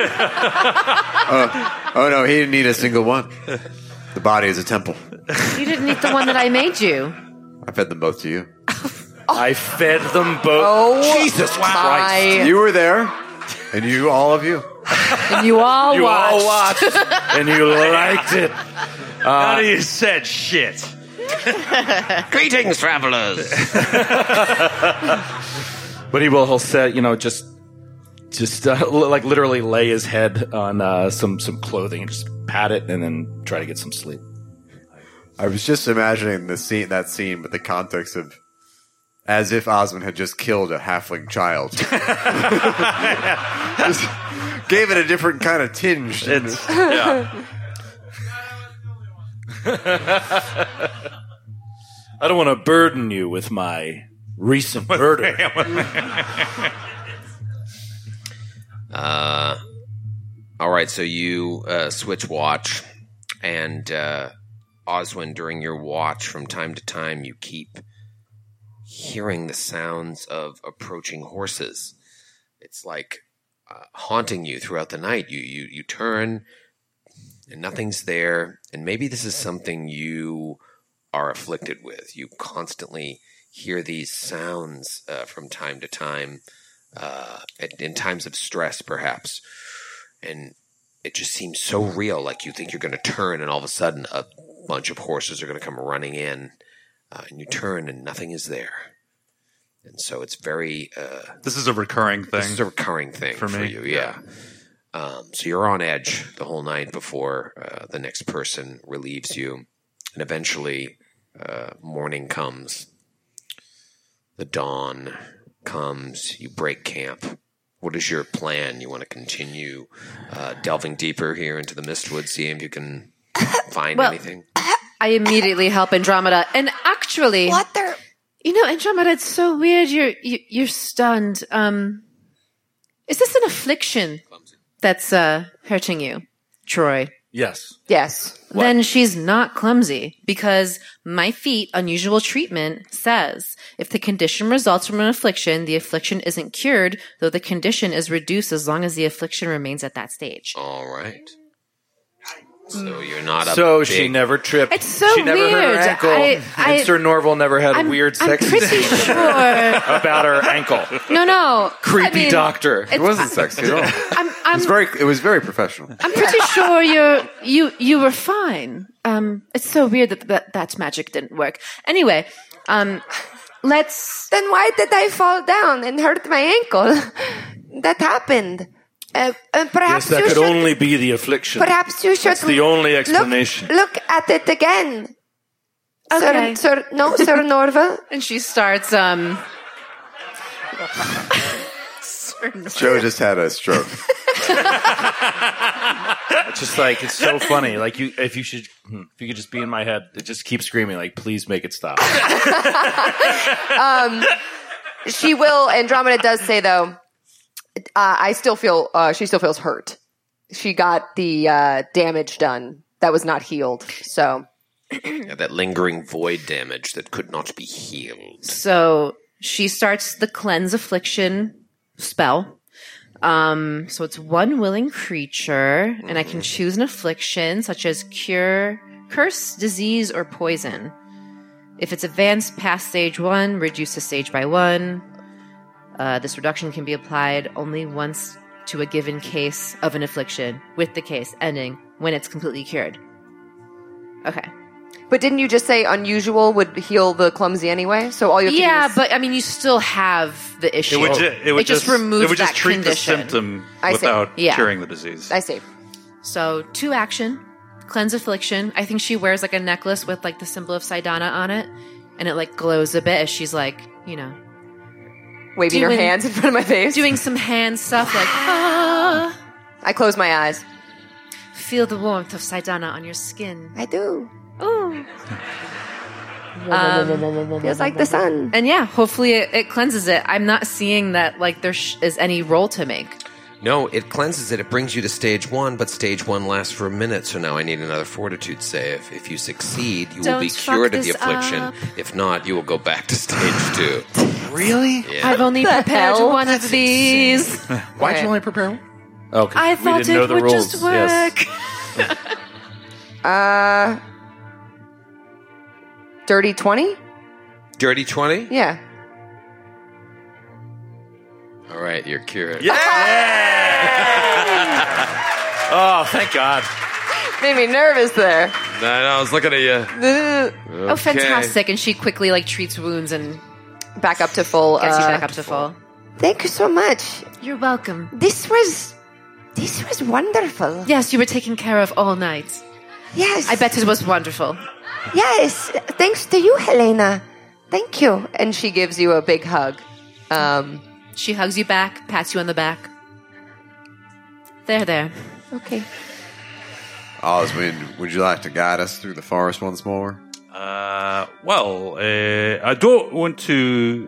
Oh no, he didn't need a single one. The body is a temple. You didn't eat the one that I made you. I fed them both to you. I fed them both. Oh, Jesus Christ. You were there, and all of you. And you all watched. And you liked it. None of you said shit. Greetings, travelers. But he'll say, just like literally lay his head on some clothing and just pat it, and then try to get some sleep. I was just imagining that scene, but the context of as if Osmond had just killed a halfling child. Just gave it a different kind of tinge. I don't want to burden you with my recent murder. All right, so you switch watch, and Oswin, during your watch, from time to time, you keep hearing the sounds of approaching horses. It's like haunting you throughout the night. You turn, and nothing's there. And maybe this is something you are afflicted with. You constantly hear these sounds from time to time, in times of stress, perhaps. And it just seems so real, like you think you're going to turn, and all of a sudden a bunch of horses are going to come running in, and you turn, and nothing is there. And so it's very... this is a recurring thing. This is a recurring thing for you, yeah. So you're on edge the whole night before the next person relieves you. And eventually, morning comes. The dawn comes. You break camp. What is your plan? You want to continue delving deeper here into the Mistwood, seeing if you can find anything? I immediately help Andromeda. And actually... Water! Andromeda, it's so weird. You're stunned. Is this an affliction that's hurting you, Troy? Yes. Yes. Then she's not clumsy, because my feat, unusual treatment, says if the condition results from an affliction, the affliction isn't cured, though the condition is reduced as long as the affliction remains at that stage. All right. So you're not she never tripped. It's so she never hurt her ankle. And Sir Norval never had a weird sex I'm pretty sure about her ankle. No. Creepy doctor. It wasn't sexy at all. It was very professional. I'm pretty sure you were fine. It's so weird that magic didn't work. Anyway, let's... Then why did I fall down and hurt my ankle? That happened. Perhaps that could only be the affliction. Perhaps you should... That's the only explanation. Look at it again. Okay. Sir Norval. And she starts... Joe just had a stroke. Just like, it's so funny. Like, if you could just be in my head, it just keeps screaming, like, please make it stop. She will. Andromeda does say, though, she still feels hurt. She got the damage done that was not healed. So Yeah, that lingering void damage that could not be healed. So she starts the cleanse affliction spell. So it's one willing creature, and I can choose an affliction such as cure, curse, disease, or poison. If it's advanced past stage 1, reduce the stage by 1. This reduction can be applied only once to a given case of an affliction, with the case ending when it's completely cured. Okay. But didn't you just say unusual would heal the clumsy anyway? So all you have to Yeah, use... but I mean, you still have the issue. It would just removes It would just that treat condition. the symptom I see. without Yeah. curing the disease. I see. So 2 action, cleanse affliction. I think she wears like a necklace with like the symbol of Saidana on it, and it like glows a bit as she's like, you know, Waving her hands in front of my face. doing some hand stuff like, ah. I close my eyes. Feel the warmth of Saidana on your skin. I do. Ooh. Feels like the sun. And yeah, hopefully it cleanses it. I'm not seeing that like there is any roll to make. No, it cleanses it. It brings you to stage 1, but stage 1 lasts for a minute, so now I need another fortitude save. If you succeed, you will Don't be fuck cured of the this affliction. up. If not, you will go back to stage 2. Really? Yeah. I've only The prepared hell? one of these. Why'd you only prepare one? Oh, 'cause I we thought didn't know it the would rules. just work. Yes. Dirty 20? Dirty 20? Yeah. All right, you're cured. Oh, thank God. Made me nervous there. I was looking at you. Oh, fantastic! And she quickly like treats wounds and back up to full. Gets you back up to full. Thank you so much. You're welcome. This was wonderful. Yes, you were taken care of all night. Yes. I bet it was wonderful. Yes. Thanks to you, Helena. Thank you. And she gives you a big hug. She hugs you back, pats you on the back. There. Okay. Oswin, would you like to guide us through the forest once more? I don't want to.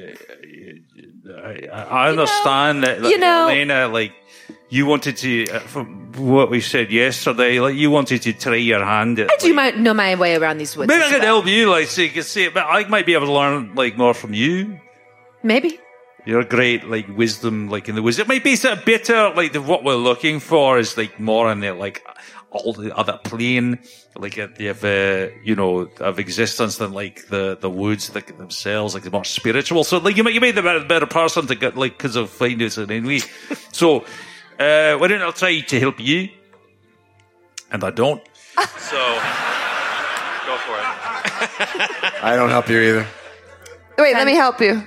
I understand that, like, Elena, like you wanted to, from what we said yesterday, like you wanted to try your hand at. I do know my way around these woods. Maybe I as could well. help you, like, so you can see it, but I might be able to learn like more from you. Maybe. You're great, like wisdom, like in the woods. It might be sort of better, like what we're looking for is like more in the like all the other plane, like of of existence than like the woods like themselves, like the more spiritual. So like you might be the better person to get like because of finding us in any way. So why don't I try to help you? And I don't. So go for it. I don't help you either. Wait, let me help you.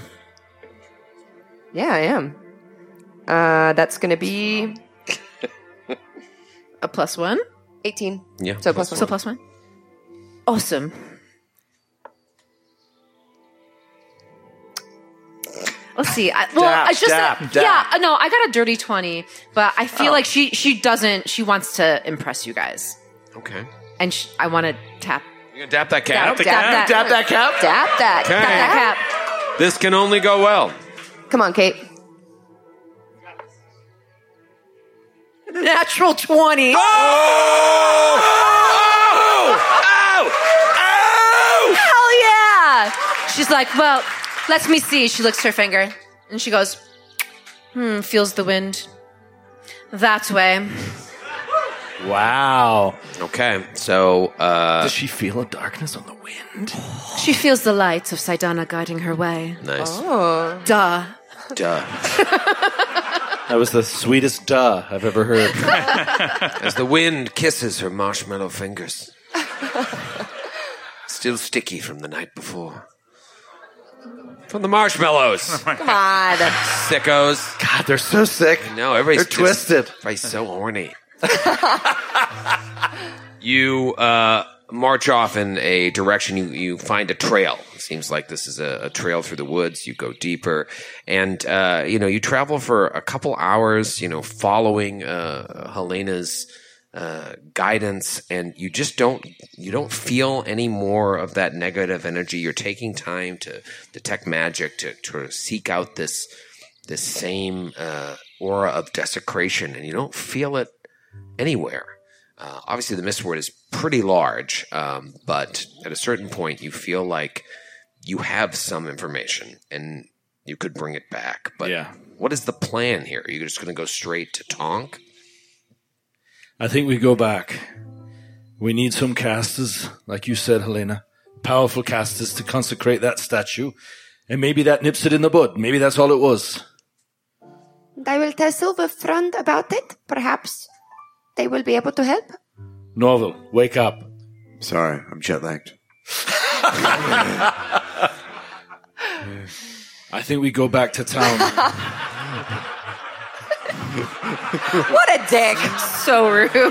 Yeah, I am. That's going to be a +1? 18. Yeah. So +1. So +1. Awesome. Let's see. I got a dirty 20, but I feel like she doesn't. She wants to impress you guys, Okay. and I want to tap. You're going to dap that cap? Dap that cap. Dap that cap. This can only go well. Come on, Kate. Natural 20. Hell yeah! She's like, well, let me see. She licks her finger and she goes, feels the wind. That way. Wow. Okay, so does she feel a darkness on the wind? She feels the light of Saidana guiding her way. Nice. Oh. Duh. That was the sweetest duh I've ever heard. As the wind kisses her marshmallow fingers. Still sticky from the night before. From the marshmallows. Come on. Sickos. God, they're so sick. No, everybody's They're twisted. Everybody's so horny. You march off in a direction. You find a trail. It seems like this is a trail through the woods. You go deeper, and you travel for a couple hours. Following Helena's guidance, and you just don't feel any more of that negative energy. You're taking time to detect magic to seek out this same aura of desecration, and you don't feel it anywhere. Obviously, the Mistward is pretty large, but at a certain point, you feel like you have some information and you could bring it back. But what is the plan here? Are you just going to go straight to Tonk? I think we go back. We need some casters, like you said, Helena. Powerful casters to consecrate that statue. And maybe that nips it in the bud. Maybe that's all it was. I will tell Silverfront about it. Perhaps they will be able to help. Norval, wake up. Sorry, I'm jet-lagged. I think we go back to town. What a dick. So rude.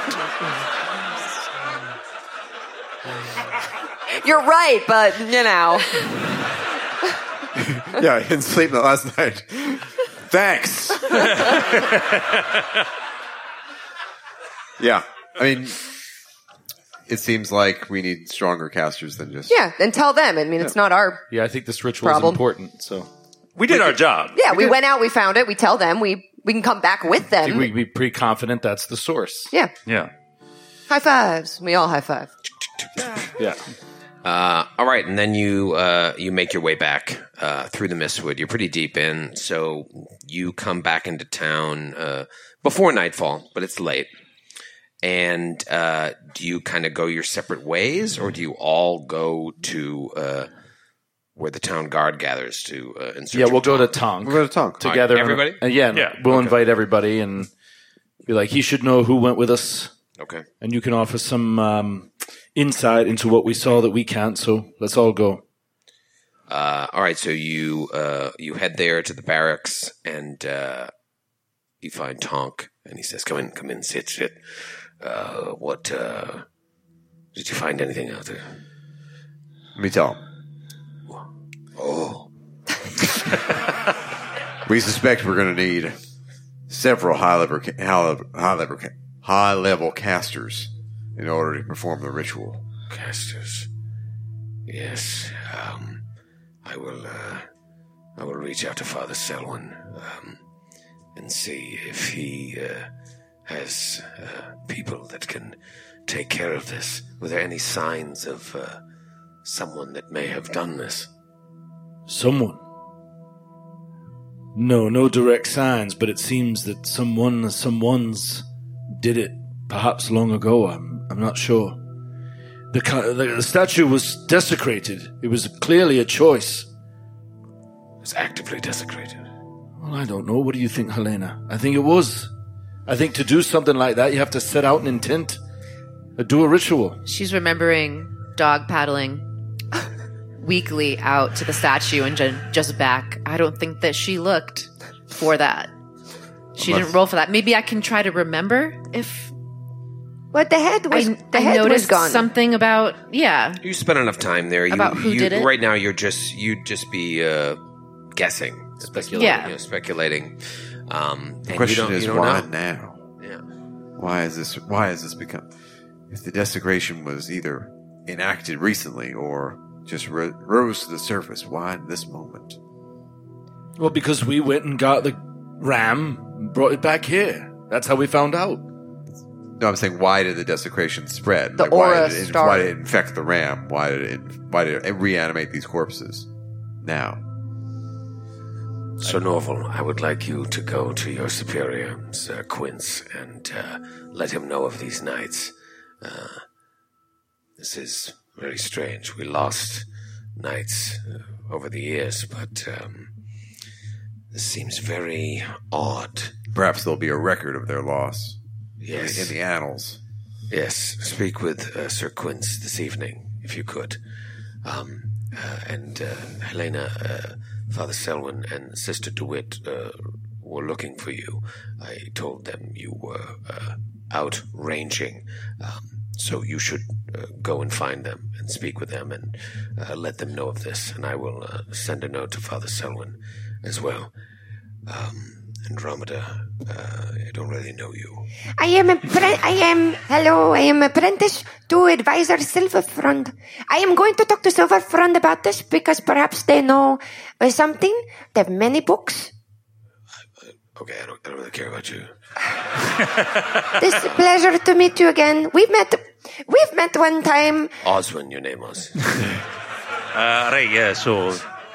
You're right, but, you know. Yeah, I didn't sleep last night. Thanks. Yeah, I mean, it seems like we need stronger casters than just... Yeah, and tell them. I mean, it's not our... Yeah, I think this ritual Problem. is important, so... We did our job. Yeah, we went out, we found it, we tell them, we can come back with I think them. we'd be pretty confident that's the source. Yeah. Yeah. High fives. We all high five. Yeah. All right, and then you make your way back through the Mistwood. You're pretty deep in, so you come back into town before nightfall, but it's late. And do you kind of go your separate ways, or do you all go to where the town guard gathers to in search Yeah, of we'll go to Tonk? Tonk. We'll go to Tonk. Together. Everybody? We'll invite everybody and be like, he should know who went with us. Okay. And you can offer some insight into what we saw that we can't, so let's all go. All right, so you head there to the barracks, and you find Tonk, and he says, come in, sit. What, did you find anything out there? Let me tell him. Oh. We suspect we're going to need several high-level casters in order to perform the ritual. Casters. Yes. I will reach out to Father Selwyn and see if he has people that can take care of this. Were there any signs of someone that may have done this? Someone? No direct signs, but it seems that someone's did it, perhaps long ago. I'm not sure. The statue was desecrated. It was clearly a choice. It was actively desecrated. Well, I don't know. What do you think, Helena? I think it was. I think to do something like that, you have to set out an intent. Do a ritual. She's remembering dog paddling weekly out to the statue and just back. I don't think that she looked for that. She didn't roll for that. Maybe I can try to remember if... But the head was I noticed gone. Something about... Yeah. You spent enough time there. About who did it? Right now, you'd just be guessing, speculating. Speculating. The question is, why know. now? Yeah. Why has this become... If the desecration was either enacted recently or just rose to the surface, why in this moment? Well, because we went and got the ram and brought it back here. That's how we found out. No, I'm saying, why did the desecration spread? The aura why started. did it infect the ram? Why did it reanimate these corpses now? So, Norval, I would like you to go to your superior, Sir Quince, and let him know of these nights. This is very strange. We lost knights over the years, but this seems very odd. Perhaps there'll be a record of their loss. Yes. In the annals. Yes. Speak with Sir Quince this evening, if you could. And Helena, Father Selwyn, and Sister DeWitt were looking for you. I told them you were out ranging. So you should go and find them and speak with them and let them know of this. And I will send a note to Father Selwyn as well. Andromeda, I don't really know you. I am apprentice to Advisor Silverfront. I am going to talk to Silverfront about this because perhaps they know something. They have many books. Okay, I don't really care about you. It's a pleasure to meet you again. We've met one time. Oswin, your name was. Right, yeah, so...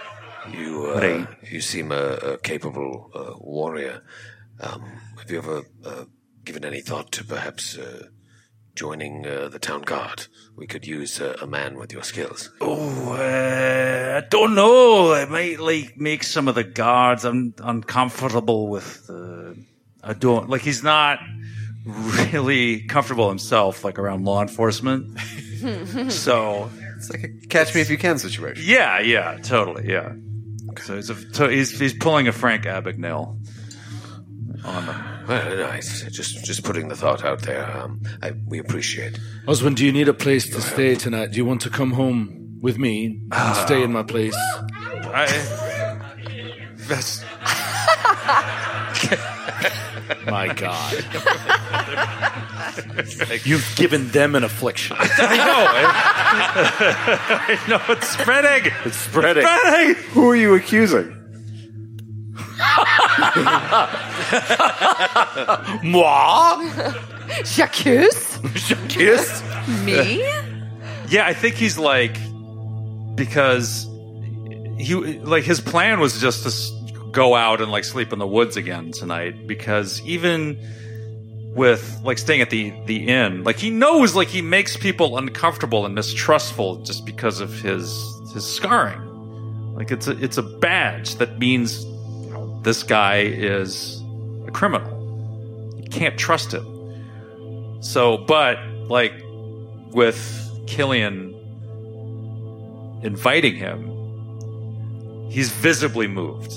You seem a capable warrior. Have you ever given any thought to perhaps joining the town guard? We could use a man with your skills. I don't know. It might make some of the guards uncomfortable with. I don't like. He's not really comfortable himself, like around law enforcement. So it's like a catch me if you can situation. Yeah, totally, yeah. Okay. So he's pulling a Frank Abagnale on them. Well, nice. Just putting the thought out there. We appreciate. Oswin, do you need a place to stay tonight? Do you want to come home with me and stay in my place? That's... My God. You've given them an affliction. I know. It's spreading. It's spreading. Who are you accusing? Moi? J'accuse? Me? Yeah, I think he's because his plan was just to go out and sleep in the woods again tonight, because even with staying at the inn, he knows he makes people uncomfortable and mistrustful just because of his scarring. It's a badge that means this guy is a criminal. You can't trust him. So, but with Killian inviting him, he's visibly moved.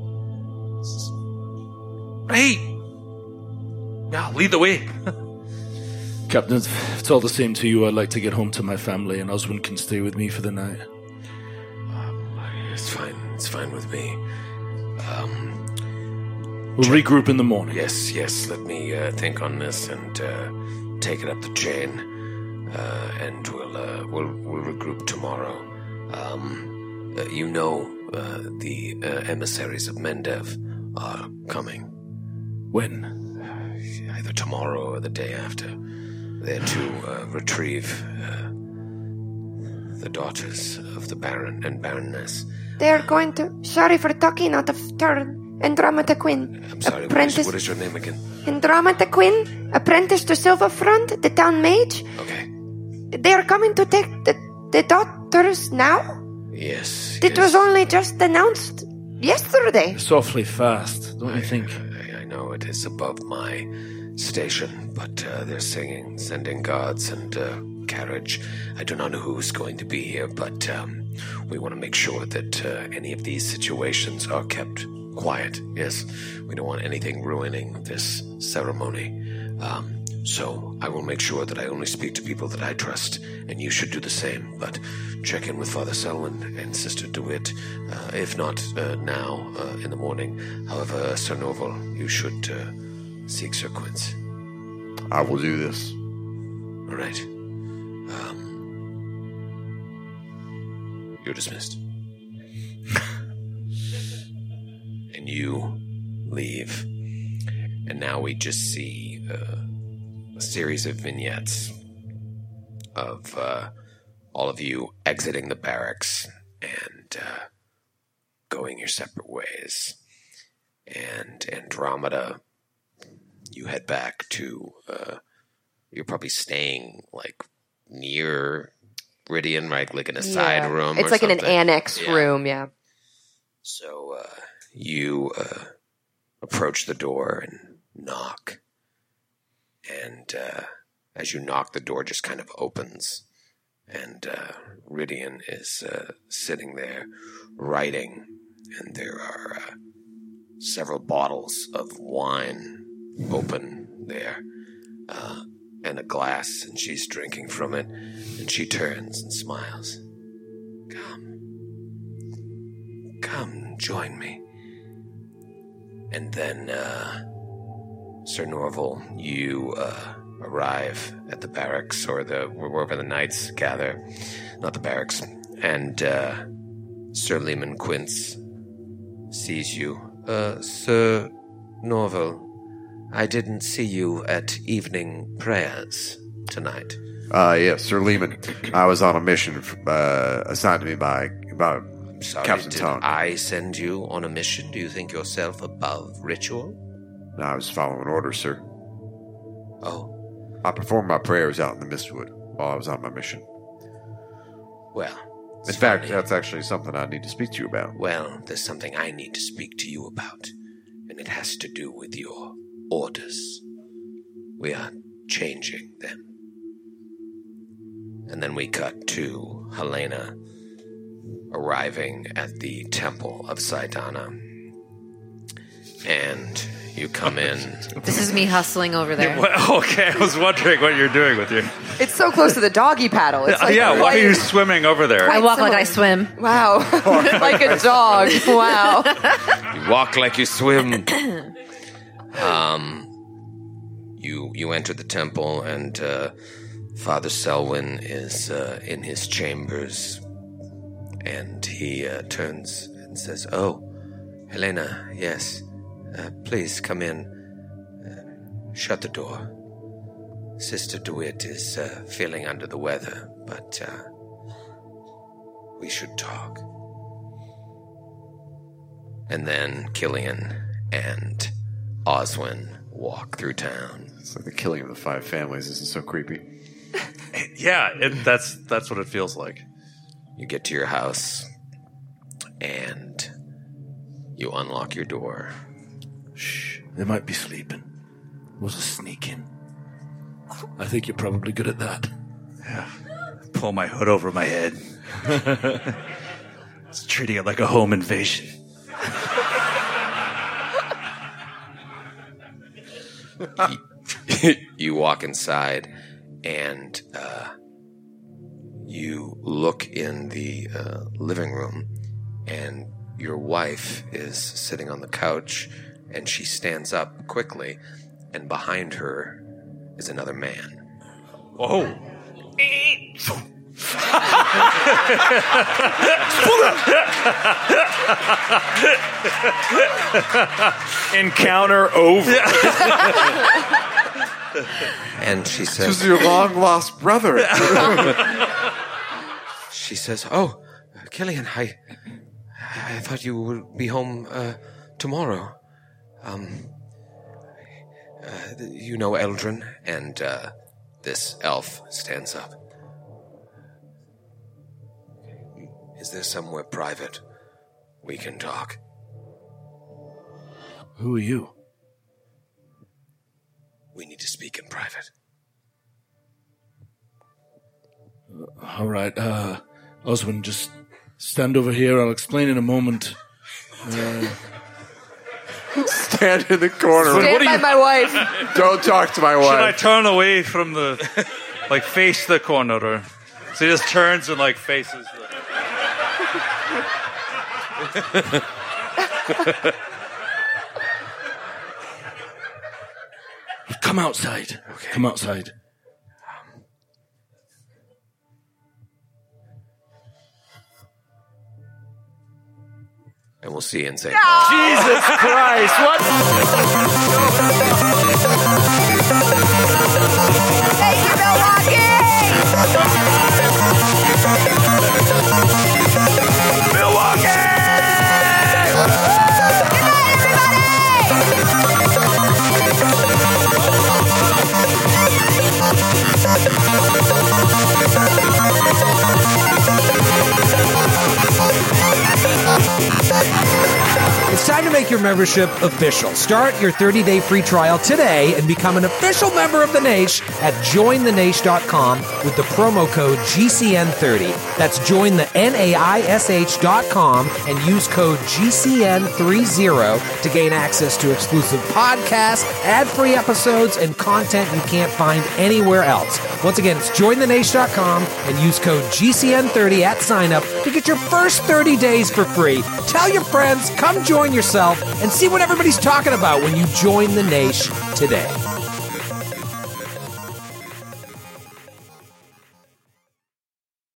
Hey! Yeah, lead the way. Captain, if it's all the same to you, I'd like to get home to my family, and Oswin can stay with me for the night. It's fine. It's fine with me. We'll regroup in the morning. Yes. Let me think on this and take it up the chain, and we'll regroup tomorrow. The emissaries of Mendev are coming. When? Either tomorrow or the day after. They're to retrieve the daughters of the Baron and Baroness. They're going to... Sorry for talking out of turn. Andromeda Quinn. I'm sorry, what is your name again? Andromeda Quinn, apprentice to Silverfront, the town mage. Okay. They are coming to take the daughters now? Yes. It was only just announced yesterday. It's awfully fast, don't you think? I know it is above my station, but they're sending guards and carriage. I do not know who's going to be here, but we want to make sure that any of these situations are kept quiet. Yes, we don't want anything ruining this ceremony. So I will make sure that I only speak to people that I trust, and you should do the same. But check in with Father Selwyn and Sister DeWitt, if not now, in the morning. However, Sir Norval, you should seek Sir Quince. I will do this. All right. You're dismissed. And you leave. And now we just see a series of vignettes of all of you exiting the barracks and going your separate ways. And Andromeda, you head back to... you're probably staying near Ridian, right? In a side room. It's or in an something. annex room, yeah. So you approach the door and knock. And as you knock, the door just kind of opens. And Ridian is sitting there writing. And there are several bottles of wine open there. And a glass, and she's drinking from it, and she turns and smiles. Come, join me. And then, Sir Norval, you arrive at the barracks, or wherever the knights gather, not the barracks, and Sir Lehman Quince sees you. Sir Norval, I didn't see you at evening prayers tonight. Yes, Sir Lehman. I was on a mission assigned to me by Sorry, Captain did Tone. I send you on a mission? Do you think yourself above ritual? No, I was following orders, sir. Oh. I performed my prayers out in the Mistwood while I was on my mission. Well, in fact, that's actually something I need to speak to you about. Well, there's something I need to speak to you about, and it has to do with your orders. We are changing them. And then we cut to Helena arriving at the Temple of Saidana. And you come in. This is me hustling over there. Okay, I was wondering what you're doing with your... It's so close to the doggy paddle. It's like why are you swimming over there? I walk like I swim. Wow. Like a dog. Wow. You walk like you swim. You enter the temple, and Father Selwyn is in his chambers, and he turns and says, "Oh, Helena, yes, please come in. Shut the door. Sister DeWitt is feeling under the weather, but we should talk." And then Killian and Oswin walk through town. It's like the killing of the 5 families. This is so creepy. Yeah, that's what it feels like. You get to your house, and you unlock your door. Shh, they might be sleeping. Was a sneak in. I think you're probably good at that. Yeah. Pull my hood over my head. It's treating it like a home invasion. You walk inside, and you look in the living room, and your wife is sitting on the couch, and she stands up quickly, and behind her is another man. Whoa. Encounter over. And she says, "This is your long-lost brother." She says, "Oh, Killian, I thought you would be home tomorrow. You know Eldrin?" And this elf stands up. "Is there somewhere private we can talk?" Who are you? "We need to speak in private." All right, Oswin, just stand over here. I'll explain in a moment. Stand in the corner. Stand by my wife. Don't talk to my Should I wife. turn away from the, face the corner? Or, so he just turns and, faces the... Come outside. Okay. Come outside. And we'll see you in St. Jesus Christ! What? Thank you, Milwaukee! It's time to make your membership official. Start your 30-day free trial today and become an official member of The Naish at jointheNaish.com with the promo code GCN30. That's jointheNaish.com and use code GCN30 to gain access to exclusive podcasts, ad-free episodes, and content you can't find anywhere else. Once again, it's jointheNaish.com and use code GCN30 at sign-up to get your first 30 days for free. Tell your friends, come join yourself, and see what everybody's talking about when you join The Naish today.